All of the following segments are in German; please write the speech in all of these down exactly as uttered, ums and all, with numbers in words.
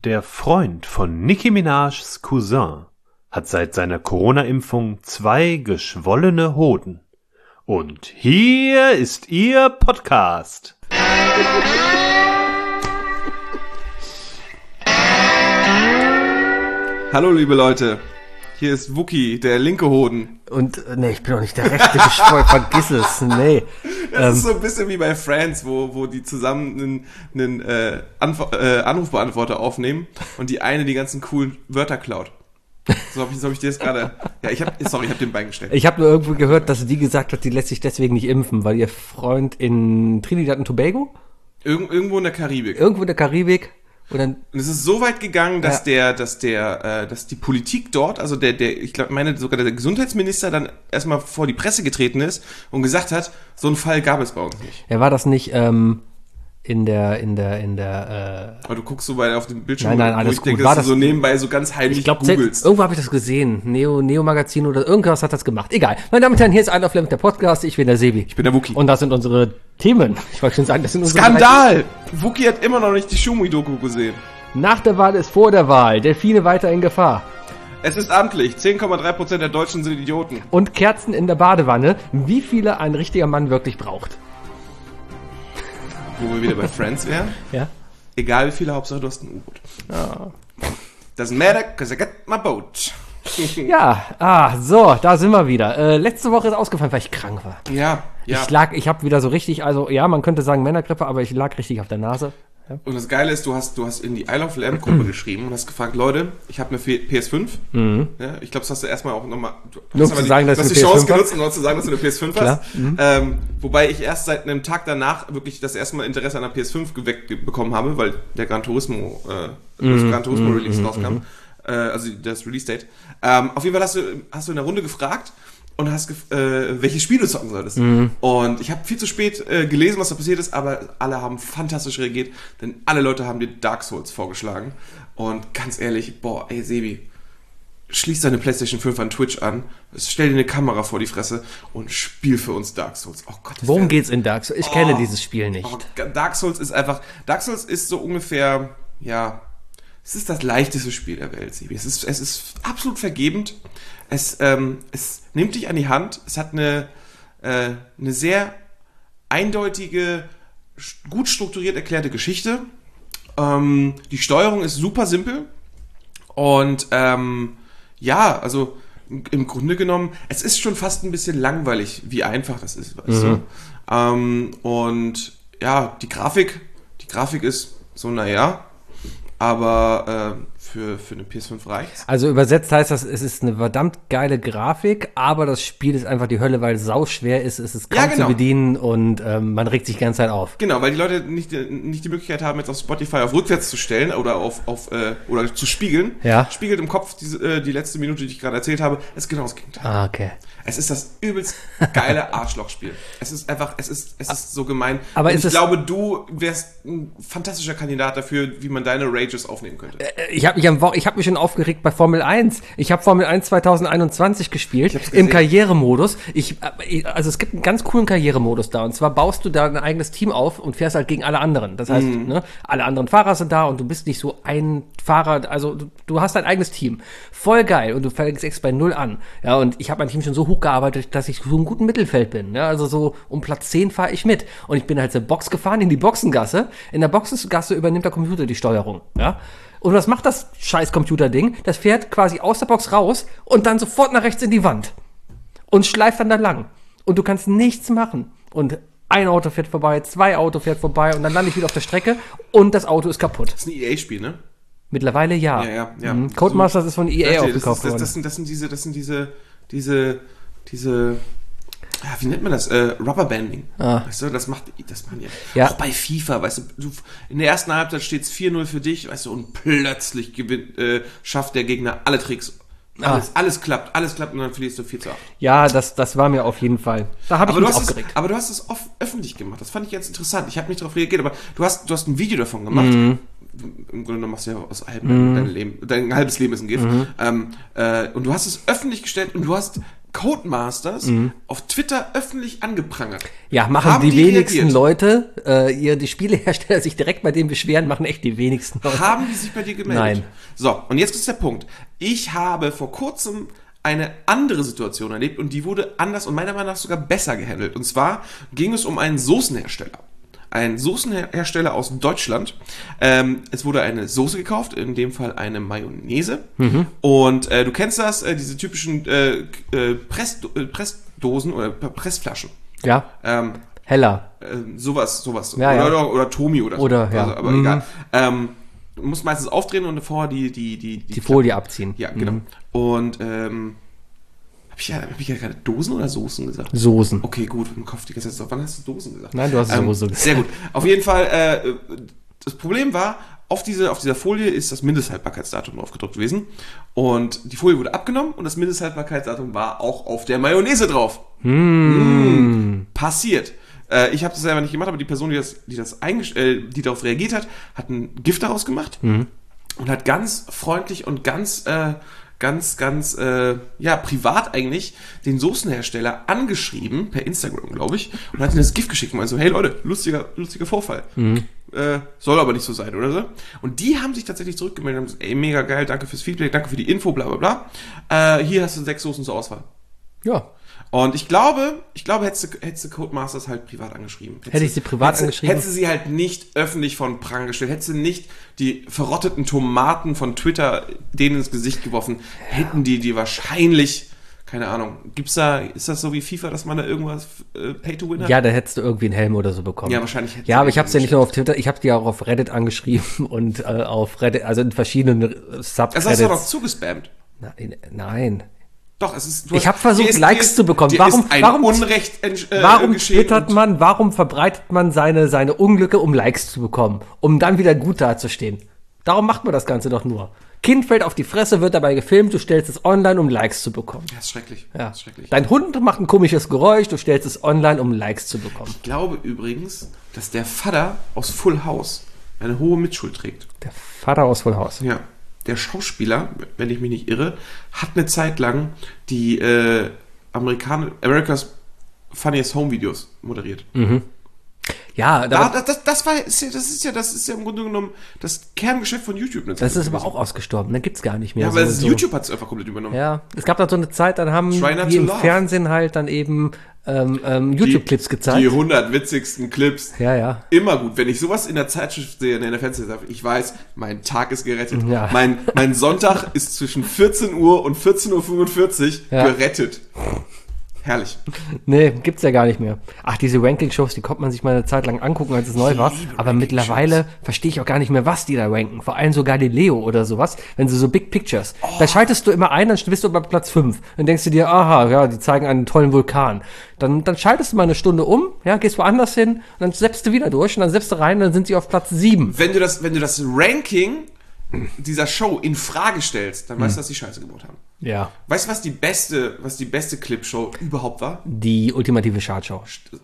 Der Freund von Nicki Minajs Cousin hat seit seiner Corona-Impfung zwei geschwollene Hoden. Und hier ist Ihr Podcast. Hallo liebe Leute, hier ist Wookie, der linke Hoden. Und, nee, ich bin doch nicht der rechte, vergiss es, nee. Das ähm, ist so ein bisschen wie bei Friends, wo, wo die zusammen einen, einen äh, Anf- äh, Anrufbeantworter aufnehmen und die eine die ganzen coolen Wörter klaut. So habe ich, so hab ich dir das gerade, ja, ich hab, sorry, ich habe den Bein gestellt. Ich habe nur irgendwo gehört, dass die gesagt hat, die lässt sich deswegen nicht impfen, weil ihr Freund in Trinidad und Tobago? Irg- irgendwo in der Karibik. Irgendwo in der Karibik. Und, dann, und es ist so weit gegangen, dass ja. der, dass der, äh, dass die Politik dort, also der, der, ich glaube, meine sogar der Gesundheitsminister dann erstmal vor die Presse getreten ist und gesagt hat, so einen Fall gab es bei uns nicht. Ja, war das nicht ähm, in der, in der, in der. Äh, Aber du guckst so weit auf den Bildschirm, nein, nein, alles wo ich gut. denke, War dass das du so nebenbei so ganz heimlich ich glaub, googelst. Irgendwo habe ich das gesehen. Neo, Neo Magazin oder irgendwas hat das gemacht. Egal. Meine Damen und Herren, hier ist einer mit der Podcast. Ich bin der Sebi. Ich bin der Wookie. Und das sind unsere Themen. Ich wollte schon sagen, das sind unsere Skandal! Wookie hat immer noch nicht die Schumi-Doku gesehen. Nach der Wahl ist vor der Wahl. Delfine weiter in Gefahr. Es ist amtlich. zehn Komma drei Prozent der Deutschen sind Idioten. Und Kerzen in der Badewanne. Wie viele ein richtiger Mann wirklich braucht. Wo wir wieder bei Friends wären. Ja. Egal wie viele, Hauptsache du hast ein U-Boot. Ja. Doesn't matter, cause I got my boat. Ja, ah, so, da sind wir wieder. Äh, letzte Woche ist ausgefallen, weil ich krank war. Ja, ja. Ich lag, ich habe wieder so richtig, also ja, man könnte sagen Männergrippe, aber ich lag richtig auf der Nase. Ja. Und das Geile ist, du hast, du hast in die I Love Lamp Gruppe geschrieben und hast gefragt, Leute, ich habe eine P S fünf. Mhm. Ja, ich glaube, das hast du erstmal auch nochmal. Nur zu sagen, dass du hast du die eine Chance P S fünf genutzt, um noch zu sagen, dass du eine P S fünf Klar. hast. Mhm. Ähm, wobei ich erst seit einem Tag danach wirklich das erste Mal Interesse an einer P S fünf geweckt bekommen habe, weil der Gran Turismo, äh, das Mhm. Gran Turismo Mhm. Release Mhm. rauskam. Äh, also das Release Date. Ähm, auf jeden Fall hast du, hast du in der Runde gefragt und hast gef- äh, welche Spiele du zocken solltest. Mhm. Und ich habe viel zu spät äh, gelesen, was da passiert ist, aber alle haben fantastisch reagiert, denn alle Leute haben dir Dark Souls vorgeschlagen. Und ganz ehrlich, boah, ey Sebi, schließ deine PlayStation fünf an Twitch an, stell dir eine Kamera vor die Fresse und spiel für uns Dark Souls. Oh Gott. Worum wär... geht's in Dark Souls? Ich oh, kenne dieses Spiel nicht. Oh, Dark Souls ist einfach, Dark Souls ist so ungefähr, ja, es ist das leichteste Spiel der Welt, Sebi. Es ist, es ist absolut vergebend. Es, ähm, es nimmt dich an die Hand. Es hat eine, äh, eine sehr eindeutige, gut strukturiert erklärte Geschichte. Ähm, die Steuerung ist super simpel. Und ähm, ja, also im Grunde genommen, es ist schon fast ein bisschen langweilig, wie einfach das ist, weißt Mhm. du? Ähm, und ja, die Grafik, die Grafik ist so, naja, aber äh, für, für eine P S fünf reicht's. Also übersetzt heißt das, es ist eine verdammt geile Grafik, aber das Spiel ist einfach die Hölle, weil es sauschwer ist, es ist kaum Ja, genau. zu bedienen und ähm, man regt sich die ganze Zeit auf. Genau, weil die Leute nicht, nicht die Möglichkeit haben, jetzt auf Spotify auf rückwärts zu stellen oder auf, auf äh, oder zu spiegeln. Ja. Spiegelt im Kopf diese, äh, die letzte Minute, die ich gerade erzählt habe, ist genau das Gegenteil. Ah, okay. Es ist das übelst geile Arschlochspiel. Es ist einfach, es ist, es ist so gemein. Aber und ist ich es glaube, du wärst ein fantastischer Kandidat dafür, wie man deine Rages aufnehmen könnte. Ich habe mich, am Wo- ich hab mich schon aufgeregt bei Formel eins. Ich habe Formel eins zwanzig einundzwanzig gespielt, im Karrieremodus. Ich, also es gibt einen ganz coolen Karrieremodus da. Und zwar baust du da ein eigenes Team auf und fährst halt gegen alle anderen. Das heißt, Mhm. ne, alle anderen Fahrer sind da und du bist nicht so ein Fahrer. Also du, du hast dein eigenes Team. Voll geil. Und du fängst extra bei Null an. Ja, und ich habe mein Team schon so hochgearbeitet, dass ich so im guten Mittelfeld bin. Ja, also so um Platz zehn fahre ich mit. Und ich bin halt zur Box gefahren, in die Boxengasse. In der Boxengasse übernimmt der Computer die Steuerung. Ja. Und was macht das scheiß Computerding? Das fährt quasi aus der Box raus und dann sofort nach rechts in die Wand. Und schleift dann da lang. Und du kannst nichts machen. Und ein Auto fährt vorbei, zwei Auto fährt vorbei und dann lande ich wieder auf der Strecke und das Auto ist kaputt. Das ist ein E A-Spiel, ne? Mittlerweile ja. Ja, ja, ja. Mhm. Codemasters so, ist von E A das, aufgekauft das, das, worden. das, sind, das sind diese, das sind diese, diese, diese, ja, wie nennt man das? Äh, Rubberbanding. Ah. Weißt du, das macht, das machen ja. Ja. Auch bei FIFA, weißt du, du in der ersten Halbzeit steht es vier null für dich, weißt du, und plötzlich gewinnt, äh, schafft der Gegner alle Tricks. Alles, Ah. alles klappt, alles klappt und dann verlierst du vier zu acht. Ja, das, das war mir auf jeden Fall. Da habe ich Aber du, mich hast aufgeregt. es, aber du hast es oft öffentlich gemacht. Das fand ich jetzt interessant. Ich habe nicht darauf reagiert, aber du hast, du hast ein Video davon gemacht. Mhm. Im Grunde genommen machst du ja aus allem mhm. dein Leben. Dein halbes Leben ist ein Gift. Mhm. Ähm, äh, und du hast es öffentlich gestellt und du hast Codemasters Mhm. auf Twitter öffentlich angeprangert. Ja, machen Haben die, die wenigsten reagiert? Leute, äh, ihr, die Spielehersteller sich direkt bei denen beschweren, machen echt die wenigsten Leute. Haben die sich bei dir gemeldet? Nein. So, und jetzt ist der Punkt. Ich habe vor kurzem eine andere Situation erlebt und die wurde anders und meiner Meinung nach sogar besser gehandelt. Und zwar ging es um einen Soßenhersteller. Ein Soßenhersteller aus Deutschland. Ähm, es wurde eine Soße gekauft, in dem Fall eine Mayonnaise. Mhm. Und äh, du kennst das, äh, diese typischen äh, äh, Press, äh, Pressdosen oder Pressflaschen. Ja, Ähm, heller. äh, sowas, sowas. Ja, oder, ja. oder, oder Tomi oder so. Oder, ja. Also, aber Mhm. egal. Ähm, du musst meistens aufdrehen und vorher die, die, die, Die Folie abziehen. Ja, genau. Mhm. Und ähm, habe ich, ja, hab ich ja gerade Dosen oder Soßen gesagt? Soßen. Okay, gut, im Kopf die ganze Zeit so. Wann hast du Dosen gesagt? Nein, du hast Ähm, Soße gesagt. Sehr gut. Auf jeden Fall, äh, das Problem war, auf, diese, auf dieser Folie ist das Mindesthaltbarkeitsdatum drauf gedruckt gewesen. Und die Folie wurde abgenommen und das Mindesthaltbarkeitsdatum war auch auf der Mayonnaise drauf. Mm. Passiert. Äh, ich habe das selber nicht gemacht, aber die Person, die das, die das eingesch- äh, die darauf reagiert hat, hat ein Gift daraus gemacht Mhm. und hat ganz freundlich und ganz, äh, ganz, ganz, äh, ja, privat eigentlich den Soßenhersteller angeschrieben, per Instagram, glaube ich, und hat ihm das Gift geschickt und meinte so, hey Leute, lustiger, lustiger Vorfall. Mhm. Äh, soll aber nicht so sein, oder so. Und die haben sich tatsächlich zurückgemeldet und haben gesagt, ey, mega geil, danke fürs Feedback, danke für die Info, bla bla bla. Äh, hier hast du sechs Soßen zur Auswahl. Ja. Und ich glaube, ich glaube, hättest du, hättest du Codemasters halt privat angeschrieben. Hätte ich sie privat hättest, angeschrieben? Hättest du sie halt nicht öffentlich von Prang gestellt, hättest du nicht die verrotteten Tomaten von Twitter denen ins Gesicht geworfen, hätten die die wahrscheinlich, keine Ahnung, gibt's da, ist das so wie FIFA, dass man da irgendwas äh, Pay-to-Win hat? Ja, da hättest du irgendwie einen Helm oder so bekommen. Ja, wahrscheinlich hättest Ja, du aber ich den habe es ja nicht nur auf Twitter, ich habe die auch auf Reddit angeschrieben und äh, auf Reddit, also in verschiedenen äh, Das hast du doch Subreddits. zugespammt. Nein, nein. Doch, es ist. Du Ich hast- hab versucht, dir ist- Likes dir ist- zu bekommen. dir Warum- ist ein warum- Unrecht entsch- äh, Warum geschehen twittert und- man, warum verbreitet man seine, seine Unglücke, um Likes zu bekommen? Um dann wieder gut dazustehen. Darum macht man das Ganze doch nur. Kind fällt auf die Fresse, wird dabei gefilmt, du stellst es online, um Likes zu bekommen. Das ist schrecklich. Ja. Das ist schrecklich. Dein Hund macht ein komisches Geräusch, du stellst es online, um Likes zu bekommen. Ich glaube übrigens, dass der Vater aus Full House eine hohe Mitschuld trägt. Der Vater aus Full House. Ja. Der Schauspieler, wenn ich mich nicht irre, hat eine Zeit lang die äh, Amerikaner, America's Funniest Home Videos moderiert. Ja, Da, da, das, das, das, war, ist ja, das, ist ja, das ist ja im Grunde genommen das Kerngeschäft von YouTube. eine Zeit das ist lang aber auch gewesen. ausgestorben, dann gibt's gar nicht mehr. Ja, weil so, das so. YouTube hat es einfach komplett übernommen. Ja, es gab da so eine Zeit, dann haben Try not die to im laugh. Fernsehen halt dann eben ähm, ähm, YouTube-Clips gezeigt. Die hundert witzigsten Clips. Ja, ja. Immer gut. Wenn ich sowas in der Zeitschrift sehe, in der Fernsehserie, ich weiß, mein Tag ist gerettet. Ja. Mein, mein Sonntag ist zwischen vierzehn Uhr und vierzehn Uhr fünfundvierzig Ja. gerettet. Herrlich. Nee, gibt's ja gar nicht mehr. Ach, diese Ranking-Shows, die konnte man sich mal eine Zeit lang angucken, als es neu war. Aber mittlerweile verstehe ich auch gar nicht mehr, was die da ranken. Vor allem so Galileo oder sowas, wenn sie so Big Pictures. Da schaltest du immer ein, dann bist du bei Platz fünf. Dann denkst du dir, aha, ja, die zeigen einen tollen Vulkan. Dann, dann schaltest du mal eine Stunde um, ja, gehst woanders hin, und dann seppst du wieder durch und dann seppst du rein, dann sind sie auf Platz sieben. Wenn du das, wenn du das Ranking dieser Show in Frage stellst, dann weißt du, dass die Scheiße gebaut haben. Ja. Weißt du, was die beste, was die beste Clipshow überhaupt war? Die ultimative Chartshow.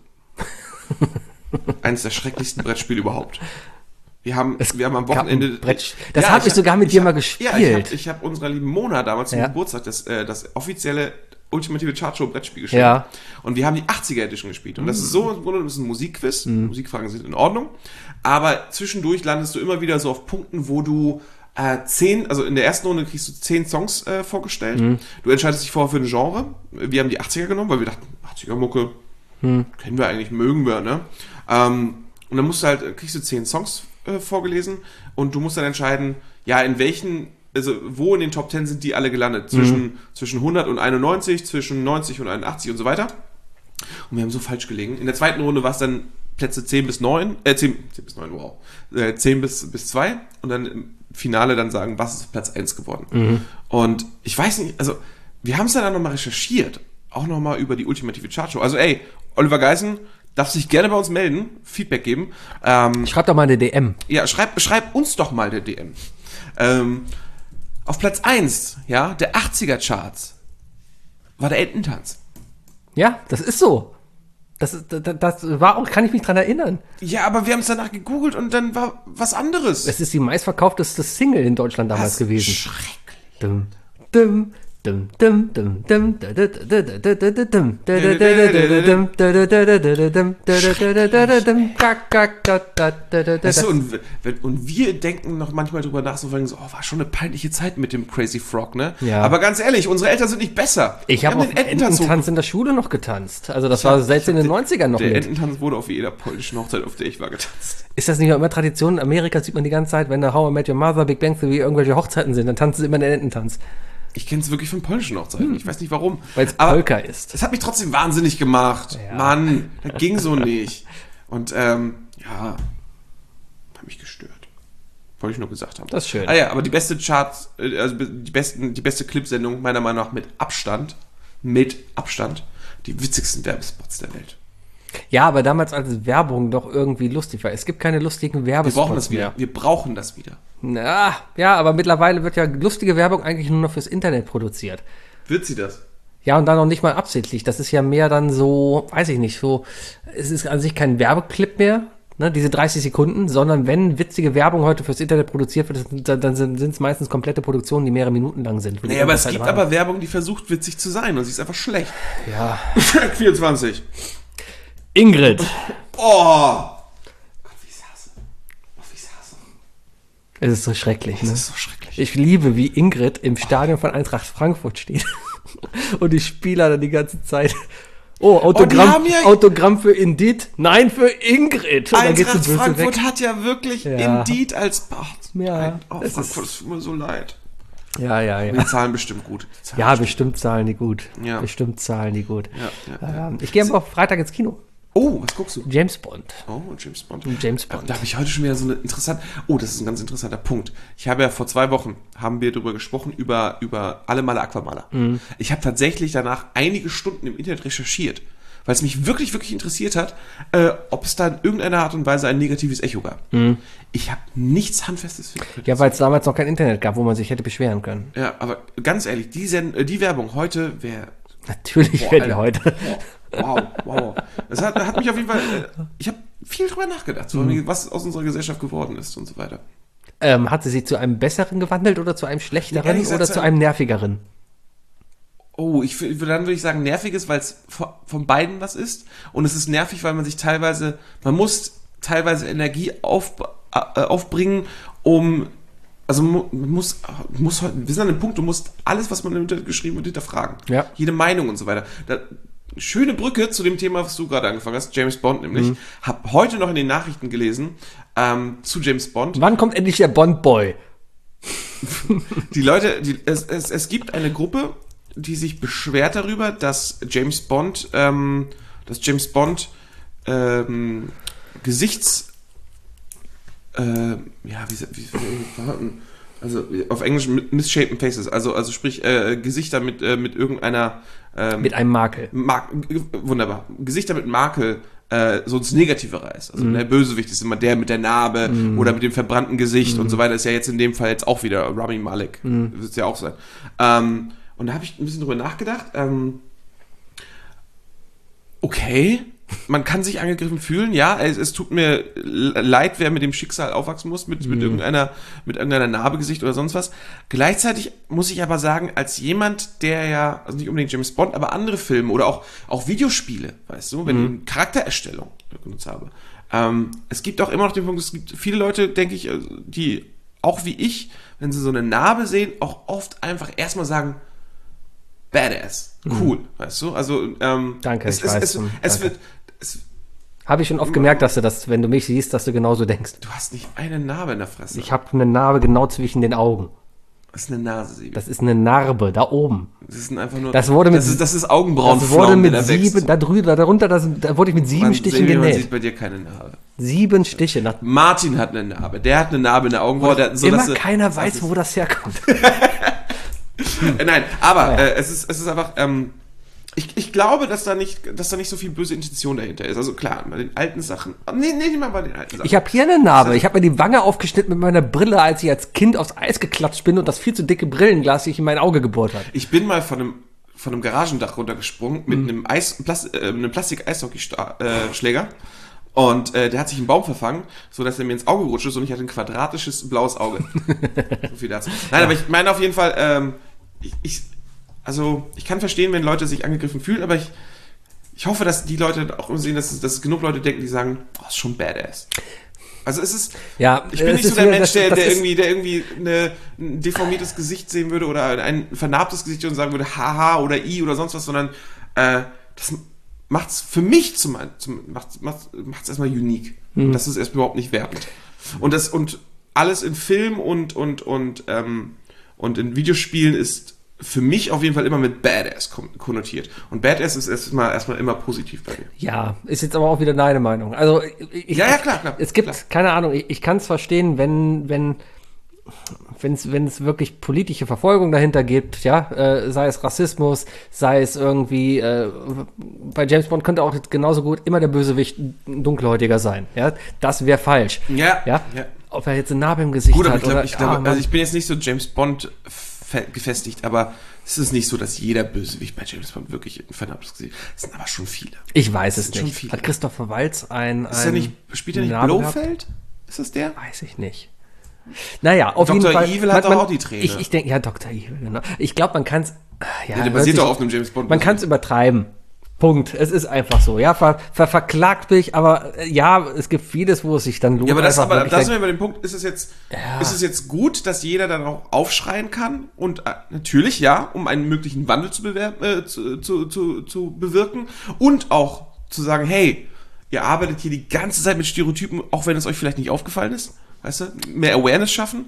Eines der schrecklichsten Brettspiele überhaupt. Wir haben, wir haben am gab ein Wochenende. Brett- das Ja, hab ich hab- sogar mit dir hab- mal Ja, ich gespielt. habe ich hab unserer lieben Mona damals zum Ja. Geburtstag das, äh, das offizielle ultimative Chartshow Brettspiel gespielt. Ja. Und wir haben die achtziger Edition gespielt. Und das ist so, im Grunde das ist ein Musikquiz. Musikfragen sind in Ordnung. Aber zwischendurch landest du immer wieder so auf Punkten, wo du äh, zehn, also in der ersten Runde kriegst du zehn Songs äh, vorgestellt. Du entscheidest dich vorher für ein Genre. Wir haben die achtziger genommen, weil wir dachten, achtziger-Mucke kennen wir eigentlich, mögen wir, ne? Ähm, und dann musst du halt, kriegst du zehn Songs äh, vorgelesen und du musst dann entscheiden, ja, in welchen, also wo in den Top zehn sind die alle gelandet? Zwischen, zwischen hundert und einundneunzig, zwischen neunzig und einundachtzig und so weiter. Und wir haben so falsch gelegen. In der zweiten Runde war es dann Plätze zehn bis neun, äh, zehn, zehn bis neun, wow. Äh, zehn bis, bis zwei und dann im Finale dann sagen, was ist Platz eins geworden. Und ich weiß nicht, also wir haben es dann nochmal recherchiert, auch nochmal über die ultimative Chartshow. Also ey, Oliver Geißen darf sich gerne bei uns melden, Feedback geben. Ähm, Schreib doch mal eine D M. ja, schreib, schreib uns doch mal der D M. Ähm, auf Platz eins, ja, der achtziger Charts war der Ententanz. Ja, das ist so. Das, ist, das, das war auch, kann ich mich dran erinnern. Ja, aber wir haben es danach gegoogelt und dann war was anderes. Es ist die meistverkaufteste Single in Deutschland damals Das gewesen. Schrecklich. Dum, dum, Dum, dum, dum, dum, da, da, da, da, da, da, da, dum, da, da, da, da, da, dum, da, da, da, da, da, dum, da, da, da, da, da, da, dum, kack, kack, da, da, da, da, da. Weißt du, und, wenn- und wir denken noch manchmal drüber nach, so, so, oh, war schon eine peinliche Zeit mit dem Crazy Frog, ne? Ja. Aber ganz ehrlich, unsere Eltern sind nicht besser. Ich Wir habe auf haben den Ententanz Ententanz in der Schule noch getanzt. Also das war selbst in den neunzigern noch Der mit. Ententanz wurde auf jeder polnischen Hochzeit, auf der ich war, getanzt. Ist das nicht auch immer Tradition? In Amerika sieht man die ganze Zeit, wenn da How I Met Your Mother, Big Bang Theory irgendwelche Hochzeiten sind, dann tanzen sie immer den Ententanz. Ich kenne es wirklich von polnischen Hochzeiten. Ich weiß nicht warum. Weil es Aber Polka ist. es hat mich trotzdem wahnsinnig gemacht. Ja. Mann, das ging so nicht. Und ähm, ja, hat mich gestört. Wollte ich nur gesagt haben. Das ist schön. Ah ja, aber die beste Charts, äh, also die, besten, die beste Clipsendung meiner Meinung nach mit Abstand, mit Abstand, die witzigsten Werbespots der Welt. Ja, aber damals, als Werbung doch irgendwie lustig war. Es gibt keine lustigen Wir Werbespots brauchen das wieder. mehr. Wir brauchen das wieder. Na, ja, aber mittlerweile wird ja lustige Werbung eigentlich nur noch fürs Internet produziert. Wird sie das? Ja, und dann noch nicht mal absichtlich. Das ist ja mehr dann so, weiß ich nicht, so, es ist an sich kein Werbeclip mehr, ne, diese dreißig Sekunden, sondern wenn witzige Werbung heute fürs Internet produziert wird, dann, dann sind es meistens komplette Produktionen, die mehrere Minuten lang sind. Nee, aber es gibt aber Werbung, die versucht witzig zu sein und sie ist einfach schlecht. Ja. vierundzwanzig. Ingrid. Oh! Gott, wie ich hasse. Oh, wie ich hasse. Es ist so schrecklich, Das ne? ist so schrecklich. Ich liebe, wie Ingrid im Stadion von Eintracht Frankfurt steht. Und die Spieler dann die ganze Zeit. Oh, Autogramm, haben ja- Autogramm für Indit. Nein, für Ingrid. Und dann geht sie Eintracht böse Frankfurt weg. hat ja wirklich Ja. Indeed als... Ach, Ja, ein- oh, es Frankfurt, ist- es tut mir so leid. Ja, ja, Die ja. zahlen bestimmt gut. Die zahlen Ja, bestimmt. bestimmt zahlen die gut. Ja. Bestimmt zahlen die gut. Ja, ja, ja. Ähm, ich gehe aber Freitag ins Kino. Oh, was guckst du? James Bond. Oh, James Bond. James Bond. Da habe ich heute schon wieder so eine interessante... Oh, das ist ein ganz interessanter Punkt. Ich habe ja vor zwei Wochen, haben wir darüber gesprochen, über, über alle Male Aquamaler. Mhm. Ich habe tatsächlich danach einige Stunden im Internet recherchiert, weil es mich wirklich, wirklich interessiert hat, äh, ob es da in irgendeiner Art und Weise ein negatives Echo gab. Ich habe nichts Handfestes finden können. Mhm. Ja, weil es damals noch kein Internet gab, wo man sich hätte beschweren können. Ja, aber ganz ehrlich, die, Sen äh, die Werbung heute wäre... Natürlich Boah, werden die Alter. heute. Wow, wow. Das hat, hat mich auf jeden Fall... Äh, ich habe viel drüber nachgedacht, so, Mhm. was aus unserer Gesellschaft geworden ist und so weiter. Ähm, hat sie sich zu einem besseren gewandelt oder zu einem schlechteren ehrlich gesagt, oder zu zu einem- einem nervigeren? Oh, ich wür- dann würde ich sagen, nervig ist, weil es vo- von beiden was ist. Und es ist nervig, weil man sich teilweise, man muss teilweise Energie auf, äh, aufbringen, um, also mu- man muss, muss, wir sind an dem Punkt, du musst alles, was man im Internet geschrieben wird, hinterfragen. Ja. Jede Meinung und so weiter. Da, schöne Brücke zu dem Thema, was du gerade angefangen hast, James Bond nämlich. Mhm. Hab heute noch in den Nachrichten gelesen, ähm, zu James Bond. Wann kommt endlich der Bond-Boy? Die Leute, die, es, es, es gibt eine Gruppe, die sich beschwert darüber, dass James Bond, ähm, dass James Bond ähm, Gesichts, äh, ja, wie, wie, wie also auf Englisch misshapen faces, also also sprich äh, Gesichter mit äh, mit irgendeiner ähm, Mit einem Makel. Mar wunderbar. Gesichter mit Makel äh, so ins Negative reißt. Also der Bösewicht ist immer der mit der Narbe oder mit dem verbrannten Gesicht und so weiter. Ist ja jetzt in dem Fall jetzt auch wieder Rami Malek. Wird es ja auch sein. Ähm, und da habe ich ein bisschen drüber nachgedacht. Ähm, okay, man kann sich angegriffen fühlen. Ja, es, es tut mir leid, wer mit dem Schicksal aufwachsen muss, mit, mit irgendeiner mit irgendeiner Narbegesicht oder sonst was. Gleichzeitig muss ich aber sagen, als jemand, der ja, also nicht unbedingt James Bond, aber andere Filme oder auch, auch Videospiele, weißt du, wenn ich Charaktererstellung genutzt habe. Ähm, es gibt auch immer noch den Punkt, es gibt viele Leute, denke ich, die auch wie ich, wenn sie so eine Narbe sehen, auch oft einfach erstmal sagen, badass, cool, weißt du? Also, ähm, Danke, es, ich es, weiß es, schon. es Danke. wird, es, Habe ich schon oft gemerkt, dass du das, wenn du mich siehst, dass du genauso denkst. du hast nicht eine Narbe in der Fresse. Ich habe eine Narbe genau zwischen den Augen. das ist eine Nase, Sebi. Das ist eine Narbe, da oben. Das ist einfach nur, Das wurde mit- das ist, das ist Augenbrauen. Das wurde mit sieben, da drüber, darunter, das, da wurde ich mit sieben man, Stichen Sebi, man genäht. sieht bei dir keine Narbe. Sieben Stiche. Nach, Martin hat eine Narbe. Der hat eine Narbe in der Augenbraue. Der hat so, immer dass er- keiner das weiß, ist- wo das herkommt. Äh, Nein, aber Ja. äh, es ist es ist einfach ähm, ich, ich glaube, dass da nicht dass da nicht so viel böse Intention dahinter ist. Also klar, bei den alten Sachen. Nee, nee, nicht mal bei den alten Sachen. Ich habe hier eine Narbe. Ich habe mir die Wange aufgeschnitten mit meiner Brille, als ich als Kind aufs Eis geklatscht bin und das viel zu dicke Brillenglas sich in mein Auge gebohrt hat. Ich bin mal von einem von einem Garagendach runtergesprungen mit Mhm. einem Eis Plas äh, einem Plastik-Eishockey-Schläger. Und äh, der hat sich im Baum verfangen, so dass er mir ins Auge gerutscht ist und ich hatte ein quadratisches blaues Auge. So viel dazu. Nein, aber ich meine auf jeden Fall, ähm, ich, ich also ich kann verstehen, wenn Leute sich angegriffen fühlen, aber ich, ich hoffe, dass die Leute auch sehen, dass es, dass es genug Leute denken, die sagen, oh, ist schon badass. Also es ist, ja, ich bin nicht so der wieder, Mensch, das, der, das der ist, irgendwie, der irgendwie eine, ein deformiertes Gesicht sehen würde oder ein vernarbtes Gesicht und sagen würde, haha oder i oder sonst was, sondern äh, das macht's für mich zum, zum macht's, macht's, macht's erstmal unique. Mhm. Und das ist erst überhaupt nicht wertend. Und das, und alles in Film und, und, und, ähm, und in Videospielen ist für mich auf jeden Fall immer mit Badass konnotiert. Und Badass ist erstmal, erstmal immer positiv bei mir. Ja, ist jetzt aber auch wieder deine Meinung. Also, ich, ja, ja, klar, klar. Es gibt, klar. keine Ahnung, ich, ich kann es verstehen, wenn, wenn, wenn es, wenn es wirklich politische Verfolgung dahinter gibt, ja, äh, sei es Rassismus, sei es irgendwie, äh, bei James Bond könnte auch genauso gut immer der Bösewicht ein Dunkelhäutiger sein, ja, das wäre falsch. Ja, ja, ja. Ob er jetzt eine Narbe im Gesicht Gut, aber hat ich, glaub, oder, ich, glaub, ah, also ich bin jetzt nicht so James Bond gefestigt, aber es ist nicht so, dass jeder Bösewicht bei James Bond wirklich ein vernarbtes Gesicht hat. Es sind aber schon viele. Ich weiß es schon nicht. viele. Hat Christopher Waltz ein, ist er nicht, spielt er nicht Narbe Blofeld? gehabt? Ist das der? Weiß ich nicht. Naja, auf Doktor jeden Fall. Evil hat doch auch die Träne. Ich, ich denke, ja, Doktor Evil, genau. Ich glaube, man kann es. Ja, Ja, der basiert doch auf einem James Bond. Man kann es übertreiben. Punkt. Es ist einfach so. Ja, ver, ver, verklagt mich, aber äh, ja, es gibt vieles, wo es sich dann lohnt. Ja, aber das, einfach aber wirklich da sind denk- wir bei dem Punkt, ist es jetzt, Ja. ist es jetzt gut, dass jeder dann auch aufschreien kann und äh, natürlich, ja, um einen möglichen Wandel zu, bewerben, äh, zu, zu, zu, zu bewirken und auch zu sagen, hey, ihr arbeitet hier die ganze Zeit mit Stereotypen, auch wenn es euch vielleicht nicht aufgefallen ist, weißt du, mehr Awareness schaffen.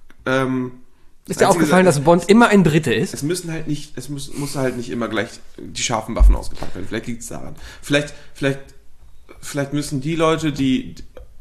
Ähm, Ist dir aufgefallen, dass Bond immer ein Brite ist? Es müssen halt nicht, es muss, muss halt nicht immer gleich die scharfen Waffen ausgepackt werden. Vielleicht liegt es daran. Vielleicht, vielleicht, vielleicht müssen die Leute, die,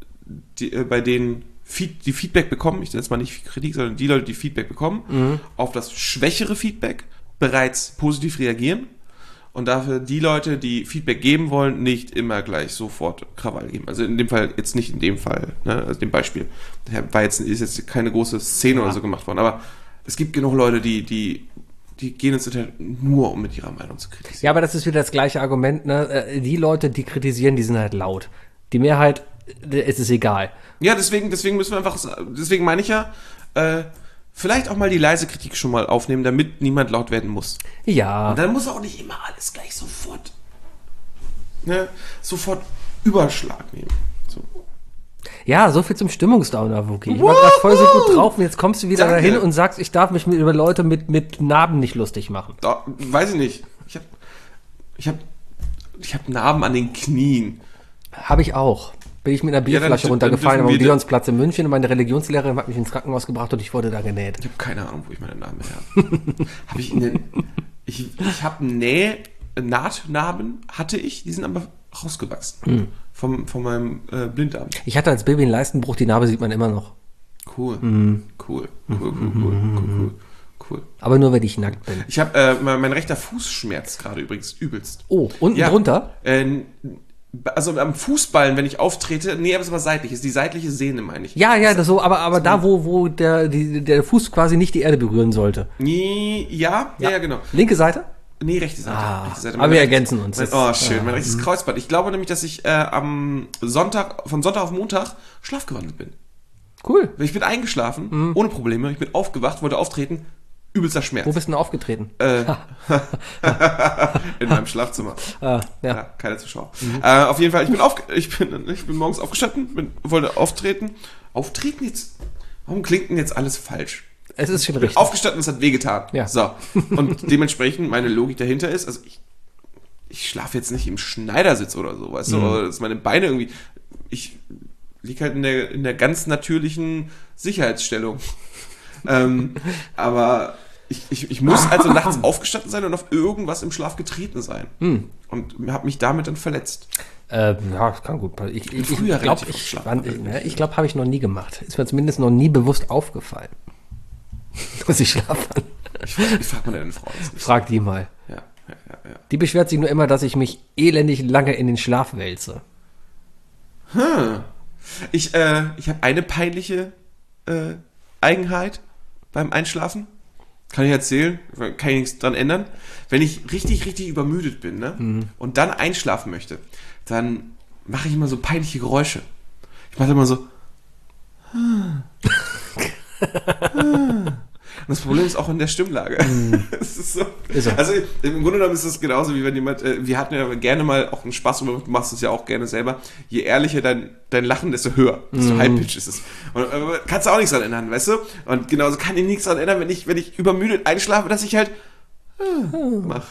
die äh, bei denen Feed, die Feedback bekommen, ich nenne es mal nicht Kritik, sondern die Leute, die Feedback bekommen, Mhm. auf das schwächere Feedback bereits positiv reagieren und dafür die Leute, die Feedback geben wollen, nicht immer gleich sofort Krawall geben. Also in dem Fall, jetzt nicht in dem Fall, ne, also dem Beispiel. Daher war jetzt, ist jetzt keine große Szene Ja. oder so gemacht worden, aber es gibt genug Leute, die, die, die gehen ins Internet nur, um mit ihrer Meinung zu kritisieren. Ja, aber das ist wieder das gleiche Argument, ne? Äh, Die Leute, die kritisieren, die sind halt laut. Die Mehrheit, äh, es ist egal. Ja, deswegen, deswegen müssen wir einfach, deswegen meine ich ja, äh, vielleicht auch mal die leise Kritik schon mal aufnehmen, damit niemand laut werden muss. Ja. Und dann muss auch nicht immer alles gleich sofort, ne, sofort Überschlag nehmen. So. Ja, so viel zum Stimmungsdowner, Wookie. Ich war gerade voll so gut drauf und jetzt kommst du wieder Danke. dahin und sagst, ich darf mich mit, über Leute mit, mit Narben nicht lustig machen. Da, weiß ich nicht. Ich habe ich hab, ich hab Narben an den Knien. Habe ich auch. Bin ich mit einer Ja, dann Bierflasche dür- runtergefallen dann am dürfen wir- Dionsplatz in München und meine Religionslehrerin hat mich ins Krankenhaus gebracht und ich wurde da genäht. Ich habe keine Ahnung, wo ich meine Narben her habe. hab ich eine, ich ich habe Näh, Nahtnarben, hatte ich, die sind aber rausgewachsen. Hm. Vom, von meinem äh, Blinddarm. Ich hatte als Baby einen Leistenbruch, die Narbe sieht man immer noch. Cool. Hm. Cool. Cool, cool, cool, cool, cool, cool. Aber nur, wenn ich nackt bin. Ich habe, äh, mein, mein rechter Fuß schmerzt gerade übrigens übelst. Oh, unten Ja. drunter? Äh, also am Fußballen, wenn ich auftrete, nee, aber es ist aber seitlich, ist die seitliche Sehne, meine ich. Ja, ja, das so, aber, aber da, wo, wo der, die, der Fuß quasi nicht die Erde berühren sollte. Nee, ja, ja, ja, genau. Linke Seite? Nee, rechte Seite. Ah, rechte Seite. aber Mein wir rechtes- ergänzen uns. Mein, Das- oh, schön, ja. mein rechtes Kreuzband. Ich glaube nämlich, dass ich äh, am Sonntag, von Sonntag auf Montag schlafgewandelt bin. Cool. Ich bin eingeschlafen, ohne Probleme. Ich bin aufgewacht, wollte auftreten, übelster Schmerz. Wo bist du denn aufgetreten? Äh, in meinem Schlafzimmer. Ah, Ja, ja. keine Zuschauer. Äh, auf jeden Fall, ich bin, auf, ich bin, ich bin morgens aufgestanden, bin, wollte auftreten. Auftreten jetzt? Warum klingt denn jetzt alles falsch? Es ist schon Ich bin richtig. aufgestanden, es hat wehgetan. Ja. So. Und dementsprechend meine Logik dahinter ist, also ich, ich schlafe jetzt nicht im Schneidersitz oder so, weißt du, oder dass meine Beine irgendwie, ich liege halt in der, in der ganz natürlichen Sicherheitsstellung. ähm, aber ich, ich, ich muss also nachts aufgestanden sein und auf irgendwas im Schlaf getreten sein. Und habe mich damit dann verletzt. Äh, ja, das kann gut passieren. Ich, ich, früher ich glaube, relativ ich, schlafen. wann- ich, ne, ich glaube, habe ich noch nie gemacht. Ist mir zumindest noch nie bewusst aufgefallen. Dass ich schlafe. Ich, ich frage mal deine Frau. Das nicht. Frag die mal. Ja, ja, ja, ja. Die beschwert sich nur immer, dass ich mich elendig lange in den Schlaf wälze. Hm. Ich, äh, ich habe eine peinliche äh, Eigenheit beim Einschlafen. Kann ich erzählen, kann ich nichts dran ändern. Wenn ich richtig, richtig übermüdet bin, ne, und dann einschlafen möchte, dann mache ich immer so peinliche Geräusche. Ich mache immer so. Und das Problem ist auch in der Stimmlage. Das ist so. Ist so. Also im Grunde genommen ist das genauso, wie wenn jemand, äh, wir hatten ja gerne mal auch einen Spaß, du machst es ja auch gerne selber, je ehrlicher dein, dein Lachen, desto höher, desto Mhm. High-Pitch ist es. Und äh, kannst du auch nichts dran ändern, weißt du? Und genauso kann ich nichts dran ändern, wenn ich, wenn ich übermüdet einschlafe, dass ich halt äh, mach.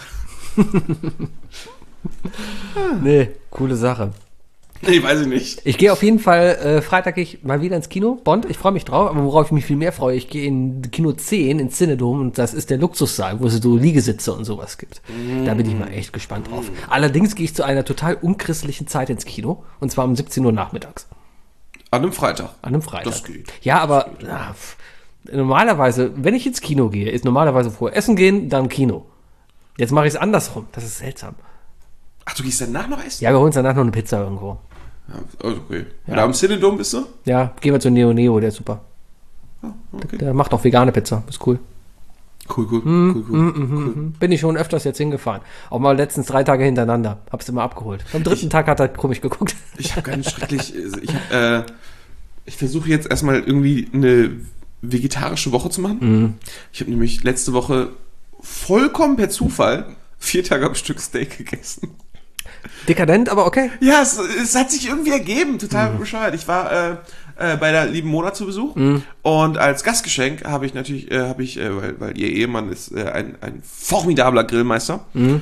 Nee, coole Sache. Nee, weiß ich nicht. Ich gehe auf jeden Fall, äh, Freitag gehe ich mal wieder ins Kino, Bond, ich freue mich drauf, aber worauf ich mich viel mehr freue, ich gehe in Kino zehn, ins Cinedom, und das ist der Luxussaal, wo es so Liegesitze und sowas gibt. Da bin ich mal echt gespannt drauf. Allerdings gehe ich zu einer total unchristlichen Zeit ins Kino, und zwar um siebzehn Uhr nachmittags, An einem Freitag. an einem Freitag. Das geht. Ja, aber na, pff, normalerweise, wenn ich ins Kino gehe, ist normalerweise vorher essen gehen, dann Kino. Jetzt mache ich es andersrum, das ist seltsam. Ach, du gehst danach noch essen? Ja, wir holen uns danach noch eine Pizza irgendwo. Ja, also okay. Ja. Da am Cinedom bist du? Ja, gehen wir zu Neo Neo, der ist super. Ah, okay. Der macht auch vegane Pizza, ist cool. Cool, cool, Mhm, cool, cool. cool. Bin ich schon öfters jetzt hingefahren. Auch mal letztens drei Tage hintereinander. Hab's immer abgeholt. Am dritten Tag hat er komisch geguckt. Ich habe ganz schrecklich, ich hab, äh, ich versuche jetzt erstmal irgendwie eine vegetarische Woche zu machen. Mhm. Ich habe nämlich letzte Woche vollkommen per Zufall vier Tage am Stück Steak gegessen. Dekadent, aber okay. Ja, es, es hat sich irgendwie ergeben, total bescheuert. Ich war äh, äh, bei der lieben Mona zu Besuch und als Gastgeschenk habe ich natürlich, äh, habe ich, äh, weil, weil ihr Ehemann ist äh, ein, ein formidabler Grillmeister, ähm,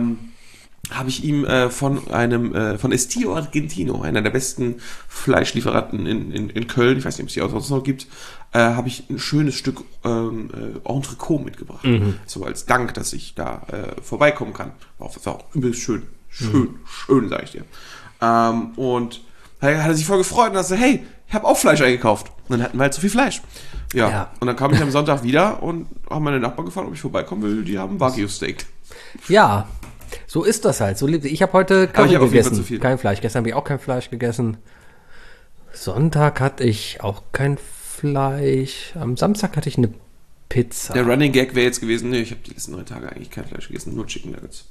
habe ich ihm äh, von einem, äh, von Estilo Argentino, einer der besten Fleischlieferanten in, in, in Köln, ich weiß nicht, ob es die auch sonst noch gibt, äh, habe ich ein schönes Stück ähm, äh, Entrecot mitgebracht. So als Dank, dass ich da äh, vorbeikommen kann. War auch, war auch übelst schön. Schön, schön, sag ich dir. Ähm, und da hat er sich voll gefreut und hat gesagt, hey, ich habe auch Fleisch eingekauft. Und dann hatten wir halt so viel Fleisch. Ja. Ja. Und dann kam ich am Sonntag wieder und haben meine Nachbarn gefragt, ob ich vorbeikommen will. Die haben Wagyu-Steak. Ja, so ist das halt. So lebt- Ich habe heute Aber ich Curry hab auf jeden Fall gegessen. zu viel. Kein Fleisch. Gestern habe ich auch kein Fleisch gegessen. Sonntag hatte ich auch kein Fleisch. Am Samstag hatte ich eine Pizza. Der Running Gag wäre jetzt gewesen, nee, ich habe die letzten drei Tage eigentlich kein Fleisch gegessen, nur Chicken Nuggets.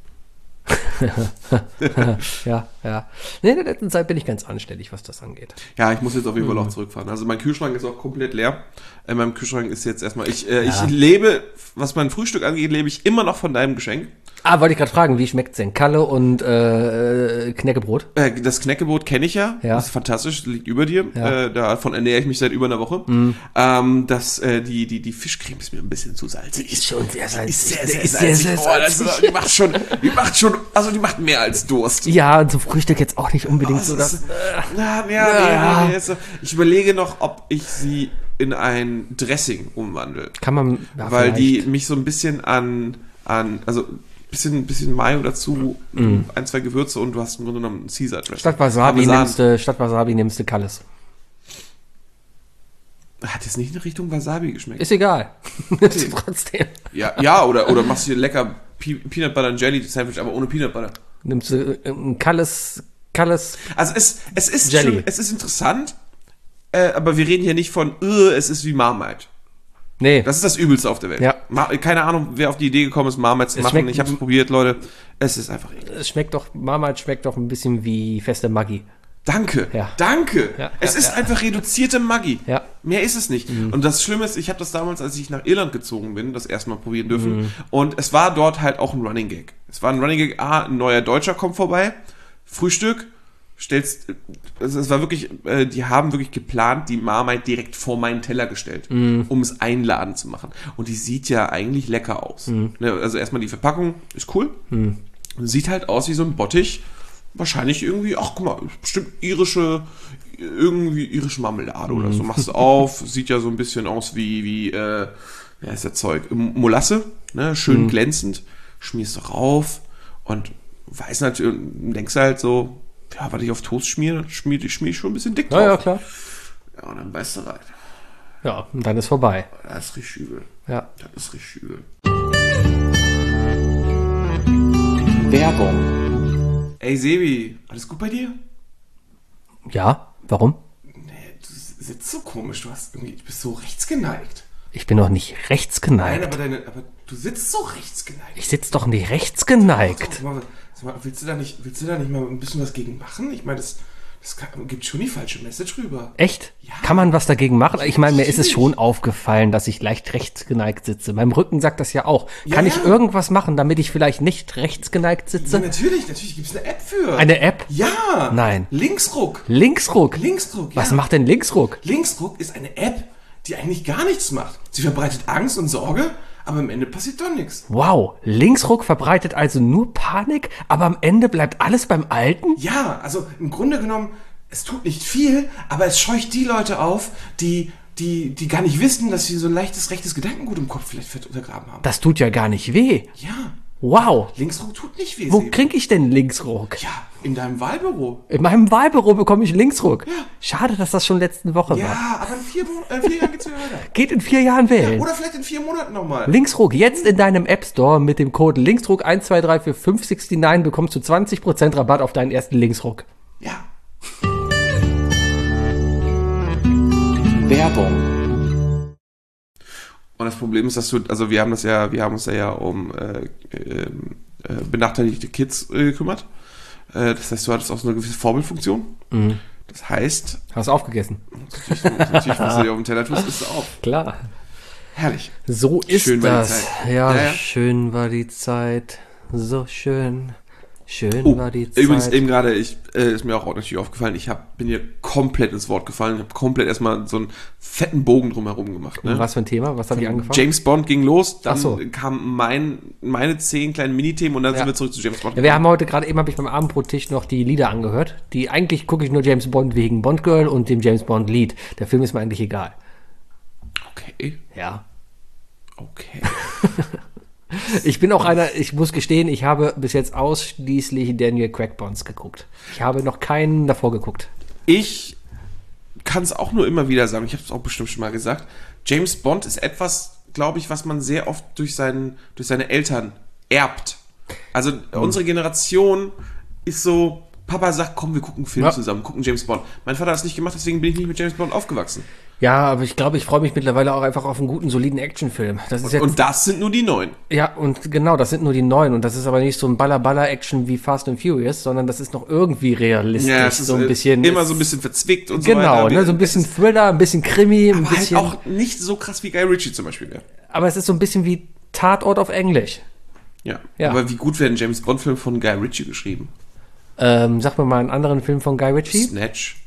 Ja, ja. Nee, in der letzten Zeit bin ich ganz anständig, was das angeht. Ja, ich muss jetzt auf jeden Fall auch zurückfahren. Also mein Kühlschrank ist auch komplett leer. In meinem Kühlschrank ist jetzt erstmal, ich, äh, Ja. ich lebe, was mein Frühstück angeht, lebe ich immer noch von deinem Geschenk. Ah, wollte ich gerade fragen, wie schmeckt's denn? Kalle und äh, Knäckebrot? Äh, das Knäckebrot kenne ich ja. Ja. Das ist fantastisch, liegt über dir. Ja. Äh, davon ernähre ich mich seit über einer Woche. Ähm, das, äh, die, die, die Fischcreme ist mir ein bisschen zu salzig. Ist schon sehr salzig. Ist sehr, sehr Ist salzig. sehr, sehr Oh, das, salzig. die macht schon, die macht schon, also die macht mehr als Durst. Ja, und zum Frühstück jetzt auch nicht unbedingt Das so. ist- Das, Na, ja, Ja. nee, nee, nee, so. Ich überlege noch, ob ich sie in ein Dressing umwandle. kann man. Ja, weil die vielleicht. mich so ein bisschen an, an also ein bisschen, bisschen Mayo dazu, ein, zwei Gewürze und du hast im Grunde genommen einen Caesar Dressing. Statt Wasabi Parmesan. nimmst du, statt Wasabi nimmst du Kalles. Hat jetzt nicht in Richtung Wasabi geschmeckt. Ist egal. Trotzdem. Ja, ja, oder, oder machst du dir lecker Pe- Peanut Butter and Jelly Sandwich, aber ohne Peanut Butter. Nimmst du äh, ein Kalles, Kalles. Also es, es ist Jelly. schon, es ist interessant, äh, aber wir reden hier nicht von, äh, es ist wie Marmite. Nee. Das ist das Übelste auf der Welt. Ja. Ma- Keine Ahnung, wer auf die Idee gekommen ist, Marmite zu Es machen. schmeckt- Ich habe es probiert, Leute. Es ist einfach eklig. Es schmeckt doch, Marmite schmeckt doch ein bisschen wie feste Maggi. Danke, Ja. danke. Ja, es ja, ist ja. einfach reduzierte Maggi. Ja. Mehr ist es nicht. Und das Schlimme ist, ich habe das damals, als ich nach Irland gezogen bin, das erste Mal probieren dürfen. Und es war dort halt auch ein Running Gag. Es war ein Running Gag, ah, ein neuer Deutscher kommt vorbei, Frühstück, stellst, also es war wirklich, äh, die haben wirklich geplant, die Marmite direkt vor meinen Teller gestellt, um es einladend zu machen. Und die sieht ja eigentlich lecker aus. Ne, also erstmal die Verpackung ist cool. Und sieht halt aus wie so ein Bottich. Wahrscheinlich irgendwie, ach guck mal, bestimmt irische, irgendwie irische Marmelade oder so. Machst du auf, sieht ja so ein bisschen aus wie, wie, äh, wer ist das Zeug? Molasse, ne, schön glänzend, schmierst du rauf und weiß natürlich, denkst halt so, ja, was ich auf Toast schmiere, schmier ich schmier ich schon ein bisschen dick drauf. Ja, ja, klar. Ja, und dann beißt du rein. Ja, und dann ist vorbei. Das ist richtig übel. Ja. Das ist richtig übel. Werbung. Ey, Sebi, alles gut bei dir? Ja, warum? Nee, du sitzt so komisch, du hast irgendwie, du bist so rechtsgeneigt. Ich bin doch nicht rechts Nein, geneigt. aber deine, aber du sitzt so rechtsgeneigt. Ich sitze doch nicht rechts geneigt. Sag mal, sag mal, willst du da nicht, willst du da nicht mal ein bisschen was gegen machen? Ich meine, das, Das kann, gibt schon die falsche Message rüber. Echt? Ja. Kann man was dagegen machen? Ich meine, mir ist es Natürlich. schon aufgefallen, dass ich leicht rechtsgeneigt sitze. Mein Rücken sagt das ja auch. Ja, Kann ja. ich irgendwas machen, damit ich vielleicht nicht rechtsgeneigt Ja, sitze? natürlich, natürlich gibt es eine App für. Eine App? Ja. Nein. Linksruck. Linksruck. Linksruck, ja. Was macht denn Linksruck? Linksruck ist eine App, die eigentlich gar nichts macht. Sie verbreitet Angst und Sorge, aber am Ende passiert doch nichts. Wow, Linksruck verbreitet also nur Panik, aber am Ende bleibt alles beim Alten? Ja, also im Grunde genommen, es tut nicht viel, aber es scheucht die Leute auf, die, die, die gar nicht wissen, dass sie so ein leichtes rechtes Gedankengut im Kopf vielleicht untergraben haben. Das tut ja gar nicht weh. Ja, Wow. Linksruck tut nicht weh. Wo Sebi. krieg ich denn Linksruck? Ja, in deinem Wahlbüro. In meinem Wahlbüro bekomme ich Linksruck. Schade, dass das schon letzte Woche war. Ja, aber in vier, Mo- äh, vier Jahren geht's wieder weiter. Geht in vier Jahren wählen. Oder vielleicht in vier Monaten nochmal. Linksruck, jetzt in deinem App Store mit dem Code Linksruck eins zwei drei vier fünf sechs neun bekommst du zwanzig Prozent Rabatt auf deinen ersten Linksruck. Ja. Werbung. Und das Problem ist, dass du, also wir haben das ja, wir haben uns ja um äh, äh, benachteiligte Kids äh, gekümmert. Äh, das heißt, du hattest auch so eine gewisse Vorbildfunktion. Mhm. Das heißt, Hast du aufgegessen? natürlich, natürlich was du dir auf dem Teller tust, isst du auf. Klar. Herrlich. So ist Schön war die das. Zeit. Ja, Ja, ja. schön war die Zeit. So schön. Schön Oh, war die Zeit. übrigens eben gerade, ich äh, ist mir auch natürlich aufgefallen, ich hab, bin hier komplett ins Wort gefallen. Ich habe komplett erstmal so einen fetten Bogen drumherum gemacht. Ne? Was für ein Thema? Was hat die angefangen? James Bond ging los, dann Ach so. kamen mein, meine zehn kleinen Minithemen und dann Ja. sind wir zurück zu James Bond. Ja, wir haben heute gerade eben, habe ich beim Abendbrottisch noch die Lieder angehört. Die eigentlich gucke ich nur James Bond wegen Bond Girl und dem James Bond Lied. Der Film ist mir eigentlich egal. Okay, Ja. okay. Ich bin auch einer, ich muss gestehen, ich habe bis jetzt ausschließlich Daniel Craig Bonds geguckt. Ich habe noch keinen davor geguckt. Ich kann es auch nur immer wieder sagen, ich habe es auch bestimmt schon mal gesagt, James Bond ist etwas, glaube ich, was man sehr oft durch, seinen, durch seine Eltern erbt. Also unsere Generation ist so, Papa sagt, komm, wir gucken einen Film Ja. zusammen, gucken James Bond. Mein Vater hat es nicht gemacht, deswegen bin ich nicht mit James Bond aufgewachsen. Ja, aber ich glaube, ich freue mich mittlerweile auch einfach auf einen guten, soliden Actionfilm. Das ist jetzt, Und das sind nur die neuen. ja, und genau, das sind nur die neuen. Und das ist aber nicht so ein Baller-Baller-Action wie Fast and Furious, sondern das ist noch irgendwie realistisch. Ja, es ist so ein äh, bisschen. immer so ein bisschen verzwickt und so Genau, weiter. ne, so ein bisschen Thriller, ein bisschen Krimi, ein Aber halt bisschen. auch nicht so krass wie Guy Ritchie zum Beispiel wäre. Aber es ist so ein bisschen wie Tatort auf Englisch. Ja. Ja. Aber wie gut wäre ein James Bond-Film von Guy Ritchie geschrieben? Ähm, sag mir mal einen anderen Film von Guy Ritchie. Snatch.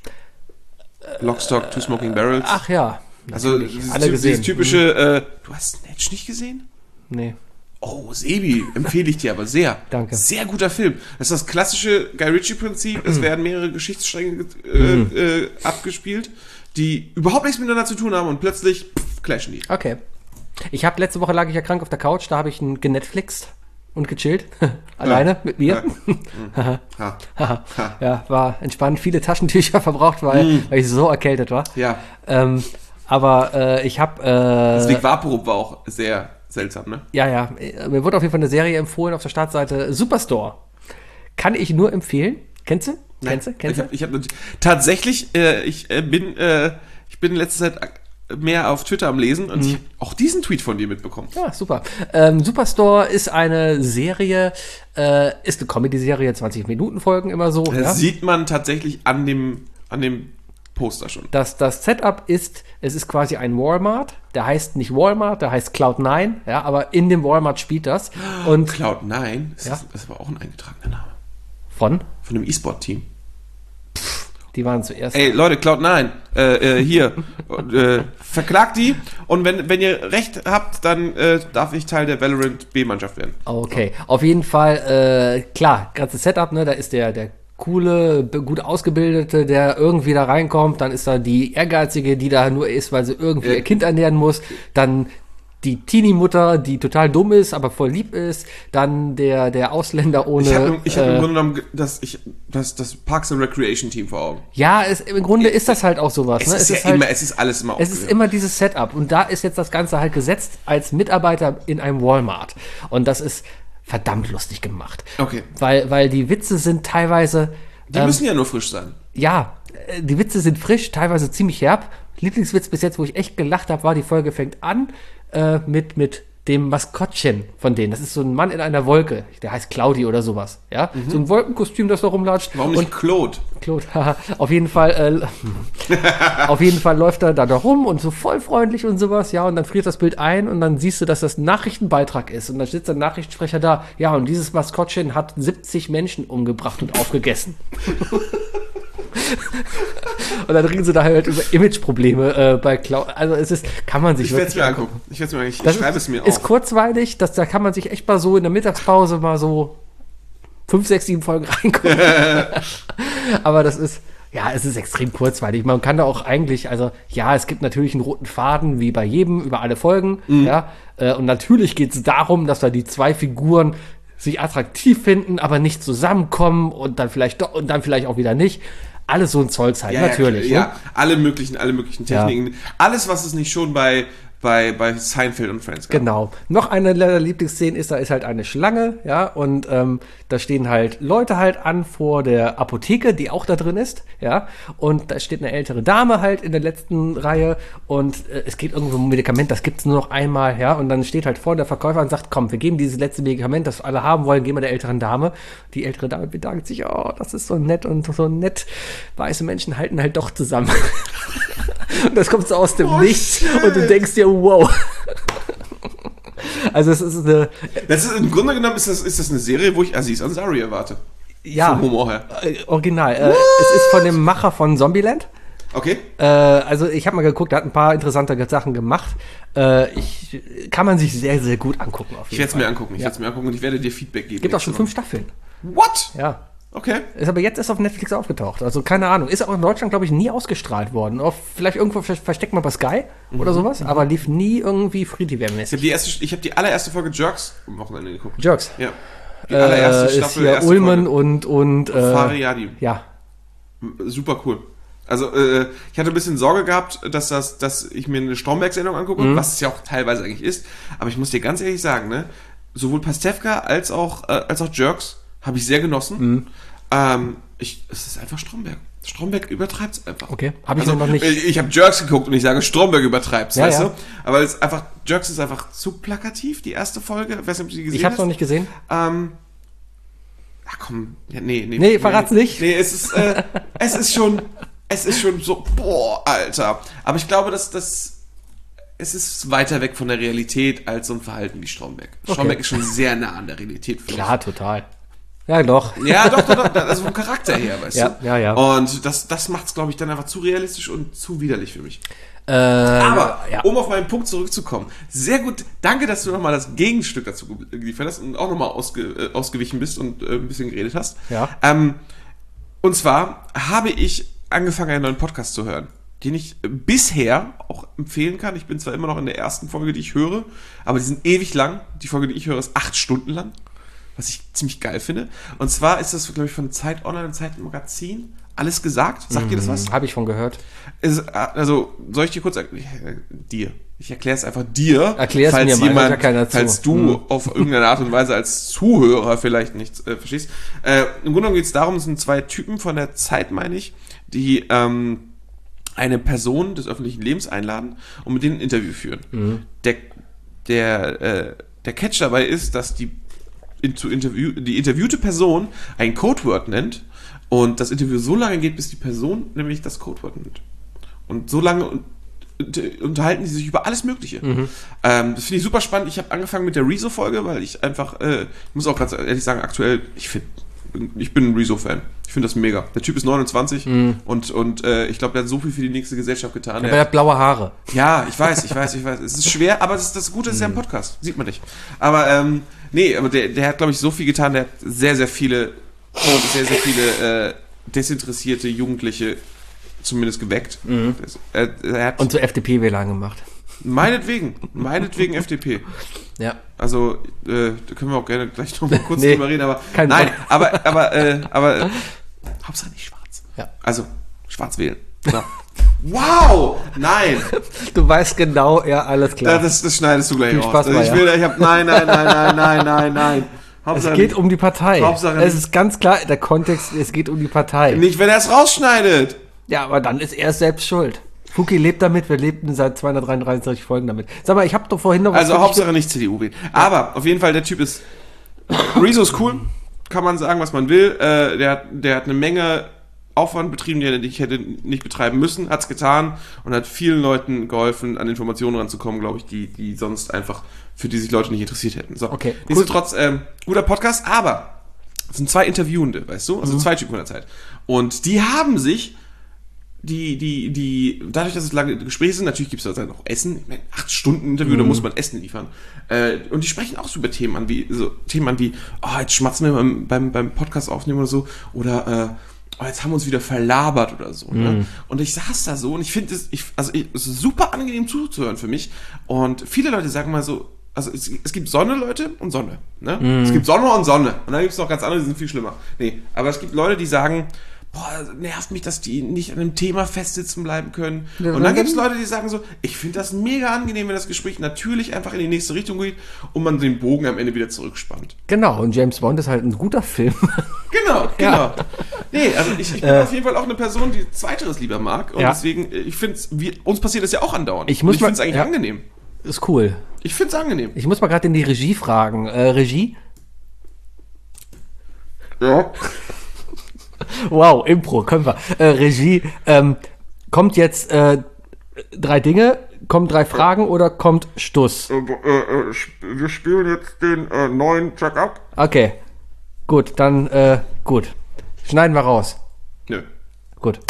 Lockstock, Two Smoking Barrels. Ach ja. also natürlich. dieses, alle Ty- gesehen. dieses typische, äh, du hast Snatch nicht gesehen? Nee. Oh, Sebi, empfehle ich dir aber sehr. Danke. Sehr guter Film. Das ist das klassische Guy Ritchie-Prinzip. Es werden mehrere Geschichtsstränge äh, äh, abgespielt, die überhaupt nichts miteinander zu tun haben und plötzlich pff, clashen die. Okay. Ich habe letzte Woche lag ich ja krank auf der Couch, da habe ich ein genetflixt und gechillt. Alleine mit mir. Ha. Ha. Ja, war entspannt. Viele Taschentücher verbraucht, weil, weil ich so erkältet war. Ja, Ähm, aber äh, ich habe deswegen äh, Vaporub war auch sehr seltsam, ne? ja, ja, äh, mir wurde auf jeden Fall eine Serie empfohlen auf der Startseite Superstore. Kann ich nur empfehlen. Kennst du? Kennst du? Kennst ich du? hab, ich hab, tatsächlich, äh, ich äh, bin, äh, ich bin in letzter Zeit mehr auf Twitter am Lesen und ich hab auch diesen Tweet von dir mitbekommen. Ja, super. Ähm, Superstore ist eine Serie, äh, ist eine Comedy-Serie, zwanzig Minuten Folgen immer so. Das Ja? sieht man tatsächlich an dem, an dem Poster schon. Das, das Setup ist, es ist quasi ein Walmart, der heißt nicht Walmart, der heißt Cloud nine, ja, aber in dem Walmart spielt das. Und Cloud nine, das, Ja. ist, das war auch ein eingetragener Name. von, Von dem E-Sport-Team. die waren zuerst. Ey, Leute, Cloud nine, äh, äh, hier, äh, verklagt die und wenn, wenn ihr recht habt, dann äh, darf ich Teil der Valorant B-Mannschaft werden. Okay, auf jeden Fall, äh, klar, ganzes Setup, ne, da ist der, der coole, be- gut ausgebildete, der irgendwie da reinkommt, dann ist da die ehrgeizige, die da nur ist, weil sie irgendwie Ja. ihr Kind ernähren muss, dann die Teenie-Mutter, die total dumm ist, aber voll lieb ist, dann der, der Ausländer ohne, Ich habe ich hab äh, im Grunde genommen das, ich, das, das Parks and Recreation Team vor Augen. ja, es, im Grunde ist das halt auch sowas, Es ne, ist, ja halt, immer, es ist alles immer es ist aufgewärmt. immer dieses Setup und da ist jetzt das Ganze halt gesetzt als Mitarbeiter in einem Walmart und das ist verdammt lustig gemacht, Okay, weil, weil die Witze sind teilweise, die ähm, müssen ja nur frisch sein. ja, äh, die Witze sind frisch, teilweise ziemlich herb. Lieblingswitz bis jetzt, wo ich echt gelacht habe, war, die Folge fängt an äh, mit, mit dem Maskottchen von denen. Das ist so ein Mann in einer Wolke. Der heißt Claudi oder sowas. Ja, mhm. so ein Wolkenkostüm, das da rumlatscht. Warum nicht und Claude? Claude, haha. Auf jeden Fall, äh, auf jeden Fall läuft er da, da rum und so voll freundlich und sowas. Ja, und dann friert das Bild ein und dann siehst du, dass das ein Nachrichtenbeitrag ist. Und dann sitzt der Nachrichtensprecher da. Ja, und dieses Maskottchen hat siebzig Menschen umgebracht und aufgegessen. Und dann reden sie da halt über Imageprobleme äh, bei Cloud. Also es ist, kann man sich Ich werde es mir angucken. Ich werde es mir, ich das schreibe ist, es mir ist auf. kurzweilig, das, da kann man sich echt mal so in der Mittagspause mal so fünf, sechs, sieben Folgen reingucken. Aber das ist, ja, es ist extrem kurzweilig. Man kann da auch eigentlich, also ja, es gibt natürlich einen roten Faden, wie bei jedem, über alle Folgen. Mhm. Ja, äh, und natürlich geht es darum, dass da die zwei Figuren sich attraktiv finden, aber nicht zusammenkommen und dann vielleicht doch und dann vielleicht auch wieder nicht. Alles so ein Zeugs halt, ja, natürlich. Ja, ne? ja, alle möglichen, alle möglichen Techniken. Ja. Alles, was es nicht schon bei, bei, bei Seinfeld und Friends gab. Genau. Noch eine der Lieblingsszenen ist, da ist halt eine Schlange, ja, und ähm, da stehen halt Leute halt an vor der Apotheke, die auch da drin ist, ja, und da steht eine ältere Dame halt in der letzten Reihe und äh, es geht irgendwo um ein Medikament, das gibt's nur noch einmal, ja, und dann steht halt vor der Verkäufer und sagt, komm, wir geben dieses letzte Medikament, das alle haben wollen, geben wir der älteren Dame. Die ältere Dame bedankt sich, oh, das ist so nett und so nett. Weiße Menschen halten halt doch zusammen. Und das kommt so aus dem oh, Nichts shit. Und du denkst dir, wow. Also es ist eine... Das ist, im Grunde genommen ist das, ist das eine Serie, wo ich Aziz Ansari erwarte. Ja. Vom Humor her. Äh, original. Äh, es ist von dem Macher von Zombieland. Okay. Äh, also ich habe mal geguckt, der hat ein paar interessante Sachen gemacht. Äh, ich, kann man sich sehr, sehr gut angucken. Auf jeden ich werde es mir angucken. Ich ja. werde es mir angucken und ich werde dir Feedback geben. Gibt auch schon fünf Staffeln. What? Ja. Okay. Ist aber jetzt erst auf Netflix aufgetaucht. Also keine Ahnung. Ist auch in Deutschland, glaube ich, nie ausgestrahlt worden. Auf, vielleicht irgendwo versteckt man bei Sky mhm. oder sowas, aber lief nie irgendwie Free-T V-mäßig. Ich habe die, ich hab die allererste Folge Jerks am Wochenende geguckt. Jerks? Ja. Die allererste äh, Staffel. Ist hier Ullman Folge. und... und äh, Fariadi. Ja. Super cool. Also äh, ich hatte ein bisschen Sorge gehabt, dass das, dass ich mir eine Stromberg-Sendung angucke, mhm. was es ja auch teilweise eigentlich ist. Aber ich muss dir ganz ehrlich sagen, ne, sowohl Pastewka als auch, äh, als auch Jerks habe ich sehr genossen. Mhm. Ähm, ich, es ist einfach Stromberg. Stromberg übertreibt es einfach. Okay, habe ich also, noch nicht. Ich, ich habe Jerks geguckt und ich sage, Stromberg übertreibt es, ja, weißt ja. du? Aber es ist einfach, Jerks ist einfach zu plakativ, die erste Folge. Ich weiß nicht, ob du die gesehen ich habe hast. noch nicht gesehen. Ähm, ach komm, ja, nee, nee. Nee, verrat's nee, nicht. Nee, es ist, äh, es ist schon, es ist schon so, boah, Alter. Aber ich glaube, dass das, es ist weiter weg von der Realität als so ein Verhalten wie Stromberg. Okay. Stromberg ist schon sehr nah an der Realität. Klar, mich. Total. Ja, doch. Ja, doch, doch, doch. Also vom Charakter her, weißt ja, du? Ja, ja. Und das, das macht es, glaube ich, dann einfach zu realistisch und zu widerlich für mich. Äh, Aber, ja. um auf meinen Punkt zurückzukommen, sehr gut, danke, dass du nochmal das Gegenstück dazu geliefert hast und auch nochmal ausge, äh, ausgewichen bist und äh, ein bisschen geredet hast. Ja. Ähm, und zwar habe ich angefangen, einen neuen Podcast zu hören, den ich bisher auch empfehlen kann. Ich bin zwar immer noch in der ersten Folge, die ich höre, aber die sind ewig lang. Die Folge, die ich höre, ist acht Stunden lang, was ich ziemlich geil finde. Und zwar ist das, glaube ich, von Zeit Online und Zeit Magazin. Alles gesagt? Sagt mhm, dir das was? Habe ich von gehört. Ist, also, soll ich dir kurz erklären? Dir. Ich erkläre es einfach dir. Erklär's falls mir mal, jemand, ja keiner zu. falls du mhm. auf irgendeine Art und Weise als Zuhörer vielleicht nicht äh, verstehst. Äh, Im Grunde genommen geht es darum, es sind zwei Typen von der Zeit, meine ich, die ähm, eine Person des öffentlichen Lebens einladen und mit denen ein Interview führen. Mhm. Der, der, äh, der Catch dabei ist, dass die, in, zu Interview, die interviewte Person ein Codewort nennt und das Interview so lange geht, bis die Person nämlich das Codewort nennt. Und so lange un- unterhalten die sich über alles Mögliche. Mhm. Ähm, das finde ich super spannend. Ich habe angefangen mit der Rezo-Folge, weil ich einfach, äh, ich muss auch ganz ehrlich sagen, aktuell, ich finde, ich bin ein Rezo-Fan. Ich finde das mega. Der Typ ist neunundzwanzig mhm. und, und äh, ich glaube, der hat so viel für die nächste Gesellschaft getan. Aber er hat blaue Haare. Ja, ich weiß, ich weiß, ich weiß. Es ist schwer, aber das, das Gute ist ja ein Podcast. Sieht man nicht. Aber, ähm, nee, aber der, der hat, glaube ich, so viel getan. Der hat sehr, sehr viele, sehr, sehr viele äh, desinteressierte Jugendliche zumindest geweckt. Mhm. Er, er hat und zur F D P-Wähler gemacht. Meinetwegen, meinetwegen F D P. Ja. Also, äh, da können wir auch gerne gleich noch mal kurz nee, drüber reden, aber kein nein, aber, aber, äh, aber, äh, Hauptsache nicht schwarz. Ja. Also, schwarz wählen. So. Wow! Nein! Du weißt genau, ja, alles klar. Das, das schneidest du gleich Viel raus. Spaß Also, ich will, ich hab, nein, nein, nein, nein, nein, nein, nein. Hauptsache es geht nicht. Um die Partei. Hauptsache es nicht. ist ganz klar, der Kontext, es geht um die Partei. Nicht, wenn er es rausschneidet. Ja, aber dann ist er selbst schuld. Fuki lebt damit, wir lebten seit zweihundertdreiunddreißig Folgen damit. Sag mal, ich habe doch vorhin noch was... Also Hauptsache nicht C D U wählen. Aber auf jeden Fall, der Typ ist... Rezo ist cool, kann man sagen, was man will. Äh, der, hat, der hat eine Menge Aufwand betrieben, den ich hätte nicht betreiben müssen, hat's getan und hat vielen Leuten geholfen, an Informationen ranzukommen, glaube ich, die, die sonst einfach, für die sich Leute nicht interessiert hätten. So. Okay, cool. Nichtsdestotrotz, ähm, guter Podcast, aber es sind zwei Interviewende, weißt du? Also Mhm. zwei Typen von der Zeit. Und die haben sich, die, die, die, dadurch, dass es lange Gespräche sind, natürlich gibt es da noch Essen, ich meine, acht Stunden Interview, Mhm. da muss man Essen liefern. Äh, und die sprechen auch so über Themen an, wie, so Themen an wie, oh, jetzt schmatzen wir beim, beim, beim Podcast aufnehmen oder so, oder, äh, oh, jetzt haben wir uns wieder verlabert oder so. Ne? Mhm. Und ich saß da so und ich finde es, ich, also ich, es ist super angenehm zuzuhören für mich. Und viele Leute sagen mal so, also es, es gibt Sonne-Leute und Sonne. Ne? Mhm. Es gibt Sonne und Sonne. Und dann gibt es noch ganz andere, die sind viel schlimmer. Nee, aber es gibt Leute, die sagen, boah, nervt mich, dass die nicht an einem Thema festsitzen bleiben können. Ja, und dann dann- gibt es Leute, die sagen so, ich finde das mega angenehm, wenn das Gespräch natürlich einfach in die nächste Richtung geht und man den Bogen am Ende wieder zurückspannt. Genau, und James Bond ist halt ein guter Film. Genau, genau. Ja. Nee, also ich, ich bin Äh. auf jeden Fall auch eine Person, die Zweiteres lieber mag. Und Ja. deswegen, ich finde uns passiert das ja auch andauernd. Ich muss Und ich mal- finde es eigentlich ja. angenehm. Ist cool. Ich finde es angenehm. Ich muss mal gerade in die Regie fragen. Äh, Regie? Ja. Wow, Impro, können wir. Äh, Regie, ähm, kommt jetzt äh, drei Dinge, kommen drei Fragen oder kommt Stuss? Wir spielen jetzt den äh, neuen Track ab. Okay, gut, dann, äh, gut. Schneiden wir raus. Nö. Gut.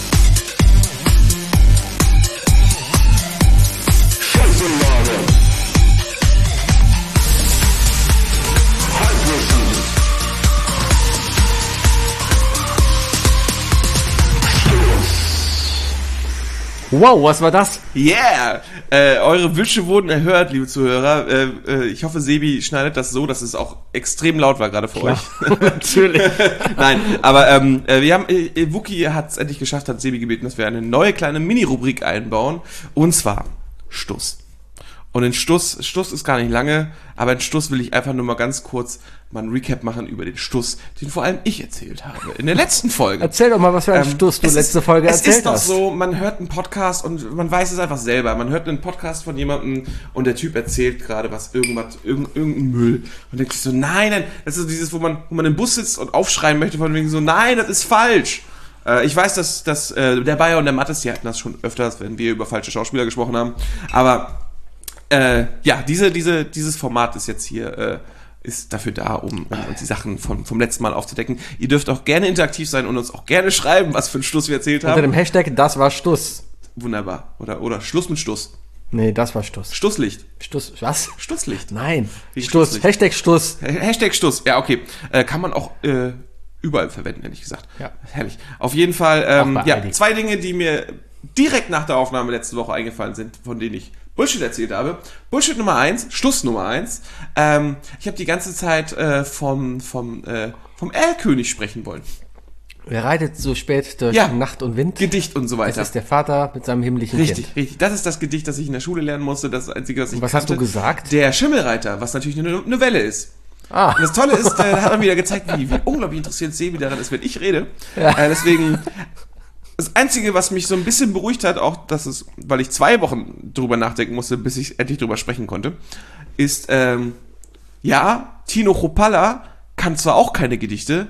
Wow, was war das? Yeah! Äh, eure Wünsche wurden erhört, liebe Zuhörer. Äh, äh, ich hoffe, Sebi schneidet das so, dass es auch extrem laut war gerade für euch. Natürlich. Nein, aber ähm, äh, wir haben, äh, Wookie hat es endlich geschafft, hat Sebi gebeten, dass wir eine neue kleine Mini-Rubrik einbauen. Und zwar Stuss. Und in Stuss, Stuss ist gar nicht lange, aber in Stuss will ich einfach nur mal ganz kurz mal ein Recap machen über den Stuss, den vor allem ich erzählt habe. In der letzten Folge. Erzähl doch mal, was für ein Ähm, Stuss du es letzte ist, Folge es erzählt ist doch hast. so, man hört einen Podcast und man weiß es einfach selber. Man hört einen Podcast von jemandem und der Typ erzählt gerade was, irgendwas, irgend, irgendein Müll. Und denkt sich so, nein, nein, das ist dieses, wo man, wo man im Bus sitzt und aufschreien möchte von wegen so, nein, das ist falsch. Äh, ich weiß, dass, dass äh, der Bayer und der Mattes, die hatten das schon öfters, wenn wir über falsche Schauspieler gesprochen haben. Aber äh, ja, diese, diese, dieses Format ist jetzt hier, äh, ist dafür da, um, um uns die Sachen vom, vom letzten Mal aufzudecken. Ihr dürft auch gerne interaktiv sein und uns auch gerne schreiben, was für einen Stuss wir erzählt Unter haben. dem Hashtag, das war Stuss. Wunderbar. Oder, oder Schluss mit Stuss. Nee, das war Stuss. Stusslicht. Stuss, was? Stusslicht. Nein. Wegen Stuss. Stusslicht. Hashtag Stuss. Hashtag Stuss. Ja, okay. Äh, kann man auch äh, überall verwenden, ehrlich gesagt. Ja. Herrlich. Auf jeden Fall, ähm, Auch bei ja, Aldi. zwei Dinge, die mir direkt nach der Aufnahme letzte Woche eingefallen sind, von denen ich Bullshit erzählt habe. Bullshit Nummer eins, Stuss Nummer eins. Ähm, ich habe die ganze Zeit äh, vom, vom, äh, vom Erlkönig sprechen wollen. Wer reitet so spät durch Ja. Nacht und Wind? Gedicht und so Das weiter. ist der Vater mit seinem himmlischen Richtig, Kind. richtig. Das ist das Gedicht, das ich in der Schule lernen musste. Das ist das Einzige, was ich Und was hast du kannte. gesagt? Der Schimmelreiter, was natürlich eine Novelle ist. Ah, Und das Tolle ist, äh, hat er wieder gezeigt, wie, wie unglaublich interessiert Sebi daran ist, wenn ich rede. Äh, deswegen, das Einzige, was mich so ein bisschen beruhigt hat, auch, dass es, weil ich zwei Wochen drüber nachdenken musste, bis ich endlich drüber sprechen konnte, ist, ähm, ja, Tino Chopalla kann zwar auch keine Gedichte,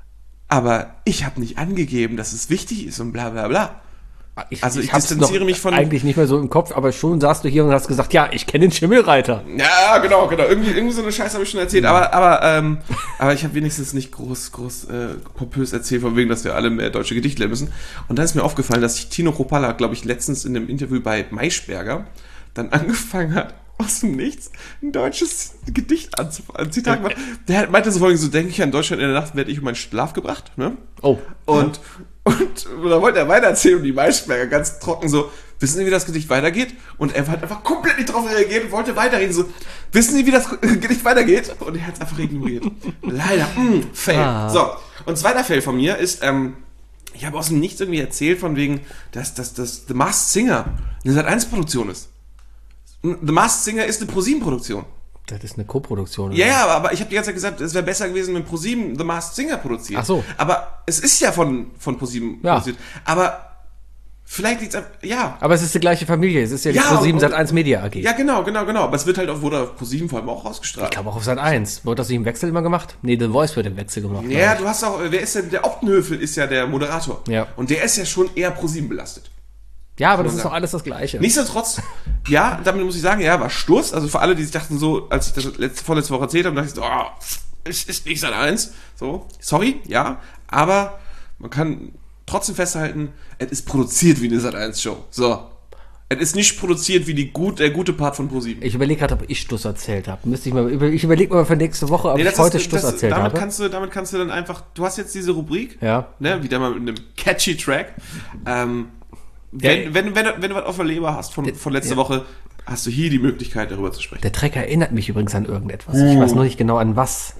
aber ich habe nicht angegeben, dass es wichtig ist und bla bla bla. ich, also ich hab's distanziere noch mich von- eigentlich nicht mehr so im Kopf, aber schon saßt du hier und hast gesagt, ja, ich kenne den Schimmelreiter. Ja, genau, genau. Irgendwie, irgendwie so eine Scheiße habe ich schon erzählt, aber, aber, ähm, aber ich habe wenigstens nicht groß, groß äh, pompös erzählt, von wegen, dass wir alle mehr deutsche Gedichte lernen müssen. Und dann ist mir aufgefallen, dass ich Tino Chopalla, glaube ich, letztens in einem Interview bei Maischberger dann angefangen hat, aus dem Nichts ein deutsches Gedicht anzufangen. Ein Zitat gemacht. Der meinte so folgendes, so denke ich, an Deutschland in der Nacht werde ich um meinen Schlaf gebracht, ne? Oh. Und, und, und dann wollte er weitererzählen und die Maischberger ganz trocken so, wissen Sie, wie das Gedicht weitergeht? Und er hat einfach komplett nicht drauf reagiert und wollte weiterreden, so, wissen Sie, wie das Gedicht weitergeht? Und er hat es einfach ignoriert. Leider, mh, Fail. Ah. So, und zweiter Fail von mir ist, ähm, ich habe aus dem Nichts irgendwie erzählt von wegen, dass, dass, dass The Masked Singer eine Sat eins Produktion ist. The Masked Singer ist eine ProSieben-Produktion. Das ist eine Co-Produktion. oder? Ja, ja, aber, aber ich habe die ganze Zeit gesagt, es wäre besser gewesen, wenn ProSieben The Masked Singer produziert. Ach so. Aber es ist ja von, von ProSieben Ja. produziert. Aber Vielleicht liegt's an, ja. Aber es ist die gleiche Familie. Es ist ja die Ja, ProSieben und- Sat eins Media A G. Ja, genau, genau, genau. Aber es wird halt auf, wurde auf ProSieben vor allem auch ausgestrahlt. Ich glaube auch auf Sat eins. Wird das nicht im Wechsel immer gemacht? Nee, The Voice wird im Wechsel gemacht. Ja, du hast auch, wer ist denn, der Optenhöfel ist ja der Moderator. Ja. Und der ist ja schon eher ProSieben belastet. Ja, aber das Kann ist man doch alles das Gleiche. Nichtsdestotrotz, ja, damit muss ich sagen, ja, war Sturz. Also für alle, die sich dachten so, als ich das letzte, vorletzte Woche erzählt habe, dachte ich so, oh, es ist nicht Sat eins. So, sorry, ja, aber man kann trotzdem festhalten, es ist produziert wie eine Sat eins Show. So. Es ist nicht produziert wie die gut, der gute Part von ProSieben. Ich überlege gerade, ob ich Stuss erzählt habe. Müsste ich mal, über- ich überlege mal für nächste Woche, ob Nee, ich das heute ist- Stuss das- erzählt damit habe. Kannst du, damit kannst du dann einfach, du hast jetzt diese Rubrik, Ja. ne, wieder mal mit einem catchy Track. Ähm, wenn, Der- wenn, wenn, wenn du was auf der Leber hast von, von letzter ja. Woche, hast du hier die Möglichkeit, darüber zu sprechen. Der Track erinnert mich übrigens an irgendetwas. Ich weiß nur nicht genau an was.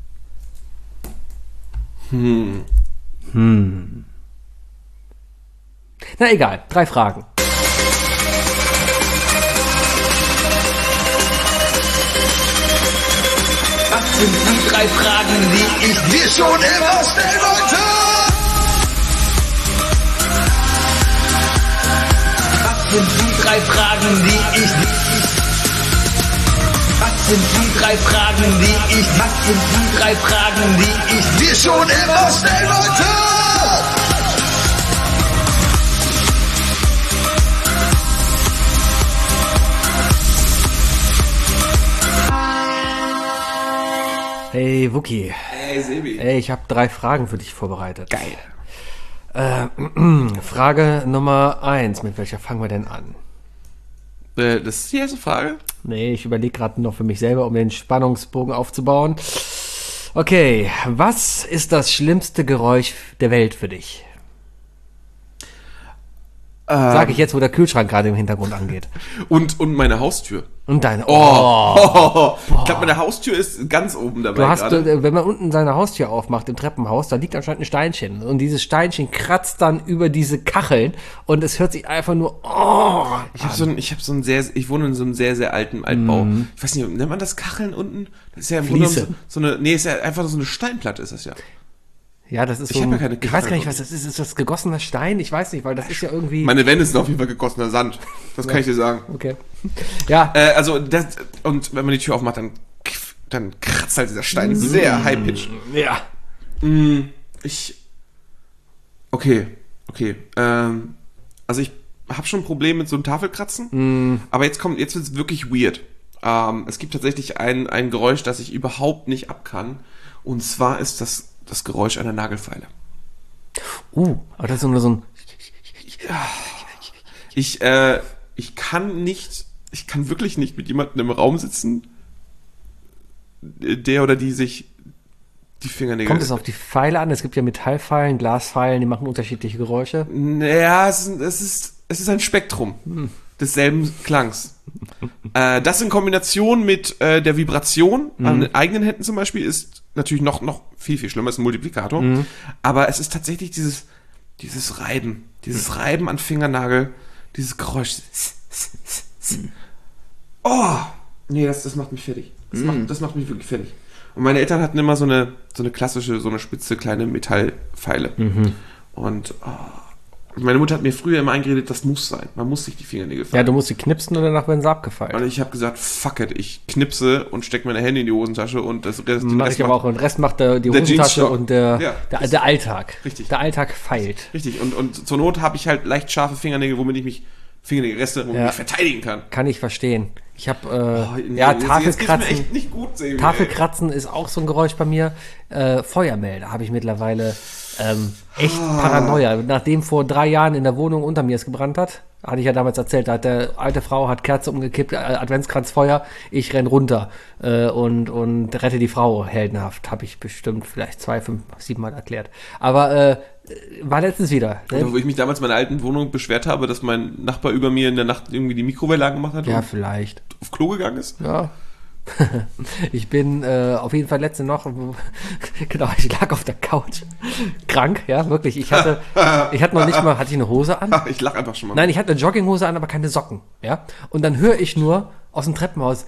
Hm. Hm. Na egal, drei Fragen. Was sind die drei Fragen, die ich dir schon immer stellen wollte? Was sind die drei Fragen, die ich... Was sind die drei Fragen, die ich... Was sind die drei Fragen, die ich dir schon immer stellen wollte? Hey Wookie, Hey, Sebi. ey, ich habe drei Fragen für dich vorbereitet. Geil. Frage Nummer eins. Mit welcher fangen wir denn an? Äh, das ist die erste Frage. Nee, ich überlege gerade noch für mich selber, um den Spannungsbogen aufzubauen. Okay, was ist das schlimmste Geräusch der Welt für dich? Sag ich jetzt, wo der Kühlschrank gerade im Hintergrund angeht. Und, und meine Haustür. Und deine. Oh, Oh. ich glaube, meine Haustür ist ganz oben dabei Du hast, gerade. äh, wenn man unten seine Haustür aufmacht im Treppenhaus, da liegt anscheinend ein Steinchen. Und dieses Steinchen kratzt dann über diese Kacheln und es hört sich einfach nur. Oh. Ich habe so ein, ich habe so ein sehr, ich wohne in so einem sehr, sehr alten Altbau. Ich weiß nicht, nennt man das Kacheln unten? Das ist ja im Grunde Fliese. genommen so, so eine, nee, ist ja einfach so eine Steinplatte ist das ja. Ja, das ist Ich so. hab ein- ja keine ich weiß gar nicht, Kacheln was das ist. Ist das gegossener Stein? Ich weiß nicht, weil das ist ja irgendwie. Meine Wände sind auf jeden Fall gegossener Sand. Das kann ich dir sagen. Okay. Ja. Äh, also, das, und wenn man die Tür aufmacht, dann, dann kratzt halt dieser Stein sehr high-pitched. Ja. Ich, okay, okay, ähm, also ich habe schon ein Problem mit so einem Tafelkratzen, aber jetzt kommt, jetzt wird's wirklich weird. Ähm, es gibt tatsächlich ein, ein Geräusch, das ich überhaupt nicht ab kann, und zwar ist das das Geräusch einer Nagelfeile. Uh, aber das ist nur so ein. Ich, äh, ich kann nicht, ich kann wirklich nicht mit jemandem im Raum sitzen, der oder die sich die Fingernägel... Kommt es auf die Pfeile an? Es gibt ja Metallpfeilen, Glaspfeilen, die machen unterschiedliche Geräusche. Naja, es ist, es ist, es ist ein Spektrum desselben Klangs. äh, das in Kombination mit äh, der Vibration an den eigenen Händen zum Beispiel ist natürlich noch, noch viel, viel schlimmer, ist ein Multiplikator. Aber es ist tatsächlich dieses, dieses Reiben, dieses Reiben an Fingernagel, dieses Geräusch. Oh! Nee, das, das macht mich fertig. Das, macht, das macht mich wirklich fertig. Und meine Eltern hatten immer so eine, so eine klassische, so eine spitze kleine Metallpfeile. Und oh, meine Mutter hat mir früher immer eingeredet, das muss sein. Man muss sich die Fingernägel Ja, fallen. du musst sie knipsen und danach werden sie abgefeilt. Und ich habe gesagt, fuck it, ich knipse und stecke meine Hände in die Hosentasche und das Rest, den Mach Rest ich aber macht- auch. Und den Rest macht der, die Der Hosentasche Jeansstock. und der, Ja, der, das- der Alltag. Richtig. Der Alltag feilt. Richtig, und, und zur Not habe ich halt leicht scharfe Fingernägel, womit ich mich, Fingernägelreste, womit Ja. ich mich verteidigen kann. Kann ich verstehen. Ich habe äh, Oh, nee, ja jetzt- jetzt geht's mir Tafelkratzen. echt nicht gut, Sebi, ey. Tafelkratzen ist auch so ein Geräusch bei mir. Äh, Feuermelder habe ich mittlerweile ähm, echt Ah. Paranoia. Nachdem vor drei Jahren in der Wohnung unter mir es gebrannt hat, hatte ich ja damals erzählt, da hat der alte Frau hat Kerze umgekippt, äh, Adventskranzfeuer, ich renn runter äh, und, und rette die Frau heldenhaft. Habe ich bestimmt vielleicht zwei, fünf, sieben Mal erklärt. Aber äh, war letztens wieder. Ne? Oder wo ich mich damals in meiner alten Wohnung beschwert habe, dass mein Nachbar über mir in der Nacht irgendwie die Mikrowelle angemacht hat Ja, und vielleicht. auf Klo gegangen ist. Ja. Ich bin äh, auf jeden Fall letzte noch, genau, ich lag auf der Couch, krank, ja, wirklich. Ich hatte, ich hatte noch nicht mal, hatte ich eine Hose an? Ich lach einfach schon mal. Nein, ich hatte eine Jogginghose an, aber keine Socken, ja. Und dann höre ich nur, aus dem Treppenhaus.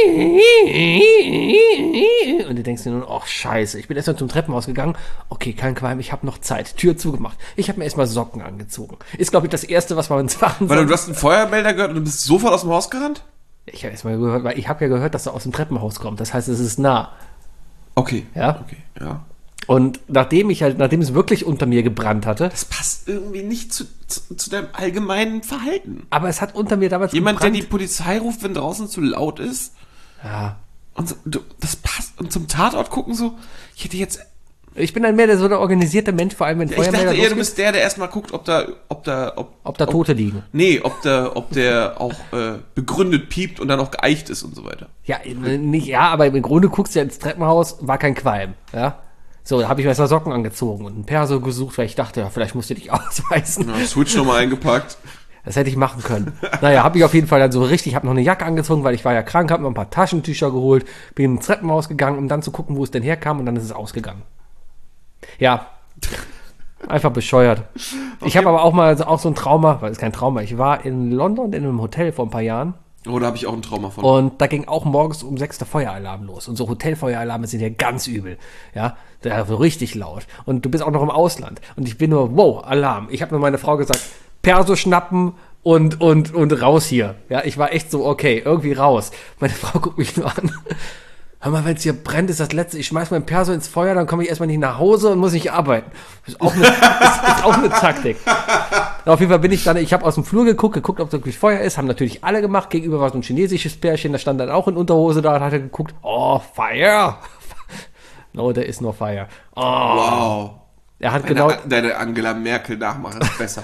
Und du denkst dir nur, ach scheiße, ich bin erstmal zum Treppenhaus gegangen. Okay, kein Qualm, ich habe noch Zeit. Tür zugemacht. Ich habe mir erstmal Socken angezogen. Ist, glaube ich, das Erste, was man sagen Weil soll. du hast einen Feuermelder gehört und du bist sofort aus dem Haus gerannt? Ich habe erstmal gehört, weil ich habe ja gehört, dass er aus dem Treppenhaus kommt. Das heißt, es ist nah. Okay. Ja. Okay, ja. Und nachdem ich halt, nachdem es wirklich unter mir gebrannt hatte, Das passt irgendwie nicht zu, zu, zu deinem allgemeinen Verhalten. aber es hat unter mir damals Jemand, der gebrannt. die Polizei ruft, wenn draußen zu laut ist. Ja. Und so, du, das passt. Und zum Tatort gucken so, ich hätte jetzt... Ich bin dann mehr der, so der organisierte Mensch, vor allem wenn Ja, ich Feuermelder dachte eher, du losgeht, bist der, der erstmal guckt, ob da... Ob da, ob, ob da Tote liegen. Nee, ob der, ob der auch äh, begründet piept und dann auch geeicht ist und so weiter. Ja, äh, nicht, ja, aber im Grunde guckst du ja ins Treppenhaus, war kein Qualm, ja. So, da habe ich mir erstmal Socken angezogen und einen Perso gesucht, weil ich dachte, ja, vielleicht musst du dich ausweisen. Ja, Switch nochmal eingepackt. Das hätte ich machen können. Naja, habe ich auf jeden Fall dann so richtig, habe noch eine Jacke angezogen, weil ich war ja krank, habe noch ein paar Taschentücher geholt, bin ins Treppenhaus gegangen, um dann zu gucken, wo es denn herkam, und dann ist es ausgegangen. Ja, einfach bescheuert. Ich habe aber auch mal auch so ein Trauma, weil es kein Trauma, ich war in London in einem Hotel vor ein paar Jahren. Oh, da habe ich auch ein Trauma von. Und da ging auch morgens um sechs der Feueralarm los. Und so Hotelfeueralarme sind ja ganz übel. Ja, da so richtig laut. Und du bist auch noch im Ausland. Und ich bin nur, wow, Alarm. Ich habe nur meine Frau gesagt, Perso schnappen und, und, und raus hier. Ja, ich war echt so, okay, irgendwie raus. Meine Frau guckt mich nur an. Hör mal, wenn es hier brennt, ist das Letzte. Ich schmeiß mein Perso ins Feuer, dann komme ich erstmal nicht nach Hause und muss nicht arbeiten. Das ist auch eine, ist, ist auch eine Taktik. Auf jeden Fall bin ich dann, ich habe aus dem Flur geguckt, geguckt, ob da wirklich Feuer ist, haben natürlich alle gemacht. Gegenüber war so ein chinesisches Pärchen, da stand dann auch in Unterhose da und hat er geguckt, oh, Fire. No, there is no fire. Oh. Wow. Er hat Deine, genau, deine Angela Merkel nachmachen ist besser.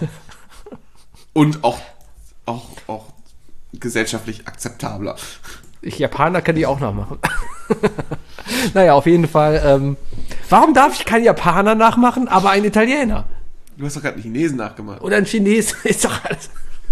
Und auch, auch, auch gesellschaftlich akzeptabler. ich Japaner kann die auch nachmachen. Naja, auf jeden Fall, ähm, warum darf ich keinen Japaner nachmachen, aber einen Italiener? Du hast doch gerade einen Chinesen nachgemacht. Oder ein Chines, ist doch alles.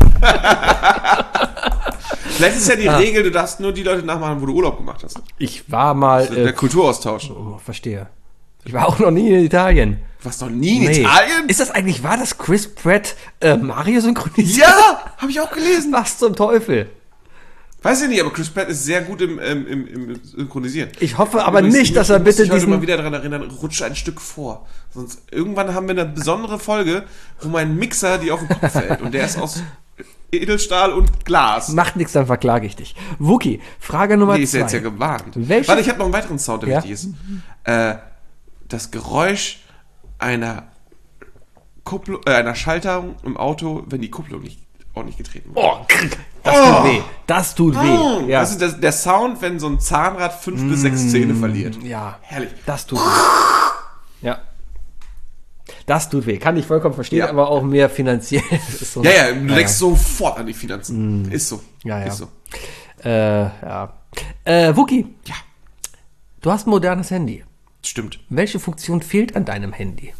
Vielleicht ist ja die Regel, du darfst nur die Leute nachmachen, wo du Urlaub gemacht hast. Ich war mal, Der äh, Kulturaustausch. oh, verstehe. Ich war auch noch nie in Italien. Du warst noch nie in Nee. Italien? Ist das eigentlich wahr, dass Chris Pratt äh, Mario synchronisiert? Ja, habe ich auch gelesen. Was zum Teufel? Weiß ich nicht, aber Chris Pratt ist sehr gut im, ähm, im, im Synchronisieren. Ich hoffe aber Übrigens, nicht, dass er ich muss bitte dich heute diesen... mal wieder daran erinnern, rutsche ein Stück vor. Sonst irgendwann haben wir eine besondere Folge, wo mein Mixer dir auf den Kopf fällt. Und der ist aus Edelstahl und Glas. Macht nichts, dann verklage ich dich. Wookie, Frage Nummer Nee, ist zwei. ja jetzt ja gewarnt. Welche- Warte, ich habe noch einen weiteren Sound, der Ja? wichtig ist. Äh, das Geräusch einer Kupplung, äh, einer Schalterung im Auto, wenn die Kupplung nicht ordentlich getreten wird. Oh, krr, das Oh. tut weh. Das tut weh. Ja. Das ist der, der Sound, wenn so ein Zahnrad fünf bis sechs Zähne verliert. ja. Herrlich. Das tut weh. Ja. Das tut weh. Kann ich vollkommen verstehen, Ja. aber auch mehr finanziell. Das ist so Ja, ja, eine- du denkst sofort an die Finanzen. Ist so. Ja, ja. Ist so. Äh, ja. Äh, Wookie, Ja, du hast ein modernes Handy. stimmt. Welche Funktion fehlt an deinem Handy?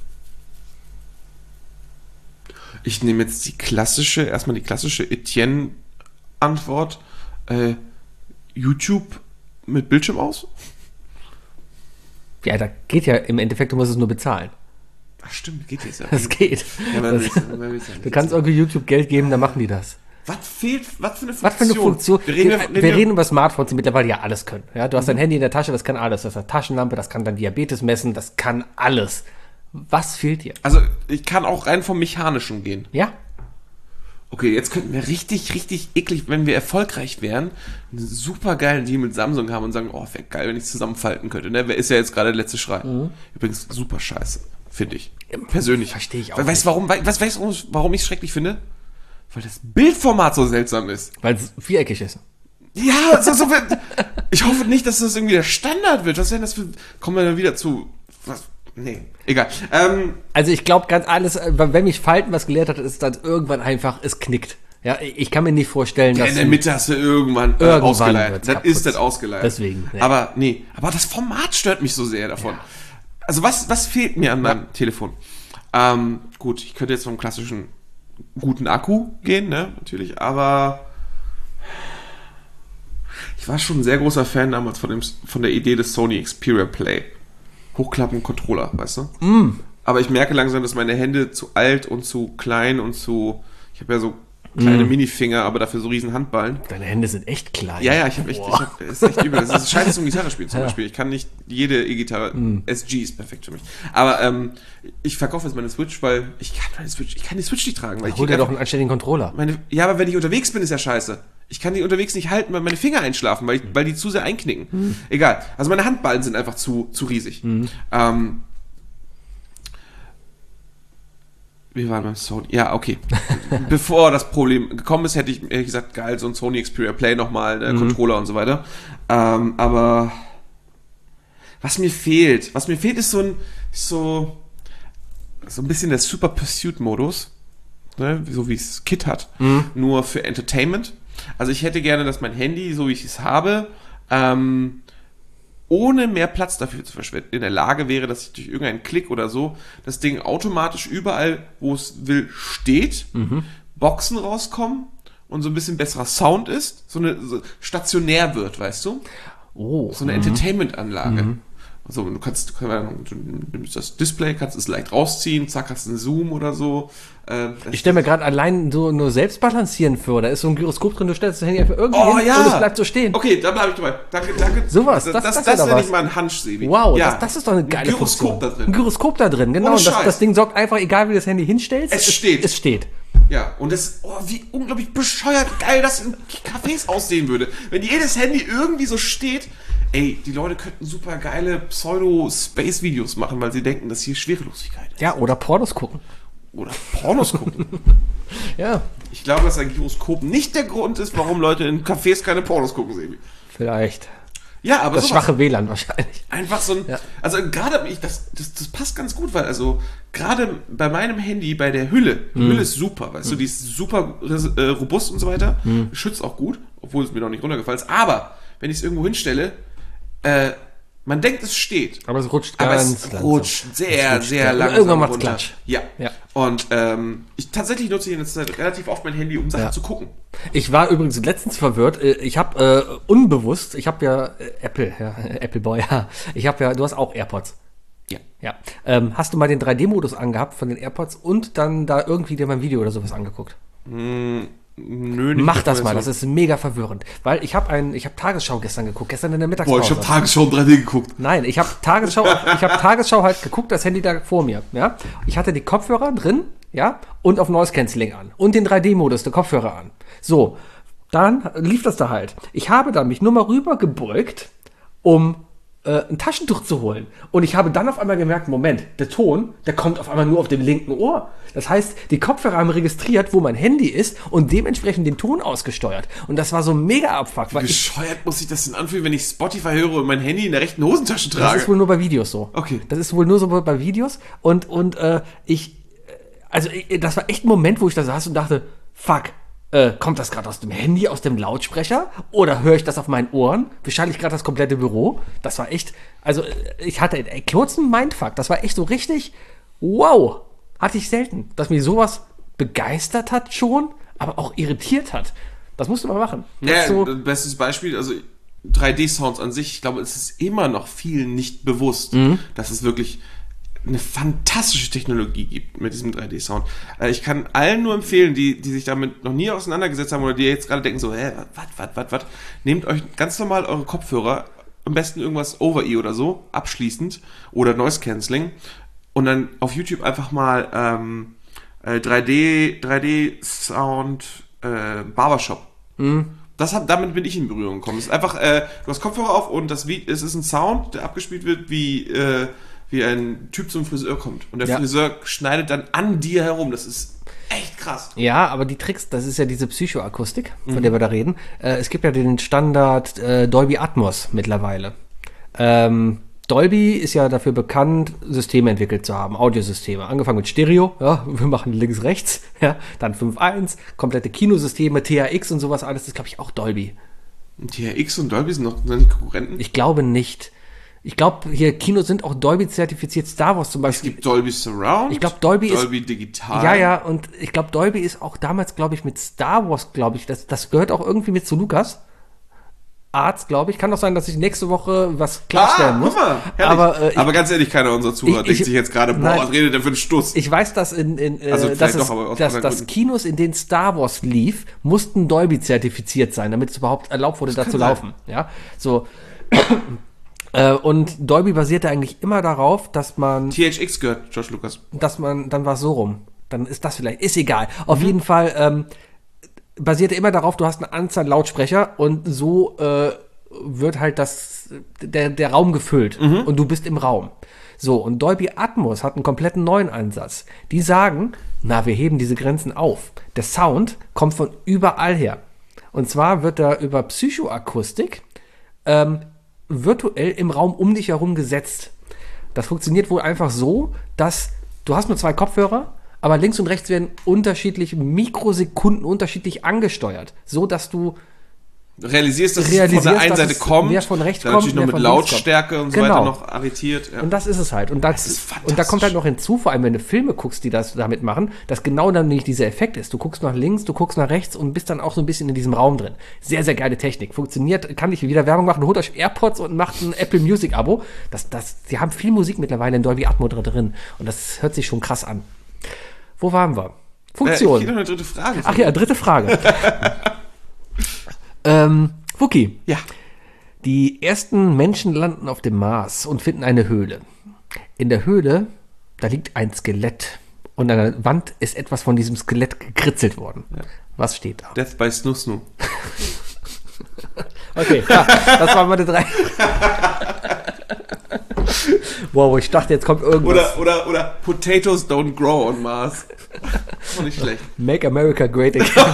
Ich nehme jetzt die klassische, erstmal die klassische Etienne-Antwort. Äh, YouTube mit Bildschirm aus? Ja, da geht ja im Endeffekt, du musst es nur bezahlen. Ach stimmt, geht jetzt ja. Das geht. Ja, man das, will's- man will's ja nicht. du kannst irgendwie YouTube Geld geben, dann machen die das. Was fehlt? Was für eine Funktion? Was für eine Funktion? Wir reden, wir, ja- wir reden über Smartphones, die mittlerweile ja alles können. Ja, du hast dein Handy in der Tasche, das kann alles. Das hat eine Taschenlampe, das kann dein Diabetes messen, das kann alles. Was fehlt dir? Also, ich kann auch rein vom Mechanischen gehen. Ja? Okay, jetzt könnten wir richtig, richtig eklig, wenn wir erfolgreich wären, einen super geilen Deal mit Samsung haben und sagen, oh, wäre geil, wenn ich es zusammenfalten könnte. Ne? Wer ist ja jetzt gerade der letzte Schrei. Übrigens, super scheiße, finde ich. Persönlich. Verstehe ich auch Weil, weißt du, warum, wei- was, weißt du, warum ich es schrecklich finde? Weil das Bildformat so seltsam ist. Weil es viereckig ist. Ja, so, so, ich hoffe nicht, dass das irgendwie der Standard wird. Was wäre das für, kommen wir dann wieder zu, was, nee, egal. Ähm, Also ich glaube ganz alles, äh, wenn mich Falten was gelehrt hat, ist dann irgendwann einfach, es knickt. Ja, ich kann mir nicht vorstellen, Ja, dass in der du- Mitte hast du irgendwann, äh, Irgendwann ausgeleiert. wird's Das kaputt. ist das ausgeleiert. Deswegen, nee. Aber nee, aber das Format stört mich so sehr davon. Also was, was fehlt mir an meinem Telefon? Ähm, gut, ich könnte jetzt vom klassischen guten Akku gehen, ne, natürlich, aber ich war schon ein sehr großer Fan damals von, dem, von der Idee des Sony Xperia Play. Hochklappen Controller, weißt du? Mm. Aber ich merke langsam, dass meine Hände zu alt und zu klein und zu, ich habe ja so Kleine Minifinger, aber dafür so riesen Handballen. Deine Hände sind echt klein. Ja, ja, ich habe echt, ich hab, ist echt übel. Das ist scheiße zum Gitarre spielen zum Ja. Beispiel. Ich kann nicht jede E-Gitarre, S G ist perfekt für mich. Aber ähm, ich verkaufe jetzt meine Switch, weil ich kann meine Switch, ich kann die Switch nicht tragen. Weil ich Hol dir krieg doch einfach- einen anständigen Controller. meine, ja, aber wenn ich unterwegs bin, ist ja scheiße. Ich kann die unterwegs nicht halten, weil meine Finger einschlafen, weil, ich, weil die zu sehr einknicken. Hm. Egal. Also meine Handballen sind einfach zu, zu riesig. Ähm, wir waren beim Sony. Ja, okay. Bevor das Problem gekommen ist, hätte ich ehrlich gesagt, geil, so ein Sony Xperia Play nochmal, äh, Controller und so weiter. Ähm, aber was mir fehlt, was mir fehlt, ist so ein, so, so ein bisschen der Super Pursuit-Modus. Ne, so wie es Kit hat, nur für Entertainment. Also ich hätte gerne, dass mein Handy, so wie ich es habe, ähm, ohne mehr Platz dafür zu verschwenden, in der Lage wäre, dass ich durch irgendeinen Klick oder so das Ding automatisch überall, wo es will, steht, Boxen rauskommen und so ein bisschen besserer Sound ist, so eine so stationär wird, weißt du? Oh. So eine Entertainment-Anlage. Also du kannst, du nimmst das Display, kannst es leicht rausziehen, zack, hast einen Zoom oder so. Äh, Ich stelle mir gerade allein so nur selbst balancieren vor. Da ist so ein Gyroskop drin, du stellst das Handy einfach irgendwie Oh hin ja! und es bleibt so stehen. Okay, da bleibe ich dabei. Danke, danke. Sowas, das, das- das, das das, wär doch nenne ich was. mal ein Hunch, Sebi. Wow, ja. das, das ist doch eine geile Ein Gyroskop Funktion. da drin. Ein Gyroskop da drin, genau. Ohne Und das, Scheiß. das Ding sorgt einfach, egal wie du das Handy hinstellst, Es steht. Es steht. Ja, und das, oh, wie unglaublich bescheuert geil das in Cafés aussehen würde. Wenn jedes Handy irgendwie so steht, ey, die Leute könnten super geile Pseudo-Space-Videos machen, weil sie denken, dass hier Schwerelosigkeit ist. Ja, oder Pornos gucken. Oder Pornos gucken. Ja, Ich glaube, dass ein Gyroskop nicht der Grund ist, warum Leute in Cafés keine Pornos gucken, Sebi. vielleicht. Ja, aber Das sowas. schwache W L A N wahrscheinlich. Einfach so ein, Ja. also gerade, ich, das, das, das passt ganz gut, weil also gerade bei meinem Handy, bei der Hülle, die Hülle ist super, weißt du, die ist super äh, robust und so weiter, schützt auch gut, obwohl es mir noch nicht runtergefallen ist, aber wenn ich es irgendwo hinstelle, äh, man denkt, es steht, Aber es rutscht aber ganz es langsam. rutscht sehr, rutscht, sehr ja. Und langsam irgendwann macht's runter. Klatsch. Ja. Ja. Und ähm, ich tatsächlich nutze ich in letzter Zeit relativ oft mein Handy, um Sachen Ja. zu gucken. Ich war übrigens letztens verwirrt. Äh, Ich habe äh, unbewusst, ich habe ja äh, Apple, ja, Apple Boy, ja. Ich habe ja, du hast auch AirPods. Ja. Ja. Ähm, hast du mal den drei D-Modus angehabt von den AirPods und dann da irgendwie dir mal ein Video oder sowas angeguckt? Nö, nicht Mach das mehr mal, so. das ist mega verwirrend. Weil ich habe ein, ich habe Tagesschau gestern geguckt, gestern in der Boah, Mittagspause. ich habe Tagesschau in drei D geguckt. Nein, ich habe Tagesschau, ich habe Tagesschau halt geguckt, das Handy da vor mir, ja. Ich hatte die Kopfhörer drin, ja, und auf Noise Cancelling an und den drei D-Modus der Kopfhörer an. So, dann lief das da halt. Ich habe dann mich nur mal rüber gebeugt, um äh, ein Taschentuch zu holen. Und ich habe dann auf einmal gemerkt, Moment, der Ton, der kommt auf einmal nur auf dem linken Ohr. Das heißt, die Kopfhörer haben registriert, wo mein Handy ist und dementsprechend den Ton ausgesteuert. Und das war so mega Abfuck, weil ich, Bescheuert muss sich das denn anfühlen, wenn ich Spotify höre und mein Handy in der rechten Hosentasche das trage? ist wohl nur bei Videos so. Okay. Das ist wohl nur so bei Videos. Und, und äh, ich, äh, also ich, das war echt ein Moment, wo ich da saß und dachte, fuck, äh, kommt das gerade aus dem Handy, aus dem Lautsprecher? Oder höre ich das auf meinen Ohren? Beschall ich gerade das komplette Büro? Das war echt, also äh, ich hatte einen kurzen Mindfuck. Das war echt so richtig, wow, hatte ich selten. Dass mich sowas begeistert hat schon, aber auch irritiert hat. Das musst du mal machen. Das Ja, ist so, das bestes Beispiel, also drei D-Sounds an sich, ich glaube, es ist immer noch vielen nicht bewusst, Mhm. dass es wirklich eine fantastische Technologie gibt mit diesem drei D-Sound. Äh, Ich kann allen nur empfehlen, die, die sich damit noch nie auseinandergesetzt haben oder die jetzt gerade denken so, hä, was, was, was, was, nehmt euch ganz normal eure Kopfhörer, am besten irgendwas Over-Ear oder so, abschließend oder Noise Cancelling und dann auf YouTube einfach mal ähm, äh, drei D, drei D-Sound äh, Barbershop. Das hat, damit bin ich in Berührung gekommen. Es ist einfach, äh, du hast Kopfhörer auf und das wie, es ist ein Sound, der abgespielt wird, wie, äh, wie ein Typ zum Friseur kommt. Und der Ja. Friseur schneidet dann an dir herum. Das ist echt krass. Ja, aber die Tricks, das ist ja diese Psychoakustik, von Mhm. der wir da reden. Äh, es gibt ja den Standard äh, Dolby Atmos mittlerweile. Ähm, Dolby ist ja dafür bekannt, Systeme entwickelt zu haben, Audiosysteme. Angefangen mit Stereo, ja, wir machen links, rechts, ja, dann fünf eins, komplette Kinosysteme, T H X und sowas alles, das ist, glaube ich, auch Dolby. Und T H X und Dolby sind noch sind nicht Konkurrenten. Ich glaube nicht. Ich glaube, hier Kinos sind auch Dolby zertifiziert, Star Wars zum Es Beispiel. gibt Dolby Surround. Ich glaub, Dolby ist- Dolby Digital. Ja, ja, und ich glaube, Dolby ist auch damals, glaube ich, mit Star Wars, glaube ich, das, das gehört auch irgendwie mit zu Lukas. Arzt, glaube ich. Kann doch sein, dass ich nächste Woche was klarstellen Ah, muss. guck mal, herrlich. Aber, äh, ich, aber ganz ehrlich, keiner unserer Zuhörer ich- denkt ich- sich jetzt gerade, boah, nein. was redet der für einen Stuss? ich weiß, dass in, in äh, Also dass, vielleicht es, doch, aber aus dass, anderen dass Gründen. Kinos, in denen Star Wars lief, mussten Dolby zertifiziert sein, damit es überhaupt erlaubt wurde, da kann zu sein. laufen. Ja, so. äh, und Dolby basierte eigentlich immer darauf, dass man T H X gehört, George Lucas. dass man, dann war es so rum. Dann ist das vielleicht, ist egal. Auf jeden Fall ähm, basierte immer darauf, du hast eine Anzahl Lautsprecher und so äh, wird halt das, der, der Raum gefüllt und du bist im Raum. So, und Dolby Atmos hat einen kompletten neuen Ansatz. Die sagen, na, wir heben diese Grenzen auf. Der Sound kommt von überall her. Und zwar wird er über Psychoakustik ähm, virtuell im Raum um dich herum gesetzt. Das funktioniert wohl einfach so, dass du hast nur zwei Kopfhörer, aber links und rechts werden unterschiedliche Mikrosekunden unterschiedlich angesteuert, so dass du Realisierst, dass Realisierst, es von der einen dass Seite es kommt, mehr von rechts dann kommt, natürlich noch mehr mit von links Lautstärke kommt. und so Genau. weiter noch arretiert. Ja. Und das ist es halt. Und das, ist fantastisch. und da kommt halt noch hinzu, vor allem wenn du Filme guckst, die das damit machen, dass genau dann nicht dieser Effekt ist. Du guckst nach links, du guckst nach rechts und bist dann auch so ein bisschen in diesem Raum drin. Sehr, sehr geile Technik. Funktioniert, kann ich wieder Werbung machen. Holt euch AirPods und macht ein Apple Music Abo. Das, das, die haben viel Musik mittlerweile in Dolby Atmos drin. Und das hört sich schon krass an. Wo waren wir? Äh, Funktion. ich krieg noch eine dritte Frage. Ach ja, dritte Frage. ähm, Wookie. Ja. Die ersten Menschen landen auf dem Mars und finden eine Höhle. In der Höhle, da liegt ein Skelett. Und an der Wand ist etwas von diesem Skelett gekritzelt worden. Was steht da? Death by Snoo Snoo. Okay, ja, das waren meine drei. Wow, ich dachte, jetzt kommt irgendwas. Oder, oder, oder Potatoes don't grow on Mars. Auch nicht schlecht. Make America Great Again.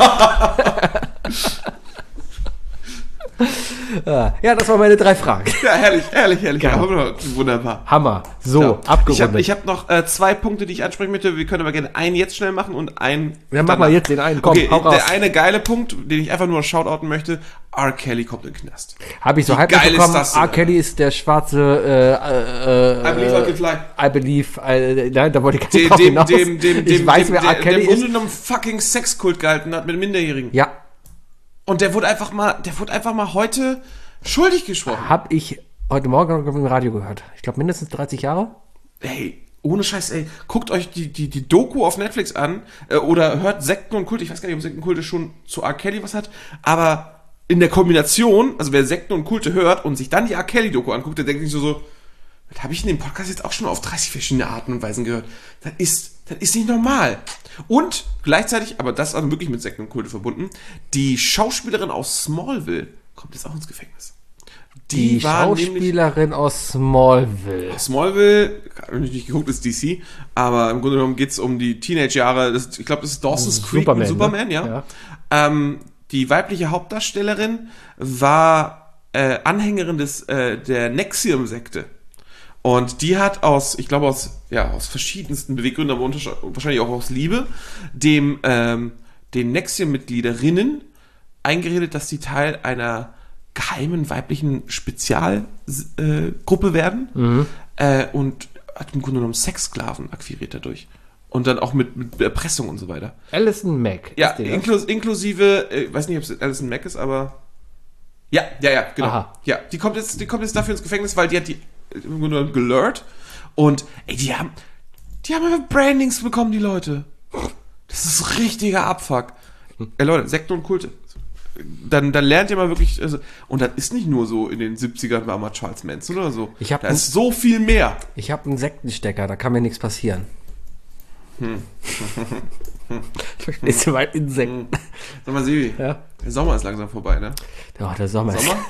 Ah, ja, das waren meine drei Fragen. Ja, herrlich, herrlich, herrlich. Ja, Geil. wunderbar. Hammer. So, Ja. Ich abgerundet. habe ich hab noch äh, zwei Punkte, die ich ansprechen möchte. Wir können aber gerne einen jetzt schnell machen und einen. Ja, mach mal jetzt den einen. Komm, okay, hau raus. der eine geile Punkt, den ich einfach nur shoutouten möchte: R. Kelly kommt in den Knast. Habe ich so Wie halb geil ist mitbekommen. das denn, R. Kelly ist der schwarze äh, äh, I believe I can fly. I believe, äh, nein, da wollte ich gar nicht Dem, drauf dem, hinaus. dem, dem, dem, ich weiß, dem, wer R. der, Kelly der im Grunde ist. genommen fucking Sexkult gehalten hat mit Minderjährigen. Ja, Und der wurde einfach mal, der wurde einfach mal heute schuldig gesprochen. habe ich heute Morgen im Radio gehört. Ich glaube mindestens dreißig Jahre. Ey, ohne Scheiß, ey, guckt euch die, die, die Doku auf Netflix an äh, oder hört Sekten und Kulte. Ich weiß gar nicht, ob Sekten und Kulte schon zu R. Kelly was hat, aber in der Kombination, also wer Sekten und Kulte hört und sich dann die R. Kelly-Doku anguckt, der denkt sich so, so, das habe ich in dem Podcast jetzt auch schon auf dreißig verschiedene Arten und Weisen gehört. Das ist, das ist nicht normal. Und gleichzeitig, aber das ist also wirklich mit Sekten und Kulte verbunden, die Schauspielerin aus Smallville kommt jetzt auch ins Gefängnis. Die, war nämlich- Schauspielerin aus Smallville. Smallville, habe ich nicht geguckt, ist D C, aber im Grunde genommen geht es um die Teenage-Jahre, das- ich glaube, das ist Dawson's Creek Superman, und Superman, ne? ja. Ja. Ähm, die weibliche Hauptdarstellerin war äh, Anhängerin des, äh, der Nexium-Sekte. Und die hat aus, ich glaube aus, ja, aus verschiedensten Beweggründen, aber untersche- wahrscheinlich auch aus Liebe, dem, ähm, den Nexium-Mitgliederinnen eingeredet, dass sie Teil einer geheimen weiblichen Spezialgruppe äh, Gruppe werden Mhm. äh, und hat im Grunde genommen Sexsklaven akquiriert dadurch. Und dann auch mit, mit Erpressung und so weiter. Alison Mack. Ja, ist die, ne? inklus inklusive, äh, weiß nicht, ob es Alison Mack ist, aber ja, ja, ja, genau. Aha. Ja, die kommt jetzt, die kommt jetzt dafür ins Gefängnis, weil die hat die äh, im Grunde genommen gelurrt und ey, die haben, die haben einfach Brandings bekommen, die Leute. Das ist richtiger Abfuck. Ey Leute, Sekte und Kulte. Dann, dann lernt ihr mal wirklich, also, und das ist nicht nur so, in den siebzigern war mal Charles Manson oder so. Ich hab da ein- ist so viel mehr. Ich habe einen Sektenstecker, da kann mir nichts passieren. Hm. Verstehst du mal Insekten? Sag mal, Sebi, Ja. der Sommer ist langsam vorbei, ne? Ja, der Sommer. ist- Sommer?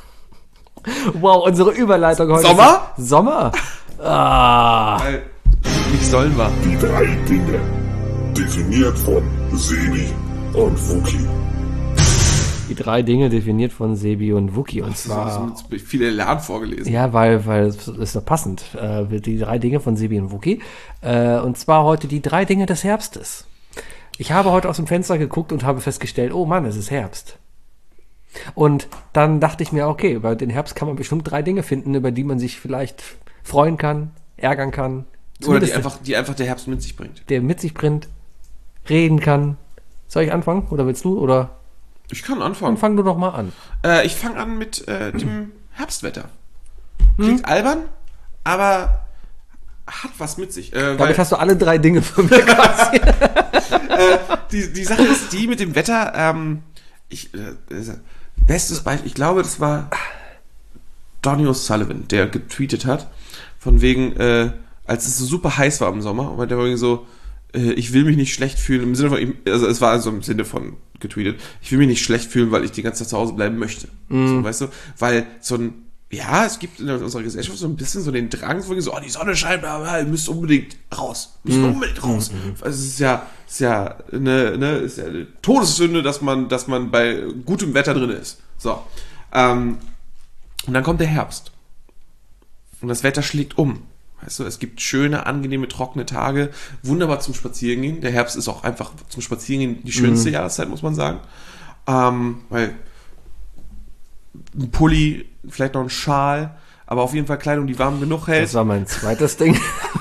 Wow, unsere Überleitung heute. Sommer? Ist Sommer? Ah. Weil, nicht sollen wir. Die drei Dinge. Definiert von Sebi und Wookie. Die drei Dinge definiert von Sebi und Wookie. Und Das zwar. ist mit viel Elan vorgelesen. Ja, weil, weil es ist ja passend. Äh, die drei Dinge von Sebi und Wookie. Äh, und zwar heute die drei Dinge des Herbstes. Ich habe heute aus dem Fenster geguckt und habe festgestellt, oh Mann, es ist Herbst. Und dann dachte ich mir, okay, über den Herbst kann man bestimmt drei Dinge finden, über die man sich vielleicht freuen kann, ärgern kann. Oder die Zumindest einfach, die einfach der Herbst mit sich bringt. der mit sich bringt, reden kann. Soll ich anfangen? Oder willst du? Oder? Ich kann Dann anfangen. fang du doch mal an. Äh, ich fange an mit äh, dem Herbstwetter. Klingt albern, aber hat was mit sich. Äh, weil, Damit hast du alle drei Dinge von mir quasi. äh, die, die Sache ist die mit dem Wetter, ähm, ich, äh, bestes Beispiel, ich glaube, das war Donny O'Sullivan, der getweetet hat, von wegen, äh, als es so super heiß war im Sommer, und der war irgendwie so, äh, ich will mich nicht schlecht fühlen, im Sinne von, ich, also es war also im Sinne von getweetet, ich will mich nicht schlecht fühlen, weil ich die ganze Zeit zu Hause bleiben möchte. Mm. So, weißt du, weil so ein, ja, es gibt in unserer Gesellschaft so ein bisschen so den Drang, so, oh, die Sonne scheint, aber ihr müsst unbedingt raus. Müsst mm. unbedingt raus. Mm. Also es ist ja, ist ja eine, ne, ist ja eine Todessünde, dass man, dass man bei gutem Wetter drin ist. So. Ähm, und dann kommt der Herbst. Und das Wetter schlägt um. Weißt du, es gibt schöne, angenehme, trockene Tage, wunderbar zum Spazierengehen. Der Herbst ist auch einfach zum Spazierengehen die schönste mhm. Jahreszeit, muss man sagen. Ähm, weil ein Pulli, vielleicht noch ein Schal, aber auf jeden Fall Kleidung, die warm genug hält. Das war mein zweites Ding.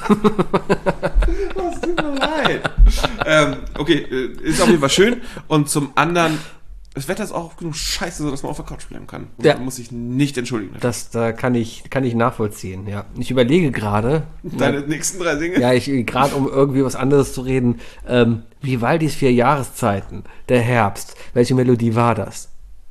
Das tut mir leid. ähm, okay, ist auf jeden Fall schön. Und zum anderen, das Wetter ist auch genug scheiße, sodass man auf der Couch bleiben kann. Und ja. man muss sich nicht entschuldigen. Das da kann ich, kann ich nachvollziehen, ja. Ich überlege gerade. Deine ja, nächsten drei Dinge? Ja, ich gerade um irgendwie was anderes zu reden. Ähm, Vivaldis vier Jahreszeiten, der Herbst. Welche Melodie war das?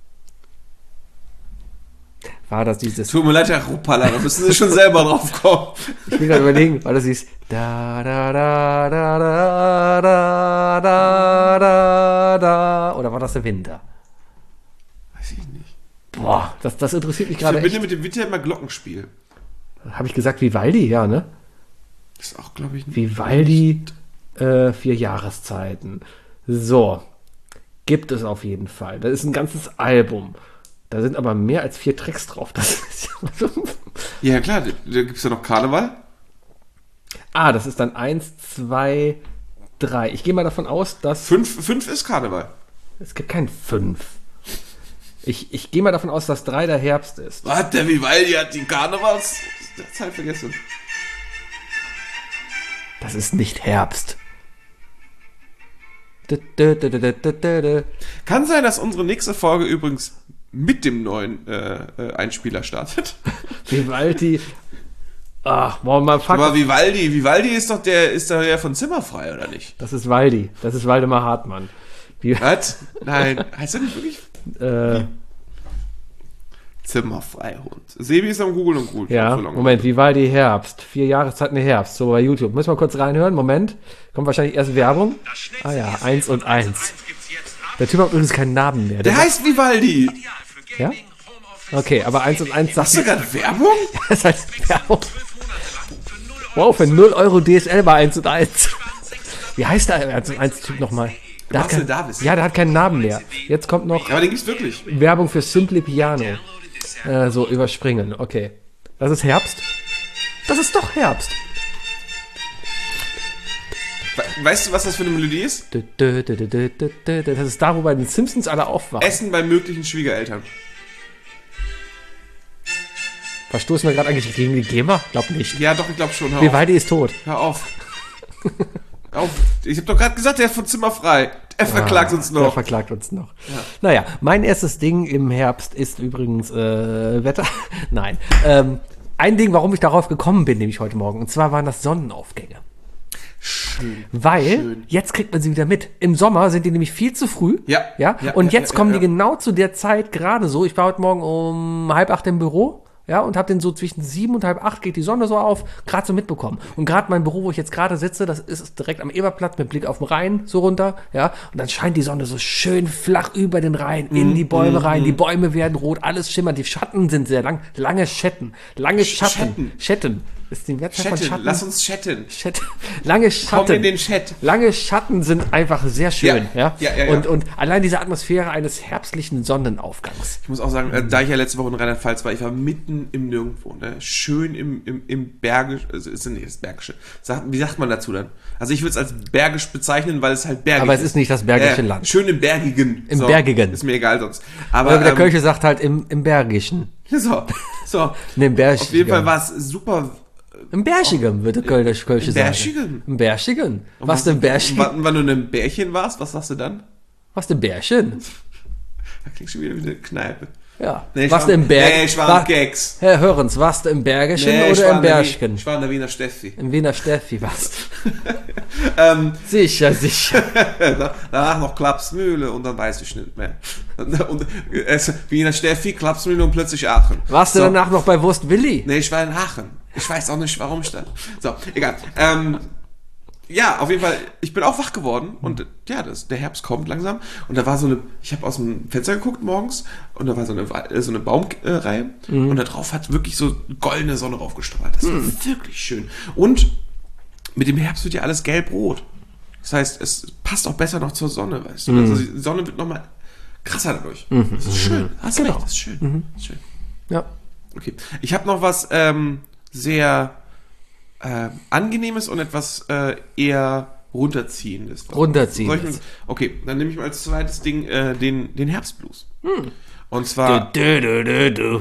War das dieses... Tut mir leid, Herr Ruppala, da müssen Sie schon selber drauf kommen. Ich will gerade überlegen, war das dieses... Da, da, da, da, da, da, da, da, da, oder war das der Winter? Weiß ich nicht. Boah, das, das interessiert mich gerade echt. Ich verbinde echt. mit dem Winter immer Glockenspiel. Habe ich gesagt Vivaldi? Ja, ne? Das ist auch, glaube ich, nicht. Vivaldi, äh, vier Jahreszeiten. So, gibt es auf jeden Fall. Das ist ein ganzes Album. Da sind aber mehr als vier Tracks drauf. Das ist ja, ja klar, da, da gibt es ja noch Karneval. Ah, das ist dann eins, zwei, drei. Ich gehe mal davon aus, dass... Fünf, fünf ist Karneval. Es gibt kein fünf. Ich, ich gehe mal davon aus, dass drei der Herbst ist. Was? Der Vivaldi hat die Karnevalszeit vergessen. Das ist nicht Herbst. Kann sein, dass unsere nächste Folge übrigens mit dem neuen äh, Einspieler startet. Vivaldi... Ach, wollen wir mal fuck. Aber Vivaldi, Vivaldi ist doch der, ist doch der von Zimmerfrei, oder nicht? Das ist Waldi. Das ist Waldemar Hartmann. Wie, was? Nein, heißt er nicht wirklich? Äh, Zimmerfreihund. Sebi ist am Google und gut. Ja, Moment, Vivaldi Herbst. Vier Jahreszeiten Herbst. So bei YouTube. Müssen wir kurz reinhören. Moment. Kommt wahrscheinlich erst Werbung. Ah ja, eins und eins. Der Typ hat übrigens keinen Namen mehr. Der, der heißt Vivaldi. Ja? Okay, aber eins und eins sagt... Hast du gerade Werbung? Das heißt Werbung. Wow, für null Euro D S L bei eins und eins. Wie heißt der eins und eins Typ nochmal? Der hat kein, Davis. Ja, der hat keinen Namen mehr. Jetzt kommt noch... Aber den gibt's wirklich. Werbung für Simply Piano. Äh, so, überspringen. Okay. Das ist Herbst? Das ist doch Herbst. Weißt du, was das für eine Melodie ist? Das ist da, wo bei den Simpsons alle aufwachen. Essen bei möglichen Schwiegereltern. Verstoßen wir gerade eigentlich gegen die GEMA? Glaub nicht. Ja, doch, ich glaube schon. Vivaldi ist tot. Hör auf. Hör auf. Ich habe doch gerade gesagt, der ist von Zimmerfrei. Der verklagt ah, uns noch. Der verklagt uns noch. Ja. Naja, mein erstes Ding im Herbst ist übrigens äh, Wetter. Nein. Ähm, ein Ding, warum ich darauf gekommen bin, nämlich heute Morgen. Und zwar waren das Sonnenaufgänge. Schön. Weil, schön. Jetzt kriegt man sie wieder mit. Im Sommer sind die nämlich viel zu früh. Ja. ja? ja und ja, jetzt ja, kommen ja, die ja. genau zu der Zeit gerade so. Ich war heute Morgen um halb acht im Büro. Ja, und habe den so zwischen sieben und halb acht geht die Sonne so auf, gerade so mitbekommen. Und gerade mein Büro, wo ich jetzt gerade sitze, das ist direkt am Eberplatz mit Blick auf den Rhein so runter, ja. Und dann scheint die Sonne so schön flach über den Rhein, in die Bäume rein, die Bäume werden rot, alles schimmert, die Schatten sind sehr lang, lange Schatten, lange Schatten, Schatten. Schatten. Ist die Mehrzahl von Schatten? Lass uns chatten. Chat. Lange Schatten. Komm in den Chat. Lange Schatten sind einfach sehr schön. Ja, ja? Ja, ja, ja. Und, und allein diese Atmosphäre eines herbstlichen Sonnenaufgangs. Ich muss auch sagen, äh, da ich ja letzte Woche in Rheinland-Pfalz war, ich war mitten im Nirgendwo. Ne? Schön im, im, im Bergisch, also ist nicht das Bergische. Sag, wie sagt man dazu dann? Also ich würde es als Bergisch bezeichnen, weil es halt bergig ist. Aber es ist nicht das bergische äh, Land. Schön im Bergigen. Im so, Bergigen. Ist mir egal sonst. Aber Oder der ähm, Kölsche sagt halt im, im Bergischen. So, so. Ne, im Bergigen. Auf jeden Fall war es super. Im Bergigen, würde der Kölsche sagen. Bergigen? Im Bergigen. Was denn Bergigen? Wann, wann du in einem Bärchen warst, was sagst du dann? Was denn Bärchen? Da klingt schon wieder wie eine Kneipe. Ja. Nee, ich warst war- du im Berg? nee, ich war War- im Gags. Herr Hörens, warst du im Bergischen Nee, ich oder war im in der Wi- Bergchen? Ich war in der Wiener Steffi. Im Wiener Steffi warst du. Ähm, Sicher, sicher. da- danach noch Klapsmühle und dann weiß ich nicht mehr. Und, es, Wiener Steffi, Klapsmühle und plötzlich Aachen. Warst du So. danach noch bei Wurst Willi? Nee, ich war in Aachen. Ich weiß auch nicht, warum ich da... So, egal. Ähm, ja, auf jeden Fall, ich bin auch wach geworden und ja, das, der Herbst kommt langsam und da war so eine, ich habe aus dem Fenster geguckt morgens und da war so eine, äh, so eine Baumreihe mhm. und da drauf hat wirklich so goldene Sonne raufgestrahlt. Das war mhm. wirklich schön. Und mit dem Herbst wird ja alles gelb-rot. Das heißt, es passt auch besser noch zur Sonne, weißt du. Mhm. Also die Sonne wird nochmal krasser dadurch. Mhm. Das ist schön. Hast Genau. recht, das ist schön. Mhm. Das ist schön. Ja. Okay. Ich habe noch was ähm, sehr äh, Angenehmes und etwas äh, eher Runterziehendes. Runterziehendes. Soll ich mal- Okay, dann nehme ich mal als zweites Ding äh, den, den Herbstblues. Hm. Und zwar... Du, du, du, du.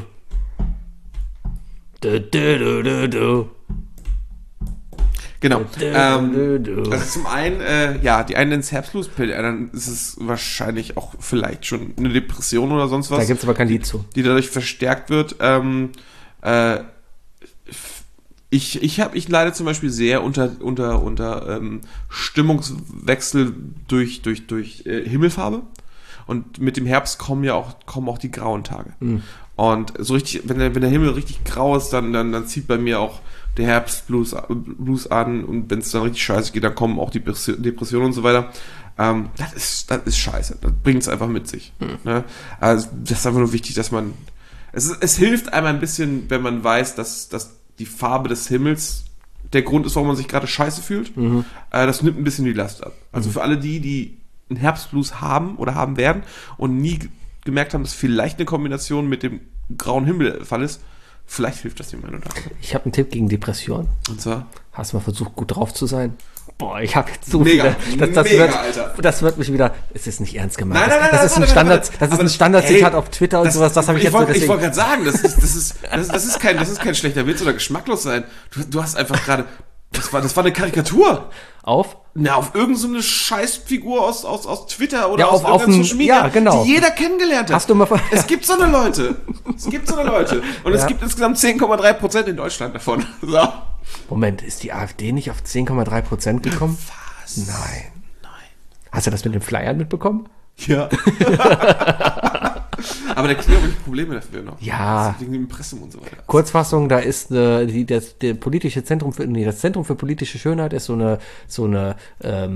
Du, du, du, du, du. Genau. Du, Ähm, du, du. also zum einen, äh, ja, die einen nennen es Herbstblues, bei den anderen ist es wahrscheinlich auch vielleicht schon eine Depression oder sonst was. Da gibt's aber kein Lied zu. Die dadurch verstärkt wird. Ähm, äh, ich, ich habe, ich leide zum Beispiel sehr unter, unter, unter ähm, Stimmungswechsel durch, durch, durch äh, Himmelfarbe. Und mit dem Herbst kommen ja auch, kommen auch die grauen Tage. Mhm. Und so richtig, wenn der, wenn der Himmel richtig grau ist, dann, dann, dann zieht bei mir auch der Herbstblues Blues an und wenn es dann richtig scheiße geht, dann kommen auch die Depressionen und so weiter. Ähm, das ist, das ist scheiße. Das bringt es einfach mit sich. Mhm. Ne? Also, das ist einfach nur wichtig, dass man, es, ist, es hilft einem ein bisschen, wenn man weiß, dass, dass die Farbe des Himmels der Grund ist, warum man sich gerade scheiße fühlt. Mhm. Äh, das nimmt ein bisschen die Last ab. Also mhm. für alle die, die einen Herbstblues haben oder haben werden und nie gemerkt haben, dass vielleicht eine Kombination mit dem grauen Himmel der Fall ist, vielleicht hilft das dem einen oder anderen. Ich habe einen Tipp gegen Depressionen. Und zwar? Hast du mal versucht, gut drauf zu sein? Boah, ich habe jetzt so Mega, viele. Das, das, mega, wird, Alter. das wird mich wieder. Es ist nicht ernst gemeint. Nein, nein, nein, das, nein, ist ein warte, Standard, warte, das ist aber ein Standardzitat ey, auf Twitter und das, sowas. Das habe ich, ich jetzt so wollt, deswegen. Ich wollte gerade sagen, das ist, das, ist, das, das, ist kein, das ist kein schlechter Witz oder geschmacklos sein. Du, du hast einfach gerade. Das war, das war eine Karikatur. Auf? Na, auf irgendeine so eine Scheißfigur aus, aus, aus Twitter oder Ja, aus auf- auf irgendeinem ein- Social Media, ja, genau. die jeder kennengelernt hat. Hast du mal ver- Es gibt so eine Leute. Es gibt so eine Leute. Und es Ja. gibt insgesamt zehn Komma drei Prozent in Deutschland davon. So. Moment, ist die AfD nicht auf zehn Komma drei Prozent gekommen? Was? Nein. Nein. Hast du das mit den Flyern mitbekommen? Ja. Aber da kriegen wir wirklich Probleme dafür noch. Ja. Wegen dem Impressum und so weiter. Kurzfassung, da ist äh, die, das der politische Zentrum für nee, das Zentrum für politische Schönheit ist so eine so eine ähm,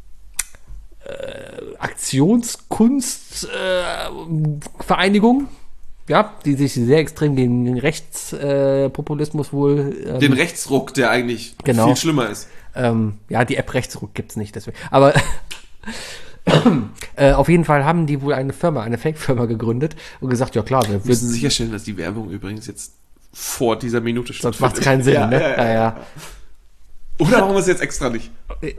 äh, Aktionskunstvereinigung, äh, Vereinigung, ja, die sich sehr extrem gegen den Rechtspopulismus äh, Populismus wohl ähm, Den Rechtsruck, der eigentlich Genau. viel schlimmer ist. Ähm, ja, die App Rechtsruck gibt's nicht, deswegen. Aber äh, auf jeden Fall haben die wohl eine Firma, eine Fake-Firma gegründet und gesagt, ja klar, wir Wir müssen sicherstellen, dass die Werbung übrigens jetzt vor dieser Minute sonst macht's keinen Sinn, ja, ne? Ja, ja, ja. ja. Oder machen wir es jetzt extra nicht?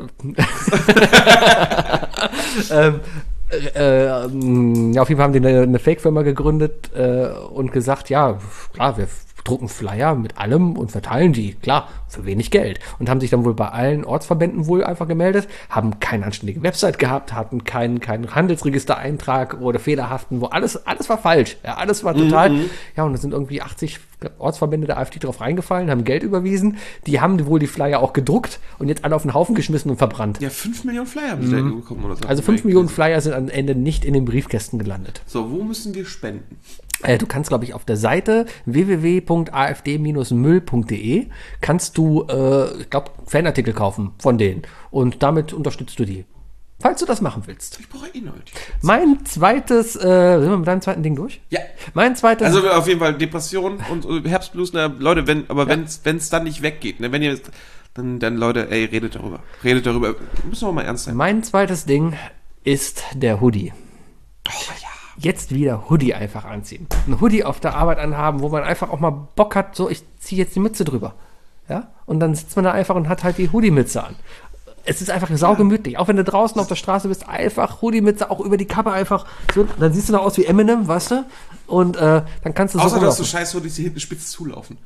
ähm, äh, ähm, ja, auf jeden Fall haben die eine, eine Fake-Firma gegründet äh, und gesagt, ja, klar, wir drucken Flyer mit allem und verteilen die, klar, für wenig Geld. Und haben sich dann wohl bei allen Ortsverbänden wohl einfach gemeldet, haben keine anständige Website gehabt, hatten keinen keinen Handelsregistereintrag oder fehlerhaften, wo alles, alles war falsch. Ja, alles war total, mhm. ja, und es sind irgendwie achtzig Ortsverbände der AfD drauf reingefallen, haben Geld überwiesen, die haben wohl die Flyer auch gedruckt und jetzt alle auf den Haufen geschmissen und verbrannt. Ja, fünf Millionen Flyer haben sie mhm. da bekommen oder so. Also fünf Millionen Flyer sind am Ende nicht in den Briefkästen gelandet. So, wo müssen wir spenden? Äh, du kannst, glaube ich, auf der Seite w w w punkt a f d Bindestrich müll punkt d e kannst du, äh, ich glaube, Fanartikel kaufen von denen. Und damit unterstützt du die. Falls du das machen willst. Ich brauche Inhalt. Mein zweites, äh, sind wir mit deinem zweiten Ding durch? Ja. Mein zweites. Also auf jeden Fall Depression und äh, Herbstblues, na, Leute, wenn, aber Ja. wenn es dann nicht weggeht, ne, wenn ihr, dann, dann Leute, ey, redet darüber. Redet darüber. Müssen wir mal ernst sein. mein zweites Ding ist der Hoodie. Oh, ja. Jetzt wieder Hoodie einfach anziehen. Ein Hoodie auf der Arbeit anhaben, wo man einfach auch mal Bock hat, so, ich ziehe jetzt die Mütze drüber. Ja? Und dann sitzt man da einfach und hat halt die Hoodie-Mütze an. Es ist einfach saugemütlich. Auch wenn du draußen auf der Straße bist, einfach Hoodie-Mütze, auch über die Kappe einfach. So, dann siehst du da aus wie Eminem, weißt du? Und äh, dann kannst du so Außer, dass du rumlaufen. scheiß Hoodies, die hinten spitz zulaufen.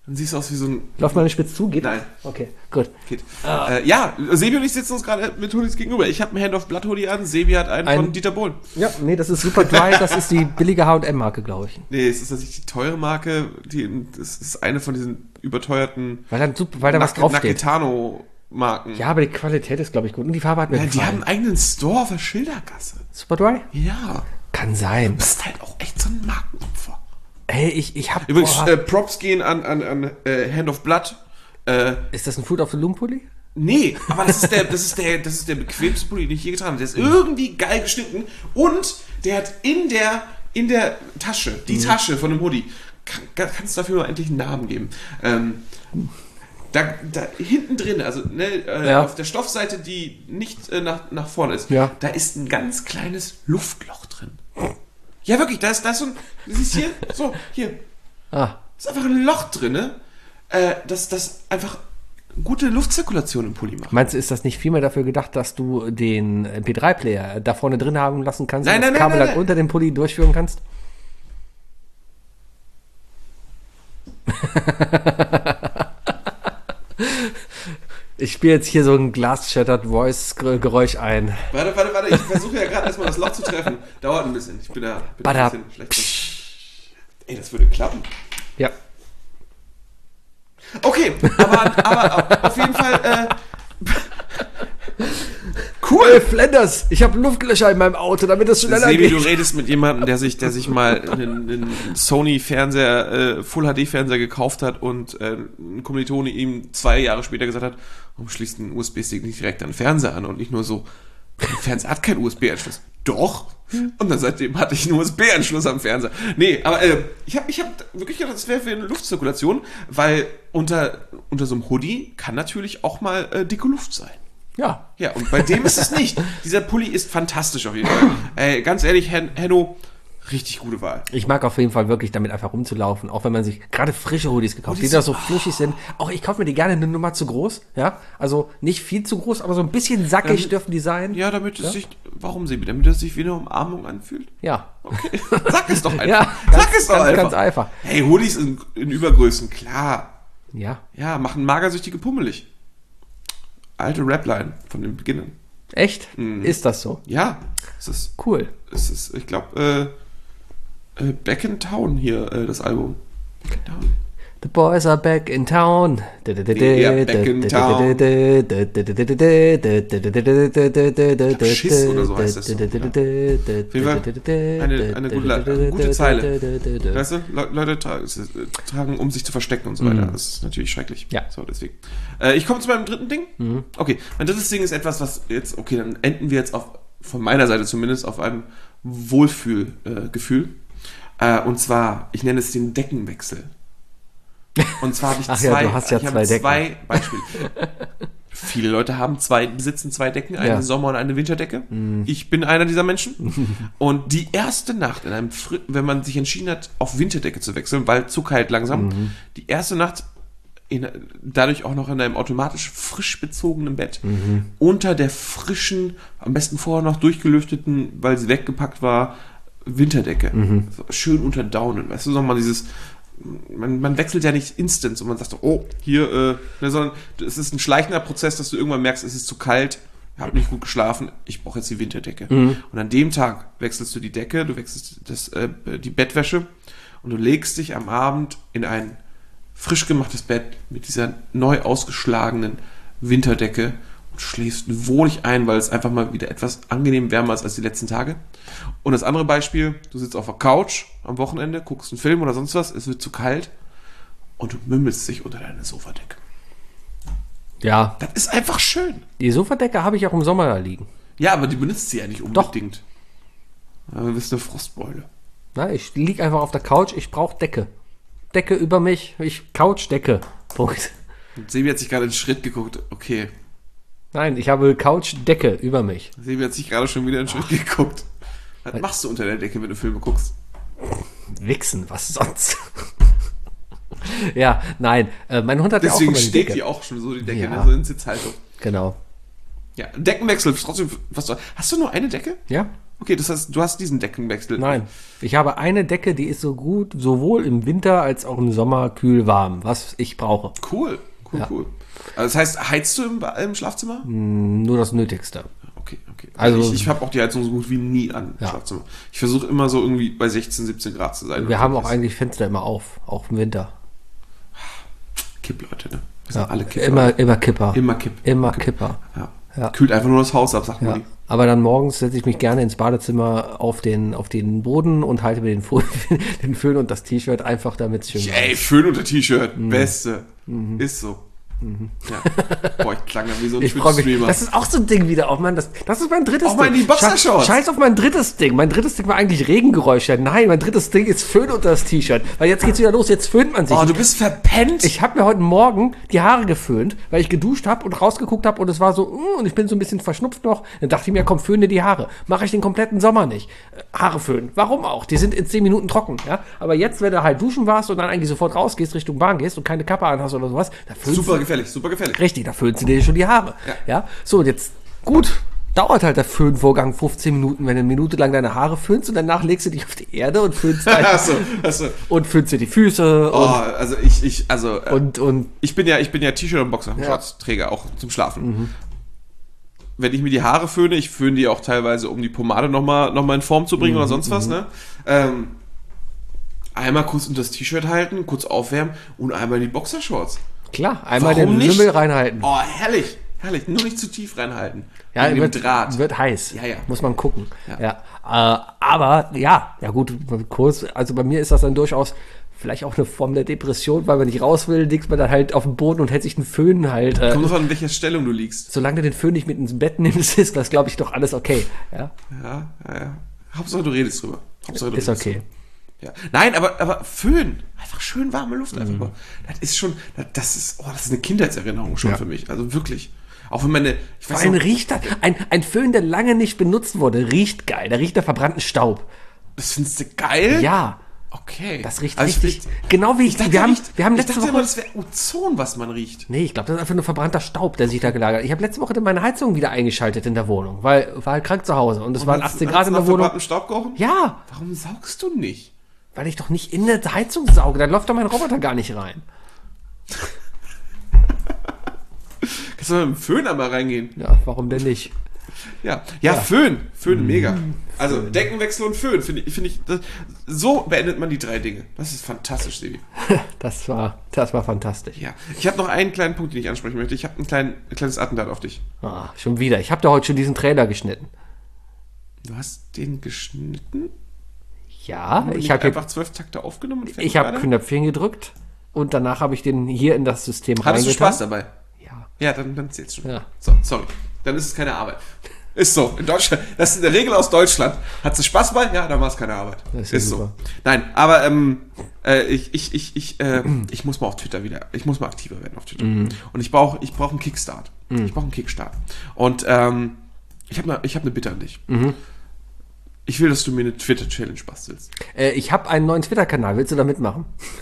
Dann siehst du aus wie so ein... Läuft meine Spitze zu? Geht Nein. das? Okay, gut. Geht. Äh, ja, Sebi und ich sitzen uns gerade mit Hoodies gegenüber. Ich habe einen Hand of Blood Hoodie an, Sebi hat einen Ein- von Dieter Bohlen. Ja, nee, das ist Super Dry, das ist die billige H und M-Marke, glaube ich. Nee, es ist natürlich die teure Marke, die, das ist eine von diesen überteuerten Weil da, super, weil da was Nak- draufsteht. Nakitano-Marken. Ja, aber die Qualität ist, glaube ich, gut. Und die Farbe hat mir Ja, die gefallen. haben einen eigenen Store auf der Schildergasse. Super Dry? Ja. Kann sein. Das ist halt auch echt so ein Markenopfer. Ey, ich, ich hab... Übrigens, boah, äh, Props gehen an, an, an äh, Hand of Blood. Äh, ist das ein Food of the Loom Pulli? nee, aber das ist der, das ist der, das ist der bequemste Pulli, den ich je getragen habe. Der ist irgendwie geil geschnitten und der hat in der, in der Tasche, die Tasche von dem Hoodie, kann, kannst du dafür nur endlich einen Namen geben. Ähm, da, da hinten drin, also ne, äh, Ja. auf der Stoffseite, die nicht äh, nach, nach vorne ist, Ja. da ist ein ganz kleines Luftloch drin. Ja, wirklich, da ist, da ist so ein, du siehst hier, so, hier, Ah, da ist einfach ein Loch drin, ne? Äh, das, das einfach gute Luftzirkulation im Pulli macht. meinst du, ist das nicht vielmehr dafür gedacht, dass du den M P drei Player da vorne drin haben lassen kannst Nein, und nein, das nein, Kabel nein, dann nein. unter dem Pulli durchführen kannst? Ich spiele jetzt hier so ein Glass-Shattered-Voice-Geräusch ein. Warte, warte, warte, ich versuche ja gerade erstmal das Loch zu treffen. Dauert ein bisschen. Ich bin da, bin da Bada. ein bisschen schlecht drin. Ey, das würde klappen. Ja. Okay, aber, aber auf jeden Fall, äh, Hey, cool. Flanders, ich habe Luftlöcher in meinem Auto, damit es schneller Sebi, du geht. redest mit jemandem, der sich, der sich mal einen, einen Sony-Fernseher, äh, Full-H D-Fernseher gekauft hat und äh, ein Kommilitone ihm zwei Jahre später gesagt hat, warum schließt ein U S B-Stick nicht direkt an den Fernseher an und nicht nur so, der Fernseher hat keinen U S B-Anschluss. Doch. Und dann seitdem hatte ich einen U S B-Anschluss am Fernseher. Nee, aber äh, ich habe ich hab wirklich gedacht, das wäre für eine Luftzirkulation, weil unter, unter so einem Hoodie kann natürlich auch mal äh, dicke Luft sein. Ja, Ja, und bei dem ist es nicht. Dieser Pulli ist fantastisch auf jeden Fall. Ey, ganz ehrlich, Hen Henno, richtig gute Wahl. ich mag auf jeden Fall wirklich damit einfach rumzulaufen, auch wenn man sich gerade frische Hoodies gekauft, die Hoodies- da so flüssig sind. Auch ich kaufe mir die gerne eine Nummer zu groß, ja, also nicht viel zu groß, aber so ein bisschen sackig Ähm, dürfen die sein. Ja, damit es Ja? sich, warum Sebi? Damit es sich wie eine Umarmung anfühlt? Ja, Okay, sag es doch einfach. ja, sag es doch ganz, einfach. ganz einfach. Hey, Hoodies in, in Übergrößen, klar. Ja, Ja, machen Magersüchtige pummelig. Alte Rapline von den Beginnern. echt? Mhm. Ist das so? Ja, es ist, Cool. es ist, ich glaube, äh, äh, Back in Town hier, äh, das Album. Back in Town. The boys are back in town. Ja, back in town. Schiss oder so heißt das Song, ja. Auf jeden Fall eine, eine gute, eine gute Zeile. Weißt du, Le Leute tra äh, tragen, um sich zu verstecken und so weiter. Das ist natürlich schrecklich. Ja. So, deswegen. Äh, ich komme zu meinem dritten Ding. Okay, mein drittes Ding ist etwas, was jetzt, okay, dann enden wir jetzt auf, von meiner Seite zumindest, auf einem Wohlfühlgefühl. Äh, Gefühl. äh, und zwar, ich nenne es den Deckenwechsel. Und zwar habe ich Ach zwei, ja, du hast ja ich zwei habe Decken. zwei Beispiele. Viele Leute haben zwei, besitzen zwei Decken, eine Ja. Sommer- und eine Winterdecke. Ich bin einer dieser Menschen. Und die erste Nacht, in einem Fri wenn man sich entschieden hat, auf Winterdecke zu wechseln, weil zu kalt langsam, die erste Nacht in, dadurch auch noch in einem automatisch frisch bezogenen Bett, unter der frischen, am besten vorher noch durchgelüfteten, weil sie weggepackt war, Winterdecke. So, schön unter Daunen. Weißt du, nochmal dieses, man, man wechselt ja nicht instant und man sagt, oh, hier, äh, ne, sondern es ist ein schleichender Prozess, dass du irgendwann merkst, es ist zu kalt, ich habe nicht gut geschlafen, ich brauche jetzt die Winterdecke. Und an dem Tag wechselst du die Decke, du wechselst das, äh, die Bettwäsche und du legst dich am Abend in ein frisch gemachtes Bett mit dieser neu ausgeschlagenen Winterdecke und schläfst wohlig ein, weil es einfach mal wieder etwas angenehm wärmer ist als die letzten Tage. Und das andere Beispiel, du sitzt auf der Couch am Wochenende, guckst einen Film oder sonst was, es wird zu kalt und du mümmelst dich unter deine Sofadecke. Ja, Das ist einfach schön. die Sofadecke habe ich auch im Sommer da liegen. Ja, aber die benutzt sie ja nicht Doch. unbedingt. Ja, du bist eine Frostbeule. Na, ich liege einfach auf der Couch, ich brauche Decke. Decke über mich, ich Couchdecke. Punkt. Und Sebi hat sich gerade einen Schritt geguckt. Okay. Nein, ich habe Couchdecke über mich. Sebi hat sich gerade schon wieder einen Schritt geguckt. Was machst du unter der Decke, wenn du Filme guckst? Wichsen, was sonst? Ja, nein, äh, mein Hund hat ja auch Deswegen immer die steht Decke. die auch schon so, die Decke, Ja. ne, so in Sitzhaltung. Genau. Ja, Deckenwechsel ist trotzdem, was du, hast du nur eine Decke? Ja? Okay, das heißt, du hast diesen Deckenwechsel. Nein, ich habe eine Decke, die ist so gut, sowohl im Winter als auch im Sommer kühl warm, was ich brauche. Cool, cool, Ja. cool. Also das heißt, heizt du im, im Schlafzimmer? Nur das Nötigste. Okay, okay. Also- Also ich, ich habe auch die Heizung so gut wie nie an im Ja. Schlafzimmer. Ich versuche immer so irgendwie bei sechzehn, siebzehn Grad zu sein. Wir Und haben das auch eigentlich Fenster immer auf, auch im Winter. Kippleute, ne? Wir sind Ja, alle Kipper. immer, immer Kipper. Immer Kipp. Immer Kipper. Ja. Ja. Kühlt einfach nur das Haus ab, sagt Ja. man. Aber dann morgens setze ich mich gerne ins Badezimmer auf den, auf den Boden und halte mir den, Föhn, den Föhn und das T-Shirt einfach, damit es schön Ey, Föhn unter T-Shirt. Beste. Ist so. Ja. Boah, ich klang da wie so ein Ich freue mich. Twitch-Streamer. Das ist auch so ein Ding wieder. Oh Mann, das, das ist mein drittes Auch mal in die Ding. Boxershorts. Scheiß auf mein drittes Ding. Mein drittes Ding war eigentlich Regengeräusche. Nein, mein drittes Ding ist Föhn unter das T-Shirt. Weil jetzt geht's wieder los. Jetzt föhnt man sich. Oh, du bist verpennt. Ich habe mir heute Morgen die Haare geföhnt, weil ich geduscht habe und rausgeguckt habe und es war so, uh, und ich bin so ein bisschen verschnupft noch. Dann dachte ich mir, komm, föhne die Haare. Mache ich den kompletten Sommer nicht. Äh, Haare föhnen. Warum auch? Die sind in zehn Minuten trocken. Ja? Aber jetzt, wenn du halt duschen warst und dann eigentlich sofort rausgehst, Richtung Bahn gehst und keine Kappe anhast oder sowas, da föhnst Super du, gefährlich, super gefährlich. richtig, da föhnst du dir schon die Haare. Ja. Ja. So, und jetzt, gut. Dauert halt der Föhnvorgang fünfzehn Minuten, wenn du eine Minute lang deine Haare föhnst und danach legst du dich auf die Erde und föhnst, deine, Achso, achso. und föhnst dir die Füße Oh, also ich, ich, also äh, und, und ich bin ja, ich bin ja T-Shirt und Boxershorts-Träger, auch zum Schlafen. Wenn ich mir die Haare föhne, ich föhne die auch teilweise, um die Pomade nochmal noch mal in Form zu bringen oder sonst was, ne? Ähm, einmal kurz unter das T-Shirt halten, kurz aufwärmen und einmal in die Boxershorts. klar, einmal Warum den nicht? Lümmel reinhalten. Oh, herrlich, herrlich. Nur nicht zu tief reinhalten. Ja, Wegen dem wird, Draht. wird heiß. Ja, ja. Muss man gucken. Ja. Ja. Äh, aber ja, ja gut, kurz, also bei mir ist das dann durchaus vielleicht auch eine Form der Depression, weil man nicht raus will, liegt man dann halt auf dem Boden und hält sich einen Föhn halt. Äh, Kommt drauf an, in welcher Stellung du liegst. solange du den Föhn nicht mit ins Bett nimmst, ist das, glaube ich, doch alles okay. Ja, Ja, ja, ja. Hauptsache du redest drüber. Hauptsache du ist redest okay. drüber. Ja. Nein, aber, aber Föhn. Einfach schön warme Luft einfach mal. Das ist schon, das ist, oh, das ist eine Kindheitserinnerung schon Ja. für mich. Also wirklich. Auch wenn meine, ich Vor weiß allem noch, riecht das, ein, ein Föhn, der lange nicht benutzt wurde, riecht geil. Da riecht der verbrannten Staub. das findest du geil? Ja, Okay. das riecht Also ich- richtig. Genau wie ich, Ich dachte, wir haben, riecht, wir haben ich letzte dachte Woche. immer, das wäre Ozon, was man riecht. Nee, ich glaube, das ist einfach nur verbrannter Staub, der sich da gelagert hat. Ich habe letzte Woche meine Heizung wieder eingeschaltet in der Wohnung, weil war halt krank zu Hause und es waren Hat's- achtzehn hat's Grad in nach der Wohnung. verbrannten Staub gerochen? Ja, Warum saugst du nicht? weil ich doch nicht in der Heizung sauge. Da läuft doch mein Roboter gar nicht rein. Kannst du mal mit dem Föhn einmal reingehen? Ja, warum denn nicht? Ja, ja, Föhn. Föhn, mega. Also Deckenwechsel und Föhn, finde ich, finde ich, das, so beendet man die drei Dinge. Das ist fantastisch, Sebi. Das war, das war fantastisch. Ja, ich habe noch einen kleinen Punkt, den ich ansprechen möchte. Ich habe ein, klein, ein kleines Attentat auf dich. Ah, schon wieder. Ich habe da heute schon diesen Trailer geschnitten. Du hast den geschnitten? Ja, ich Nicht habe einfach zwölf Takte aufgenommen. und fertig ich habe gerade? Knöpfchen gedrückt und danach habe ich den hier in das System Hattest du reingetan. Spaß dabei? Ja. Ja, dann, dann zählt's schon. Ja. So, sorry. Dann ist es keine Arbeit. Ist so. In Deutschland, das ist in der Regel aus Deutschland. Hat sie Spaß bei? Ja, dann war es keine Arbeit. Das ist Ist, ja so. super. Nein, aber ähm, äh, ich, ich, ich, ich, äh, ich muss mal auf Twitter wieder, ich muss mal aktiver werden auf Twitter. Mhm. Und ich brauche ich brauch einen Kickstart. Ich brauche einen Kickstart. Und ähm, ich habe ne, ich hab eine Bitte an dich. Mhm. Ich will, dass du mir eine Twitter-Challenge bastelst. Äh, ich habe einen neuen Twitter-Kanal. Willst du da mitmachen?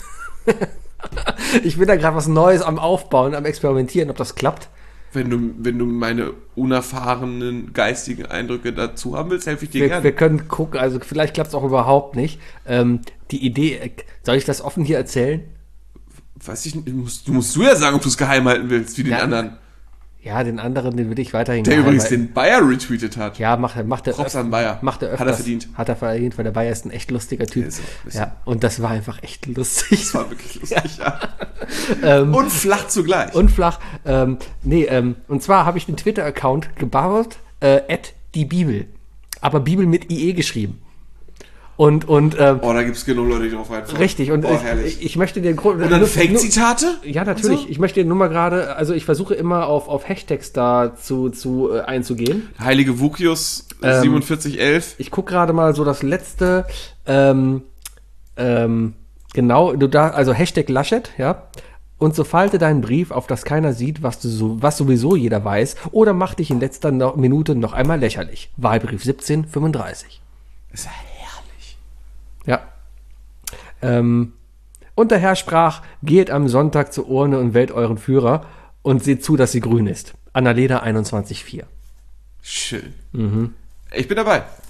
Ich bin da gerade was Neues am Aufbauen, am Experimentieren, ob das klappt. Wenn du, wenn du meine unerfahrenen geistigen Eindrücke dazu haben willst, helfe ich dir Wir, gerne. wir können gucken, also vielleicht klappt es auch überhaupt nicht. Ähm, die Idee, äh, soll ich das offen hier erzählen? Weiß ich nicht, du musst, du musst du ja sagen, ob du es geheim halten willst, wie den Ja, anderen. Ja, den anderen, den will ich weiterhin Der geheim übrigens halten. den Bayer retweetet hat. Ja, macht er, macht er. Props an Bayer. Macht er Hat öfters. er verdient. Hat er verdient, weil der Bayer ist ein echt lustiger Typ. Der ist auch- ist Ja, und das war einfach echt lustig. Das war wirklich lustig, ja. Und flach zugleich. Und flach. Ähm, nee, ähm, und zwar habe ich den Twitter-Account gebaut, äh, at die Bibel. Aber Bibel mit I E geschrieben. Und, und, ähm, Oh, da gibt es genug Leute, die drauf reinfallen. richtig. Und oh, ich, herrlich. ich, ich möchte den Grund. Und dann Fake-Zitate? Ja, natürlich. Und so? Ich möchte nur mal gerade, also ich versuche immer auf, auf Hashtags da zu, zu äh, einzugehen. Heilige Vukius Ähm, siebenundvierzig elf. Ich gucke gerade mal so das letzte, ähm, ähm, genau, du da, also Hashtag Laschet, ja. Und so falte deinen Brief, auf das keiner sieht, was du so, was sowieso jeder weiß, oder mach dich in letzter no- Minute noch einmal lächerlich. Wahlbrief siebzehn fünfunddreißig. Das ist ja herrlich. Ja. Ähm, und der Herr sprach, geht am Sonntag zur Urne und wählt euren Führer und seht zu, dass sie grün ist. Annalena einundzwanzig vier. Schön. Mhm. Ich bin dabei.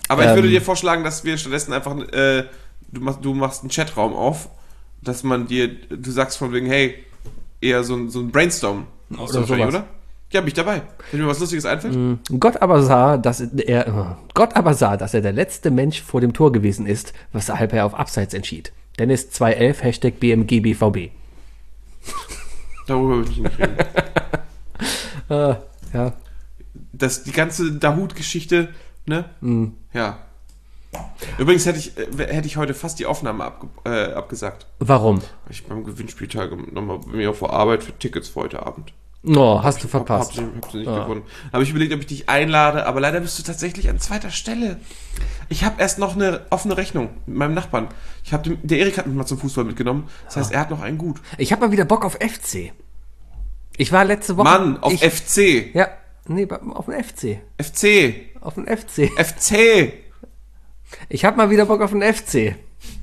Aber ich Ähm. würde dir vorschlagen, dass wir stattdessen einfach, äh, du, machst, du machst einen Chatraum auf, dass man dir, du sagst von wegen, hey, eher so ein, so ein Brainstorm. Oder So, sowas. oder? Ja, bin ich dabei. Wenn mir was Lustiges einfällt. Gott aber sah, dass er, Gott aber sah, dass er der letzte Mensch vor dem Tor gewesen ist, weshalb er auf Abseits entschied. Dennis zwei elf, Hashtag B M G B V B. Darüber würde ich nicht reden. Äh, ja. Das, die ganze Dahut-Geschichte, ne? Mhm. Ja. Übrigens hätte ich, äh, hätte ich heute fast die Aufnahme abge, äh, abgesagt. Warum? Weil ich beim Gewinnspiel nochmal bei mir vor Arbeit für Tickets für heute Abend. Oh, hast du Hab, verpasst. hab, sie, hab sie nicht gewonnen. Habe ich überlegt, ob ich dich einlade, aber leider bist du tatsächlich an zweiter Stelle. Ich habe erst noch eine offene Rechnung mit meinem Nachbarn. Ich hab dem, der Erik hat mich mal zum Fußball mitgenommen. Das heißt, er hat noch einen Gut. Ich habe mal wieder Bock auf F C. Ich war letzte Woche... Mann, auf ich, F C. Ja, nee, auf den F C. F C. Auf den F C. F C. Ich habe mal wieder Bock auf den F C.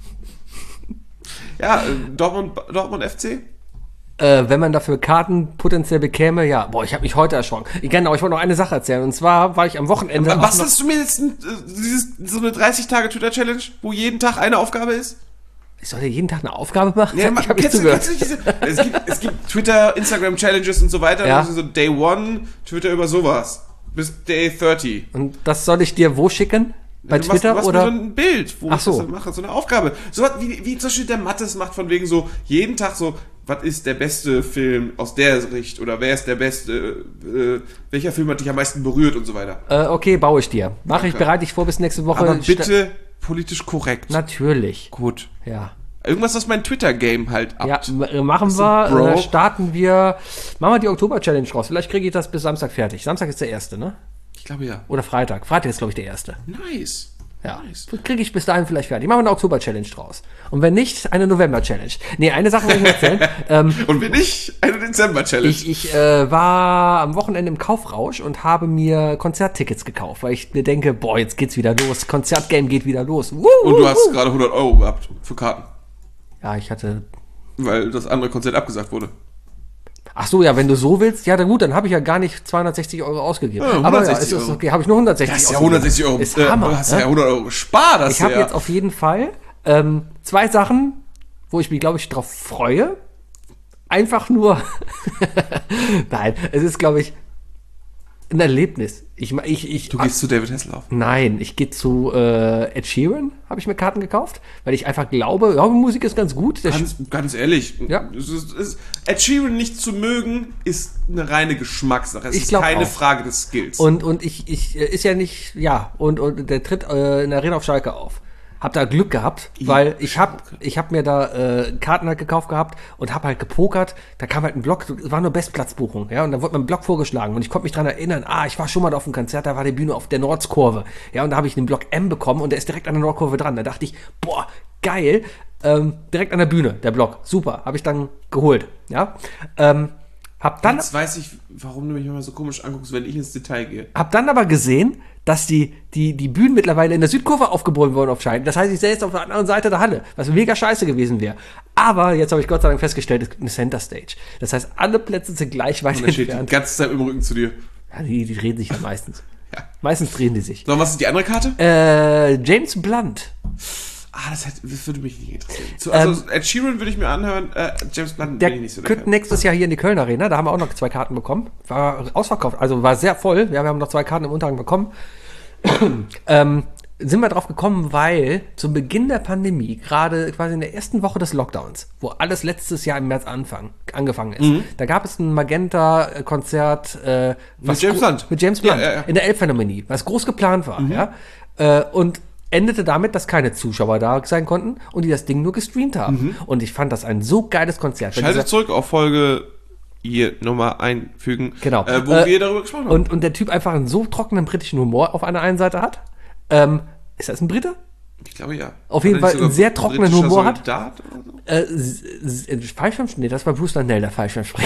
Ja, äh, Dortmund, Dortmund F C. Äh, wenn man dafür Karten potenziell bekäme, ja. Boah, ich habe mich heute erschrocken. Ich, genau, ich wollte noch eine Sache erzählen. Und zwar war ich am Wochenende... Was auch noch- hast du mir jetzt, ein, äh, dieses, so eine dreißig-Tage-Twitter-Challenge, wo jeden Tag eine Aufgabe ist? Ich soll ja jeden Tag eine Aufgabe machen? Ja, ich habe nicht kennst, du, zugehört. kennst du nicht diese, es, gibt, es gibt Twitter, Instagram-Challenges und so weiter. Ja. Also so Day One, Twitter über sowas. Bis Day dreißig. Und das soll ich dir wo schicken? Bei du Twitter machst, du oder? machst mir so ein Bild, wo Ach ich so. das dann mache, so eine Aufgabe. So was wie, wie zum Beispiel der Mattes macht von wegen so, jeden Tag so, was ist der beste Film aus der Sicht oder wer ist der beste, äh, welcher Film hat dich am meisten berührt und so weiter. Äh, okay, baue ich dir. Mache ich, Okay. bereite ich vor bis nächste Woche. Aber Sta- bitte politisch korrekt. Natürlich. Gut. Ja. Irgendwas, was mein Twitter-Game halt Ja, abt. m- äh, machen Weißt du, wir, Bro? äh, starten wir, machen wir die Oktober-Challenge raus. Vielleicht kriege ich das bis Samstag fertig. Samstag ist der erste, ne? Ich glaube ja. Oder Freitag. Freitag ist, glaube ich, der erste. Nice. Ja. Nice. Kriege ich bis dahin vielleicht fertig. Machen wir eine Oktober-Challenge draus. Und wenn nicht, eine November-Challenge. Nee, eine Sache muss ich noch erzählen. ähm, Und wenn nicht, eine Dezember-Challenge. Ich, ich äh, war am Wochenende im Kaufrausch und habe mir Konzerttickets gekauft, weil ich mir denke, boah, jetzt geht's wieder los. Konzertgame geht wieder los. Wuhu. Und du hast gerade hundert Euro gehabt für Karten. Ja, ich hatte... Weil das andere Konzert abgesagt wurde. Ach so, ja, wenn du so willst, ja, dann gut, dann habe ich ja gar nicht zweihundertsechzig Euro ausgegeben. Ja, Aber ja, hundertsechzig es ist Euro. okay, habe ich nur hundertsechzig Das ist ja ausgegeben. hundertsechzig Euro. Ist äh, Hammer. Du hast ne? ja hundert Euro gespart. Das Ich habe ja. jetzt auf jeden Fall ähm, zwei Sachen, wo ich mich, glaube ich, drauf freue. Einfach nur, nein, es ist, glaube ich, ein Erlebnis. Ich, ich, ich, Du gehst zu David Hasselhoff. Nein, ich gehe zu äh, Ed Sheeran, habe ich mir Karten gekauft, weil ich einfach glaube, ja, Musik ist ganz gut. Der Ganz, ganz ehrlich, Ja. es ist, es, Ed Sheeran nicht zu mögen, ist eine reine Geschmackssache. Es Ich ist glaub keine auch. Frage des Skills. Und, und ich, ich, äh, ist ja nicht, ja, und, und der tritt äh, in der Arena auf Schalke auf. Hab da Glück gehabt, weil ich hab, ich hab mir da äh, Karten halt gekauft gehabt und hab halt gepokert. Da kam halt ein Block, es war nur Bestplatzbuchung, ja, und da wurde mir ein Block vorgeschlagen und ich konnte mich dran erinnern, ah, ich war schon mal auf einem Konzert, da war die Bühne auf der Nordskurve, ja, und da habe ich den Block M bekommen und der ist direkt an der Nordkurve dran. Da dachte ich, boah, geil, ähm, direkt an der Bühne, der Block, super, habe ich dann geholt, ja. Ähm, hab dann Jetzt weiß ich, warum du mich immer so komisch anguckst, wenn ich ins Detail gehe. Hab dann aber gesehen, dass die, die, die Bühnen mittlerweile in der Südkurve aufgebaut wurden auf Schein. Das heißt, ich sehe jetzt auf der anderen Seite der Halle, was mega scheiße gewesen wäre. Aber jetzt habe ich Gott sei Dank festgestellt, es gibt eine Center Stage. Das heißt, alle Plätze sind gleich weit Und er steht die entfernt. ganze Zeit im Rücken zu dir. Ja, die, die drehen sich ja meistens. Ja. Meistens drehen die sich. So, was ist die andere Karte? Äh, James Blunt. Ah, das, hätte, das würde mich nicht interessieren. Zu, also, Ed Sheeran würde ich mir anhören, äh, James Blunt Der bin ich nicht so tritt nächstes Jahr hier in die Köln Arena. Da haben wir auch noch zwei Karten bekommen. War ausverkauft, also war sehr voll. Ja, wir haben noch zwei Karten im Unterhang bekommen. ähm, sind wir drauf gekommen, weil zum Beginn der Pandemie, gerade quasi in der ersten Woche des Lockdowns, wo alles letztes Jahr im März anfang, angefangen ist, Mhm. da gab es ein Magenta-Konzert äh, was James gro- Blunt. mit James Blunt Ja, ja, ja. in der Elbphilharmonie, was groß geplant war, Mhm. ja, äh, und endete damit, dass keine Zuschauer da sein konnten und die das Ding nur gestreamt haben. Mhm. Und ich fand das ein so geiles Konzert. Wenn Schaltet dieser- zurück auf Folge hier Nummer einfügen, Genau. äh, wo Äh, wir darüber gesprochen haben. Und, und der Typ einfach einen so trockenen britischen Humor auf einer einen Seite hat. Ähm, ist das ein Brite? Ich glaube ja. Auf jeden Hat er nicht Fall einen sogar sehr trockenen britischer Humor hat. Soldat oder so? Äh, s- s- Fallschirm? Nee, das war Bruce Landell, der Fallschirmspringer.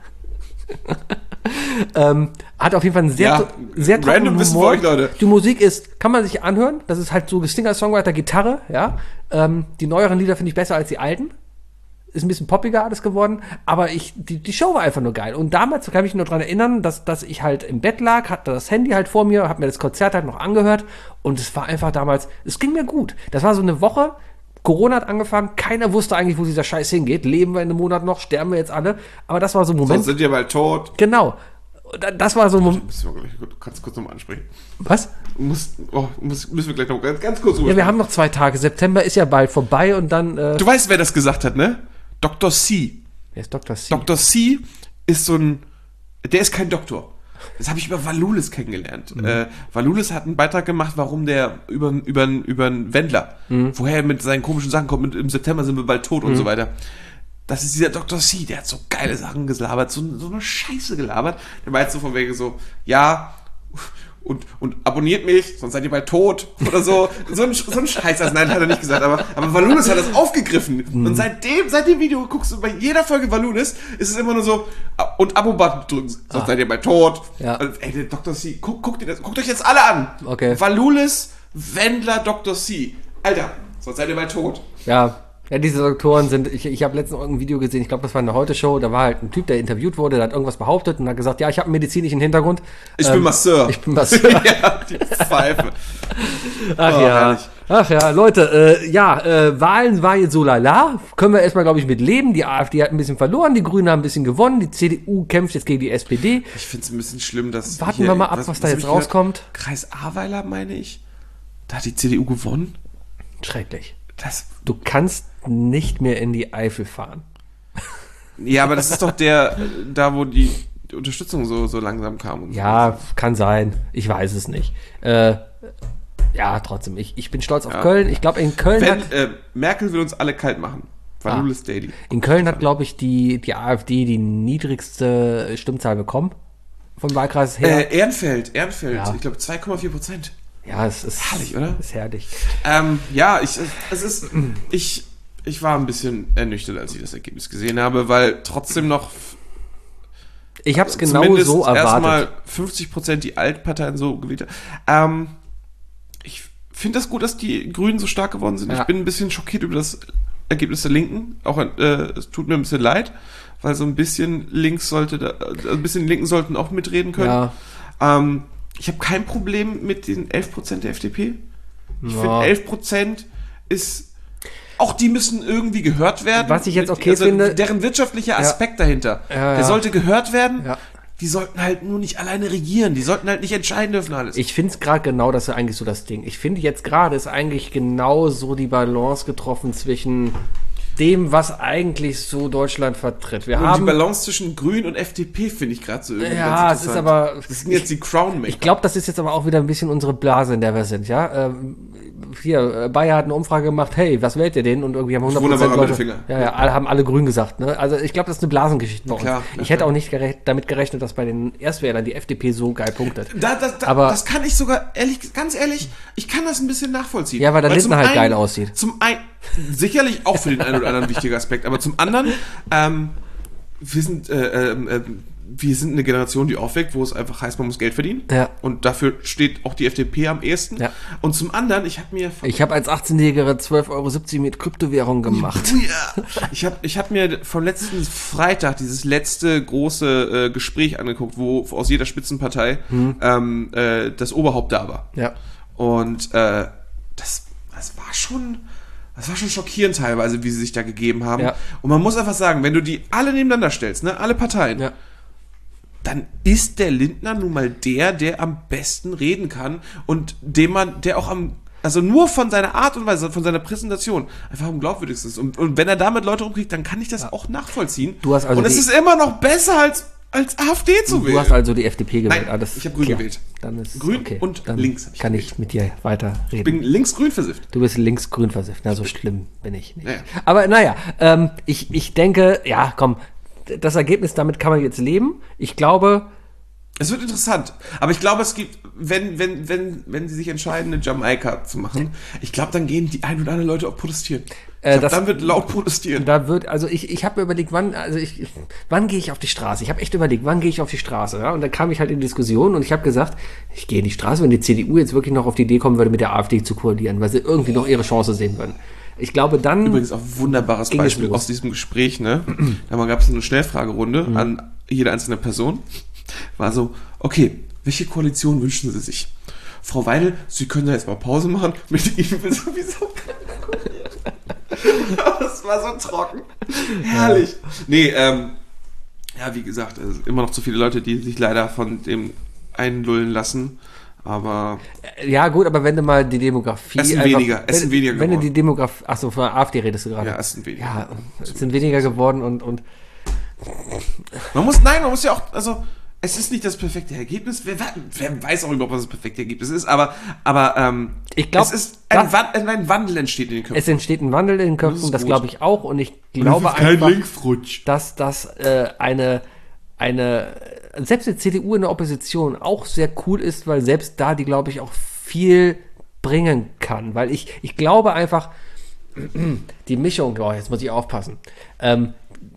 ähm, hat auf jeden Fall einen sehr, Ja, tro- sehr trockenen random Wissen Humor. für euch, Leute. Die Musik ist, kann man sich anhören. Das ist halt so Singer-Songwriter-Gitarre, ja. Ähm, die neueren Lieder finde ich besser als die alten. ist ein bisschen poppiger alles geworden, aber ich, die, die Show war einfach nur geil. Und damals kann ich mich nur dran erinnern, dass, dass ich halt im Bett lag, hatte das Handy halt vor mir, hab mir das Konzert halt noch angehört und es war einfach damals, es ging mir gut. Das war so eine Woche, Corona hat angefangen, keiner wusste eigentlich, wo dieser Scheiß hingeht. Leben wir in einem Monat noch, sterben wir jetzt alle. Aber das war so ein Moment. Sonst sind wir bald tot. Genau. Das war so ein Moment. Müssen wir gleich, du kannst kurz nochmal ansprechen. Was? Muss, oh, muss, müssen wir gleich noch ganz, ganz kurz Ja, wir haben noch zwei Tage. September ist ja bald vorbei und dann. Äh Du weißt, wer das gesagt hat, ne? Doktor C. Wer ist Doktor C? Doktor C ist so ein. Der ist kein Doktor. Das habe ich über Valulis kennengelernt. Mhm. Äh, Valulis hat einen Beitrag gemacht, warum der über über über einen Wendler, mhm. woher er mit seinen komischen Sachen kommt. Mit, im September sind wir bald tot mhm. und so weiter. Das ist dieser Doktor C, der hat so geile Sachen gelabert, so, so eine Scheiße gelabert. Der meint so von wegen so, ja, und, und abonniert mich, sonst seid ihr bald tot oder so. So ein, so ein Scheiß. Also nein, hat er nicht gesagt, aber, aber Valulis hat das aufgegriffen. Mhm. Und seitdem, seit dem Video guckst du bei jeder Folge Valulis, ist es immer nur so, und Abo-Button drücken, sonst ah. seid ihr bald tot. Ja. Und, ey, der Doktor C, guck, guckt, ihr das, guckt euch jetzt alle an. Okay. Valulis, Wendler, Doktor C. Alter, sonst seid ihr bald tot. Ja. Ja, diese Doktoren sind, ich, ich habe letztens irgendein Video gesehen, ich glaube, das war eine Heute-Show, da war halt ein Typ, der interviewt wurde, der hat irgendwas behauptet und hat gesagt, ja, ich habe einen medizinischen Hintergrund. Ich ähm, bin Masseur. Ich bin Masseur. Ja, die Pfeife. Ach oh, ja, herrlich. ach ja, Leute, äh, ja, äh, Wahlen war jetzt so lala, können wir erstmal, glaube ich, mit leben. Die AfD hat ein bisschen verloren, die Grünen haben ein bisschen gewonnen, die C D U kämpft jetzt gegen die S P D. Ich finde es ein bisschen schlimm, dass... Warten hier, wir mal ab, was, was da jetzt rauskommt. Gehört, Kreis Ahrweiler, meine ich, da hat die C D U gewonnen. Schrecklich. Das, du kannst nicht mehr in die Eifel fahren. Ja, aber das ist doch der, da wo die Unterstützung so, so langsam kam. Und ja, so. Kann sein. Ich weiß es nicht. Äh, ja, trotzdem. Ich, ich bin stolz auf ja. Köln. Ich glaube, in Köln Wenn, hat... Äh, Merkel will uns alle kalt machen. Valulis ah. Daily. In Köln hat, glaube ich, die, die AfD die niedrigste Stimmzahl bekommen. Vom Wahlkreis her. Äh, Ehrenfeld. Ehrenfeld. Ja. Ich glaube, zwei Komma vier Prozent. Ja, es ist herrlich, oder? Ist herrlich. Ähm, ja, ich, es ist, ich, ich war ein bisschen ernüchtert, als ich das Ergebnis gesehen habe, weil trotzdem noch. Ich habe es genau so erwartet. Erstmal fünfzig Prozent die Altparteien so gewählt haben. Ähm, ich finde das gut, dass die Grünen so stark geworden sind. Ja. Ich bin ein bisschen schockiert über das Ergebnis der Linken. Auch äh, es tut mir ein bisschen leid, weil so ein bisschen links sollte, da, ein bisschen Linken sollten auch mitreden können. Ja. Ähm, Ich habe kein Problem mit den elf Prozent der F D P. Ich ja. finde, elf Prozent ist... Auch die müssen irgendwie gehört werden. Was ich jetzt okay also finde... Deren wirtschaftlicher Aspekt ja. dahinter. Ja, ja. Der sollte gehört werden. Ja. Die sollten halt nur nicht alleine regieren. Die sollten halt nicht entscheiden dürfen alles. Ich finde es gerade genau, das ist eigentlich so das Ding. Ich finde jetzt gerade ist eigentlich genau so die Balance getroffen zwischen... dem, was eigentlich so Deutschland vertritt. Wir und haben die Balance zwischen Grün und F D P finde ich gerade so irgendwie ja, ganz es ist aber das sind jetzt die Crown-Maker. Ich glaube, das ist jetzt aber auch wieder ein bisschen unsere Blase, in der wir sind, ja. Ähm, hier, Bayer hat eine Umfrage gemacht, hey, was wählt ihr denn? Und irgendwie haben hundert Prozent Leute, ja, ja, alle, haben alle grün gesagt, ne? Also ich glaube, das ist eine Blasengeschichte bei uns. Klar, ich hätte auch nicht gerecht, damit gerechnet, dass bei den Erstwählern die F D P so geil punktet. Da, da, da, aber das kann ich sogar, ehrlich, ganz ehrlich, ich kann das ein bisschen nachvollziehen. Ja, weil der Lindner halt einen, geil aussieht. Zum einen, sicherlich auch für den einen oder anderen wichtiger Aspekt, aber zum anderen, ähm, wir sind, äh, äh, wir sind eine Generation, die aufweckt, wo es einfach heißt, man muss Geld verdienen. Ja. Und dafür steht auch die F D P am ehesten. Ja. Und zum anderen, ich habe mir... Ich habe als achtzehnjähriger zwölf Euro siebzig mit Kryptowährung gemacht. Ja. Ich habe ich hab mir vom letzten Freitag dieses letzte große äh, Gespräch angeguckt, wo aus jeder Spitzenpartei hm. ähm, äh, das Oberhaupt da war. Ja. Und äh, das, das war schon... Das war schon schockierend teilweise, wie sie sich da gegeben haben. Ja. Und man muss einfach sagen, wenn du die alle nebeneinander stellst, ne, alle Parteien, ja. dann ist der Lindner nun mal der, der am besten reden kann und dem man, der auch am, also nur von seiner Art und Weise, von seiner Präsentation einfach am glaubwürdigsten ist. Und, und wenn er damit Leute umkriegt, dann kann ich das ja. auch nachvollziehen. Du hast also und es ist immer noch besser als als AfD zu wählen. Du hast also die F D P gewählt. Nein, ah, das ich habe Grün klar. gewählt. Dann ist Grün okay. und Dann links. Hab ich kann gewählt. ich mit dir weiter reden. Ich bin links-grün versifft. Du bist links-grün versifft. Na, so schlimm bin ich nicht. Naja. Aber naja, ähm, ich, ich denke, ja, komm, das Ergebnis, damit kann man jetzt leben. Ich glaube... Es wird interessant. Aber ich glaube, es gibt, wenn, wenn, wenn, wenn sie sich entscheiden, eine Jamaika zu machen, ich glaube, dann gehen die ein oder anderen Leute auch protestieren. Ich Äh, glaub, das- dann wird laut protestieren. Da wird, also ich, ich habe mir überlegt, wann, also ich, wann gehe ich auf die Straße? Ich habe echt überlegt, wann gehe ich auf die Straße? Ja? Und dann kam ich halt in die Diskussion und ich habe gesagt, ich gehe in die Straße, wenn die C D U jetzt wirklich noch auf die Idee kommen würde, mit der AfD zu koalieren, weil sie irgendwie noch ihre Chance sehen würden. Ich glaube, dann... Übrigens auch wunderbares Ging es Beispiel los. aus diesem Gespräch, ne? Da gab es eine Schnellfragerunde Mhm. an jede einzelne Person. War so, okay, welche Koalition wünschen Sie sich? Frau Weidel, Sie können da jetzt mal Pause machen. Mit Ihnen will sowieso keiner koalieren. Das war so trocken. Herrlich. Nee, ähm, ja, wie gesagt, es sind immer noch zu viele Leute, die sich leider von dem einlullen lassen. Aber Ja, gut, aber wenn du mal die Demografie... Es sind einfach- weniger, es wenn, sind weniger Wenn du geworden. die Demografie... Achso, von der AfD redest du gerade. ja, es sind weniger. Ja, es sind weniger geworden und... und Man muss, nein, man muss ja auch, also, es ist nicht das perfekte Ergebnis. Wer, wer weiß auch überhaupt, was das perfekte Ergebnis ist, aber, aber, ähm, Ich glaub, es ist, ein, das- Wand, ein Wandel entsteht in den Köpfen. es entsteht ein Wandel in den Das Köpfen, ist das gut. glaube ich auch. Und ich glaube einfach, Linksrutsch. dass das äh, eine, eine, selbst die C D U in der Opposition auch sehr cool ist, weil selbst da die, glaube ich, auch viel bringen kann. Weil ich, ich glaube einfach, die Mischung, oh, jetzt muss ich aufpassen, ähm,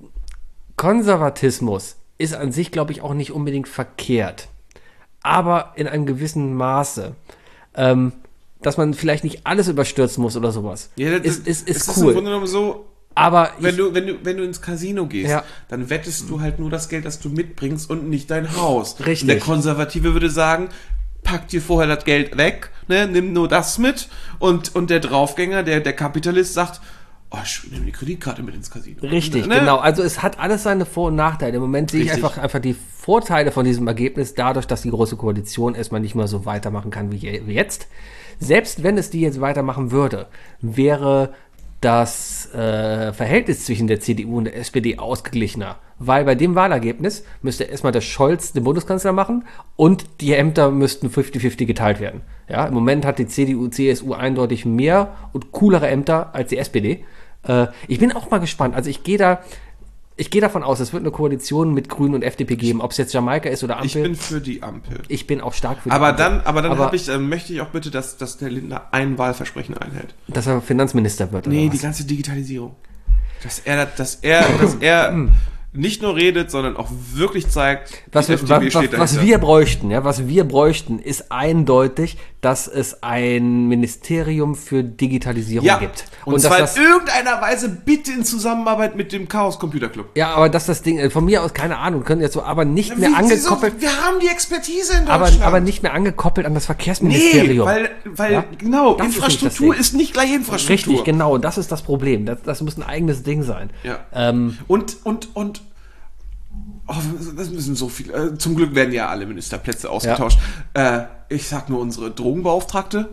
Konservatismus ist an sich, glaube ich, auch nicht unbedingt verkehrt. Aber in einem gewissen Maße. Ähm, dass man vielleicht nicht alles überstürzen muss oder sowas. Ja, das ist, ist, ist es ist im cool. Grunde genommen so, Aber wenn ich, du, wenn du, wenn du ins Casino gehst, Ja. dann wettest du halt nur das Geld, das du mitbringst und nicht dein Haus. Richtig. Und der Konservative würde sagen, pack dir vorher das Geld weg, ne, nimm nur das mit, und, und der Draufgänger, der, der Kapitalist sagt, oh, ich nehme die Kreditkarte mit ins Casino. Richtig, Ne? genau. Also es hat alles seine Vor- und Nachteile. Im Moment sehe ich Richtig. einfach, einfach die Vorteile von diesem Ergebnis dadurch, dass die Große Koalition erstmal nicht mehr so weitermachen kann wie, je, wie jetzt. Selbst wenn es die jetzt weitermachen würde, wäre das äh, Verhältnis zwischen der C D U und der S P D ausgeglichener. Weil bei dem Wahlergebnis müsste erstmal der Scholz den Bundeskanzler machen und die Ämter müssten fünfzig fünfzig geteilt werden. Ja, im Moment hat die C D U, C S U eindeutig mehr und coolere Ämter als die S P D. Äh, ich bin auch mal gespannt. Also ich gehe da, ich gehe davon aus, es wird eine Koalition mit Grünen und F D P geben, ob es jetzt Jamaika ist oder Ampel. Ich bin für die Ampel. Ich bin auch stark für die Aber Ampel. dann, aber dann Aber hab ich, äh, möchte ich auch bitte, dass, dass der Lindner ein Wahlversprechen einhält. dass er Finanzminister wird. Nee, oder die was? ganze Digitalisierung. Dass er, dass er, dass er nicht nur redet, sondern auch wirklich zeigt, Was, die wir, F D was, P steht was, was dahinter. wir bräuchten, ja, was wir bräuchten, ist eindeutig, dass es ein Ministerium für Digitalisierung ja, gibt. und, dass zwar das, in irgendeiner Weise bitte in Zusammenarbeit mit dem Chaos Computer Club. ja, aber dass das Ding, äh, von mir aus, keine Ahnung, können jetzt so, aber nicht mehr Wie- angekoppelt, wieso? Wir haben die Expertise in aber, Deutschland. aber nicht mehr angekoppelt an das Nee, Verkehrsministerium. weil, weil Ja? genau, Das ist nicht Infrastruktur das ist Ding. nicht, gleich Infrastruktur. Richtig, genau, das ist das Problem. Das, das muss ein eigenes Ding sein. Ja. Ähm, Und, und, und, oh, das müssen so viele, äh, zum Glück werden ja alle Ministerplätze ausgetauscht. Äh, ich sag nur unsere Drogenbeauftragte.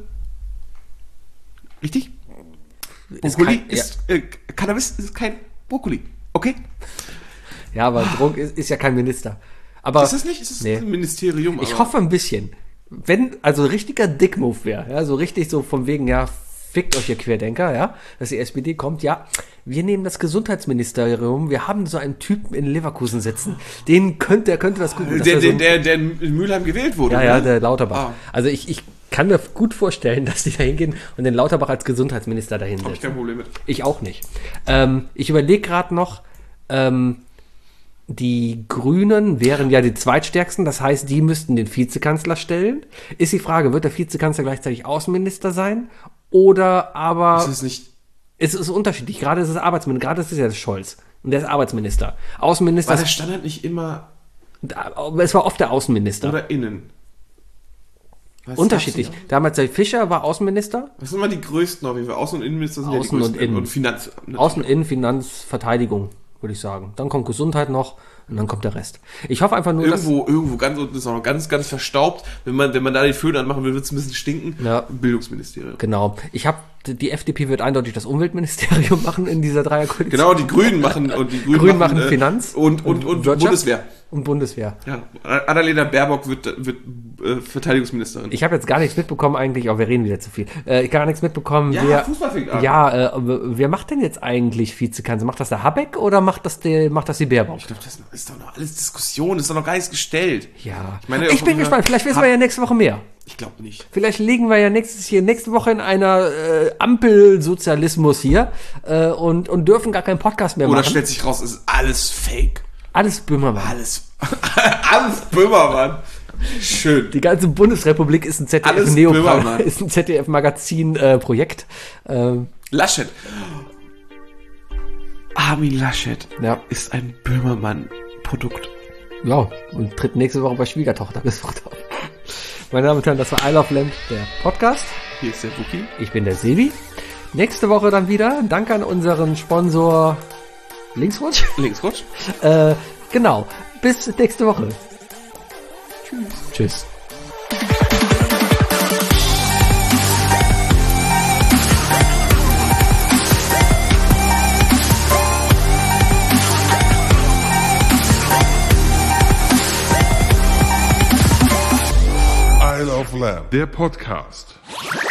Richtig? Ist Brokkoli kein- ist, äh, Cannabis ist kein Brokkoli. Okay? ja, aber Druck ist, ist ja kein Minister. Aber Ist das nicht? Ist das nee. ein Ministerium? Ich aber- hoffe ein bisschen. Wenn, also richtiger Dick-Move wäre, ja, so richtig so von wegen, ja, fickt euch ihr Querdenker, ja, dass die S P D kommt, ja, wir nehmen das Gesundheitsministerium, wir haben so einen Typen in Leverkusen sitzen, den könnte, der könnte das gut. Das Der, wär so der, ein- der, der in Mülheim gewählt wurde. ja, ja, ne? der Lauterbach. Ah. Also ich, ich kann mir gut vorstellen, dass die da hingehen und den Lauterbach als Gesundheitsminister dahin Hab ich setzen. kein Problem mit. Ich auch nicht. Ähm, ich überlege gerade noch, ähm, die Grünen wären ja die zweitstärksten, das heißt, die müssten den Vizekanzler stellen. Ist die Frage, wird der Vizekanzler gleichzeitig Außenminister sein? Oder aber, Ist es nicht, es ist unterschiedlich, gerade ist es Arbeitsminister, gerade ist es ja der Scholz. Und der ist Arbeitsminister. Außenminister, war der ist, Standard nicht immer es war oft der Außenminister. oder innen? Was Unterschiedlich. sagst du Damals der Fischer war Außenminister. da? Das sind immer die größten auf jeden Fall. Außen- und Innenminister sind Außen ja die und größten. Innen. Und Finanz. Außen, Innen, Finanz, Verteidigung, würde ich sagen. Dann kommt Gesundheit noch und dann kommt der Rest. Ich hoffe einfach nur, dass... Irgendwo, irgendwo ganz unten ist auch noch ganz, ganz verstaubt. Wenn man, wenn man da die Föhn anmachen will, wird es ein bisschen stinken. Ja. Bildungsministerium. Genau. Ich habe die F D P wird eindeutig das Umweltministerium machen in dieser Dreierkoalition. Genau, die Grünen machen und die Grünen, Grünen machen äh, Finanz und, und, und, Wirtschaft Bundeswehr. und Bundeswehr. Ja. Annalena Baerbock wird, wird äh, Verteidigungsministerin. Ich habe jetzt gar nichts mitbekommen eigentlich, aber wir reden wieder zu viel. Äh, gar nichts mitbekommen. Ja, wer, Fußball fängt an. Ja, äh, wer macht denn jetzt eigentlich Vizekanzler? Macht das der Habeck oder macht das, der, macht das die Baerbock? Ich glaube, das ist doch noch alles Diskussion, ist doch noch gar nichts gestellt. Ja, ich, meine, bin auch- gespannt. Vielleicht wissen wir ja nächste Woche mehr. Ich glaube nicht. Vielleicht liegen wir ja nächstes hier nächste Woche in einer äh, Ampelsozialismus hier äh, und, und dürfen gar keinen Podcast mehr Oder machen. stellt sich raus, es ist alles Fake. Alles Böhmermann. Alles. alles Böhmermann. Schön. Die ganze Bundesrepublik ist ein Z D F Alles Neo Böhmermann. ist ein Z D F Magazin äh, Projekt. Ähm, Laschet. Armin Laschet Ja. ist ein Böhmermann-Produkt. Ja, und tritt nächste Woche bei Schwiegertochter gesucht auf. Meine Damen und Herren, das war I Love Lamp, der Podcast. Hier ist der Wookie. Ich bin der Sebi. Nächste Woche dann wieder. Danke an unseren Sponsor Linksrutsch. Linksrutsch. Äh, genau. Bis nächste Woche. Tschüss. Tschüss. I Love Lamb, der Podcast.